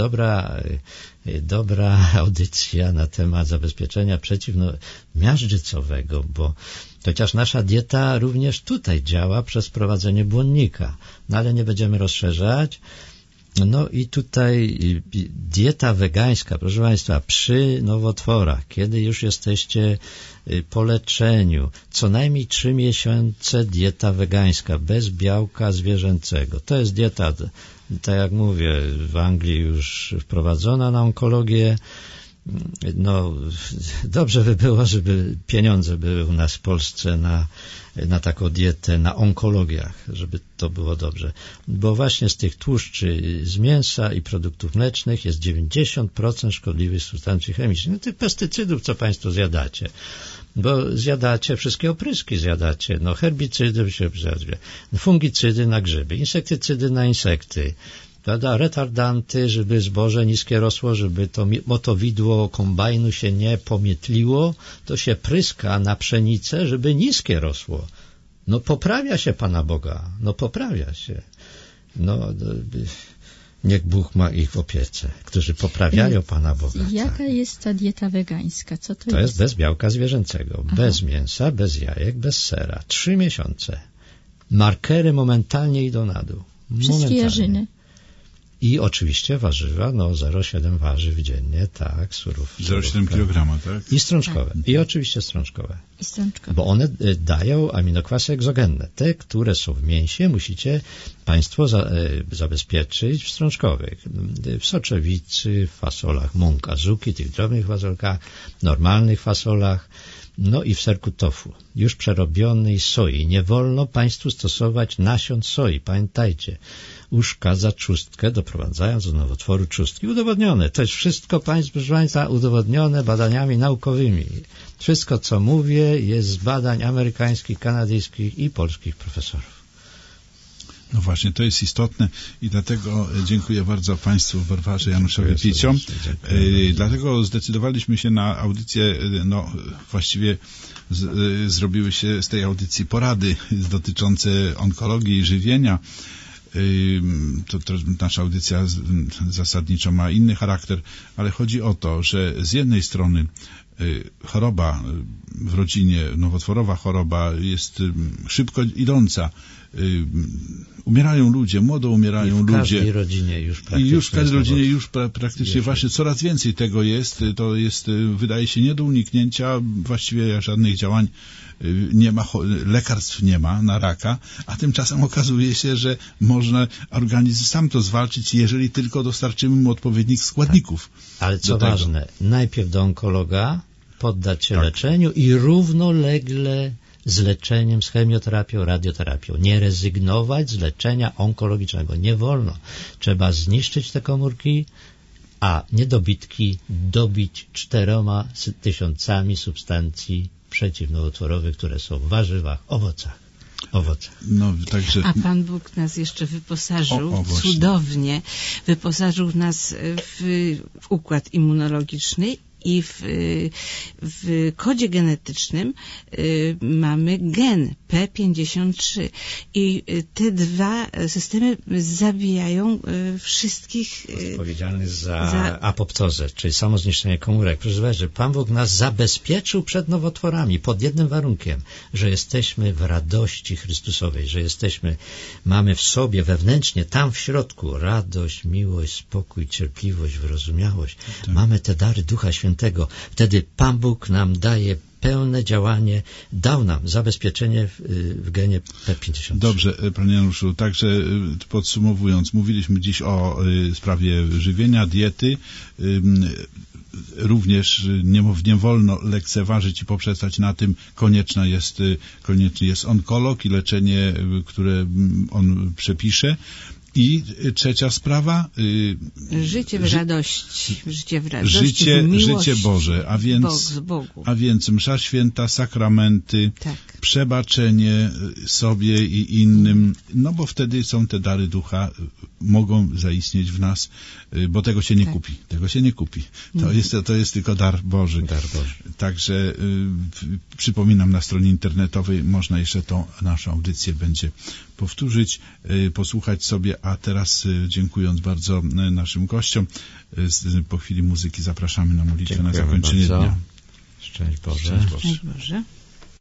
[SPEAKER 5] dobra audycja na temat zabezpieczenia przeciwmiażdżycowego, bo chociaż nasza dieta również tutaj działa przez prowadzenie błonnika, no ale nie będziemy rozszerzać. No i tutaj dieta wegańska, proszę Państwa, przy nowotworach, kiedy już jesteście po leczeniu, co najmniej 3 miesiące dieta wegańska, bez białka zwierzęcego. To jest dieta, tak jak mówię, w Anglii już wprowadzona na onkologię. No, dobrze by było, żeby pieniądze były u nas w Polsce na taką dietę, na onkologiach, żeby to było dobrze. Bo właśnie z tych tłuszczy z mięsa i produktów mlecznych jest 90% szkodliwych substancji chemicznych. No, tych pestycydów, co Państwo zjadacie. Bo zjadacie, wszystkie opryski zjadacie. No, herbicydy się zjadły, fungicydy na grzyby, insektycydy na insekty. Prawda? Retardanty, żeby zboże niskie rosło, żeby to motowidło kombajnu się nie pomietliło, to się pryska na pszenicę, żeby niskie rosło. No poprawia się Pana Boga, no poprawia się. No niech Bóg ma ich w opiece, którzy poprawiają Pana Boga.
[SPEAKER 2] Jaka jest ta dieta wegańska? Co to jest?
[SPEAKER 5] To jest bez białka zwierzęcego, bez mięsa, bez jajek, bez sera. 3 miesiące. Markery momentalnie idą na dół.
[SPEAKER 2] Wszystkie jarzyny.
[SPEAKER 5] I oczywiście warzywa, 0,7 warzyw dziennie, tak, surów.
[SPEAKER 3] 0,7 kg, tak?
[SPEAKER 5] I strączkowe.
[SPEAKER 2] Tak.
[SPEAKER 5] I oczywiście strączkowe.
[SPEAKER 2] I strączkowe.
[SPEAKER 5] Bo one dają aminokwasy egzogenne. Te, które są w mięsie, musicie Państwo zabezpieczyć w strączkowych. W soczewicy, w fasolach mąk azuki, tych drobnych fasolkach, normalnych fasolach. No i w serku tofu, już przerobionej soi. Nie wolno Państwu stosować nasion soi. Pamiętajcie, uszkadza trzustkę, doprowadzając do nowotworu trzustki. Udowodnione. To jest wszystko, proszę Państwa, udowodnione badaniami naukowymi. Wszystko, co mówię, jest z badań amerykańskich, kanadyjskich i polskich profesorów.
[SPEAKER 3] No właśnie, to jest istotne i dlatego dziękuję bardzo Państwu, Barbarze, Januszowi Piciom. Dlatego zdecydowaliśmy się na audycję, no właściwie zrobiły się z tej audycji porady dotyczące onkologii i żywienia. To nasza audycja zasadniczo ma inny charakter, ale chodzi o to, że z jednej strony choroba w rodzinie, nowotworowa choroba jest szybko idąca. Umierają ludzie, młodo umierają ludzie.
[SPEAKER 5] W każdej rodzinie już praktycznie.
[SPEAKER 3] I już w każdej rodzinie już praktycznie właśnie coraz więcej tego jest. To jest, wydaje się, nie do uniknięcia. Właściwie żadnych działań nie ma, lekarstw nie ma na raka, a tymczasem okazuje się, że można organizm sam to zwalczyć, jeżeli tylko dostarczymy mu odpowiednich składników.
[SPEAKER 5] Tak. Ale co ważne, najpierw do onkologa, poddać się leczeniu i równolegle z leczeniem, z chemioterapią, radioterapią. Nie rezygnować z leczenia onkologicznego. Nie wolno. Trzeba zniszczyć te komórki, a niedobitki dobić 4000 substancji przeciwnowotworowych, które są w warzywach, owocach.
[SPEAKER 4] No, także... A Pan Bóg nas jeszcze wyposażył cudownie. Wyposażył nas w układ immunologiczny i w kodzie genetycznym mamy gen P53 i te dwa systemy zabijają wszystkich...
[SPEAKER 5] Odpowiedzialny za apoptozę, czyli samozniszczenie komórek. Proszę zobaczyć, że Pan Bóg nas zabezpieczył przed nowotworami pod jednym warunkiem, że jesteśmy w radości Chrystusowej, że mamy w sobie wewnętrznie, tam w środku radość, miłość, spokój, cierpliwość, wyrozumiałość. Tak. Mamy te dary Ducha Świętego. Wtedy Pan Bóg nam daje pełne działanie, dał nam zabezpieczenie w genie P53.
[SPEAKER 3] Dobrze, Panie Januszu, także podsumowując, mówiliśmy dziś o sprawie żywienia, diety. Również nie wolno lekceważyć i poprzestać na tym. Konieczny jest onkolog i leczenie, które on przepisze. I trzecia sprawa.
[SPEAKER 4] Życie w radości.
[SPEAKER 3] Życie Boże, a więc msza święta, sakramenty, przebaczenie sobie i innym, no bo wtedy są te dary ducha, mogą zaistnieć w nas, bo tego się nie kupi. Tego się nie kupi. To jest tylko dar Boży. Także przypominam, na stronie internetowej można jeszcze tą naszą audycję będzie powtórzyć, posłuchać sobie, a teraz dziękując bardzo naszym gościom, po chwili muzyki zapraszamy na modlitwę na zakończenie dnia.
[SPEAKER 5] Szczęść Boże.
[SPEAKER 4] Szczęść Boże.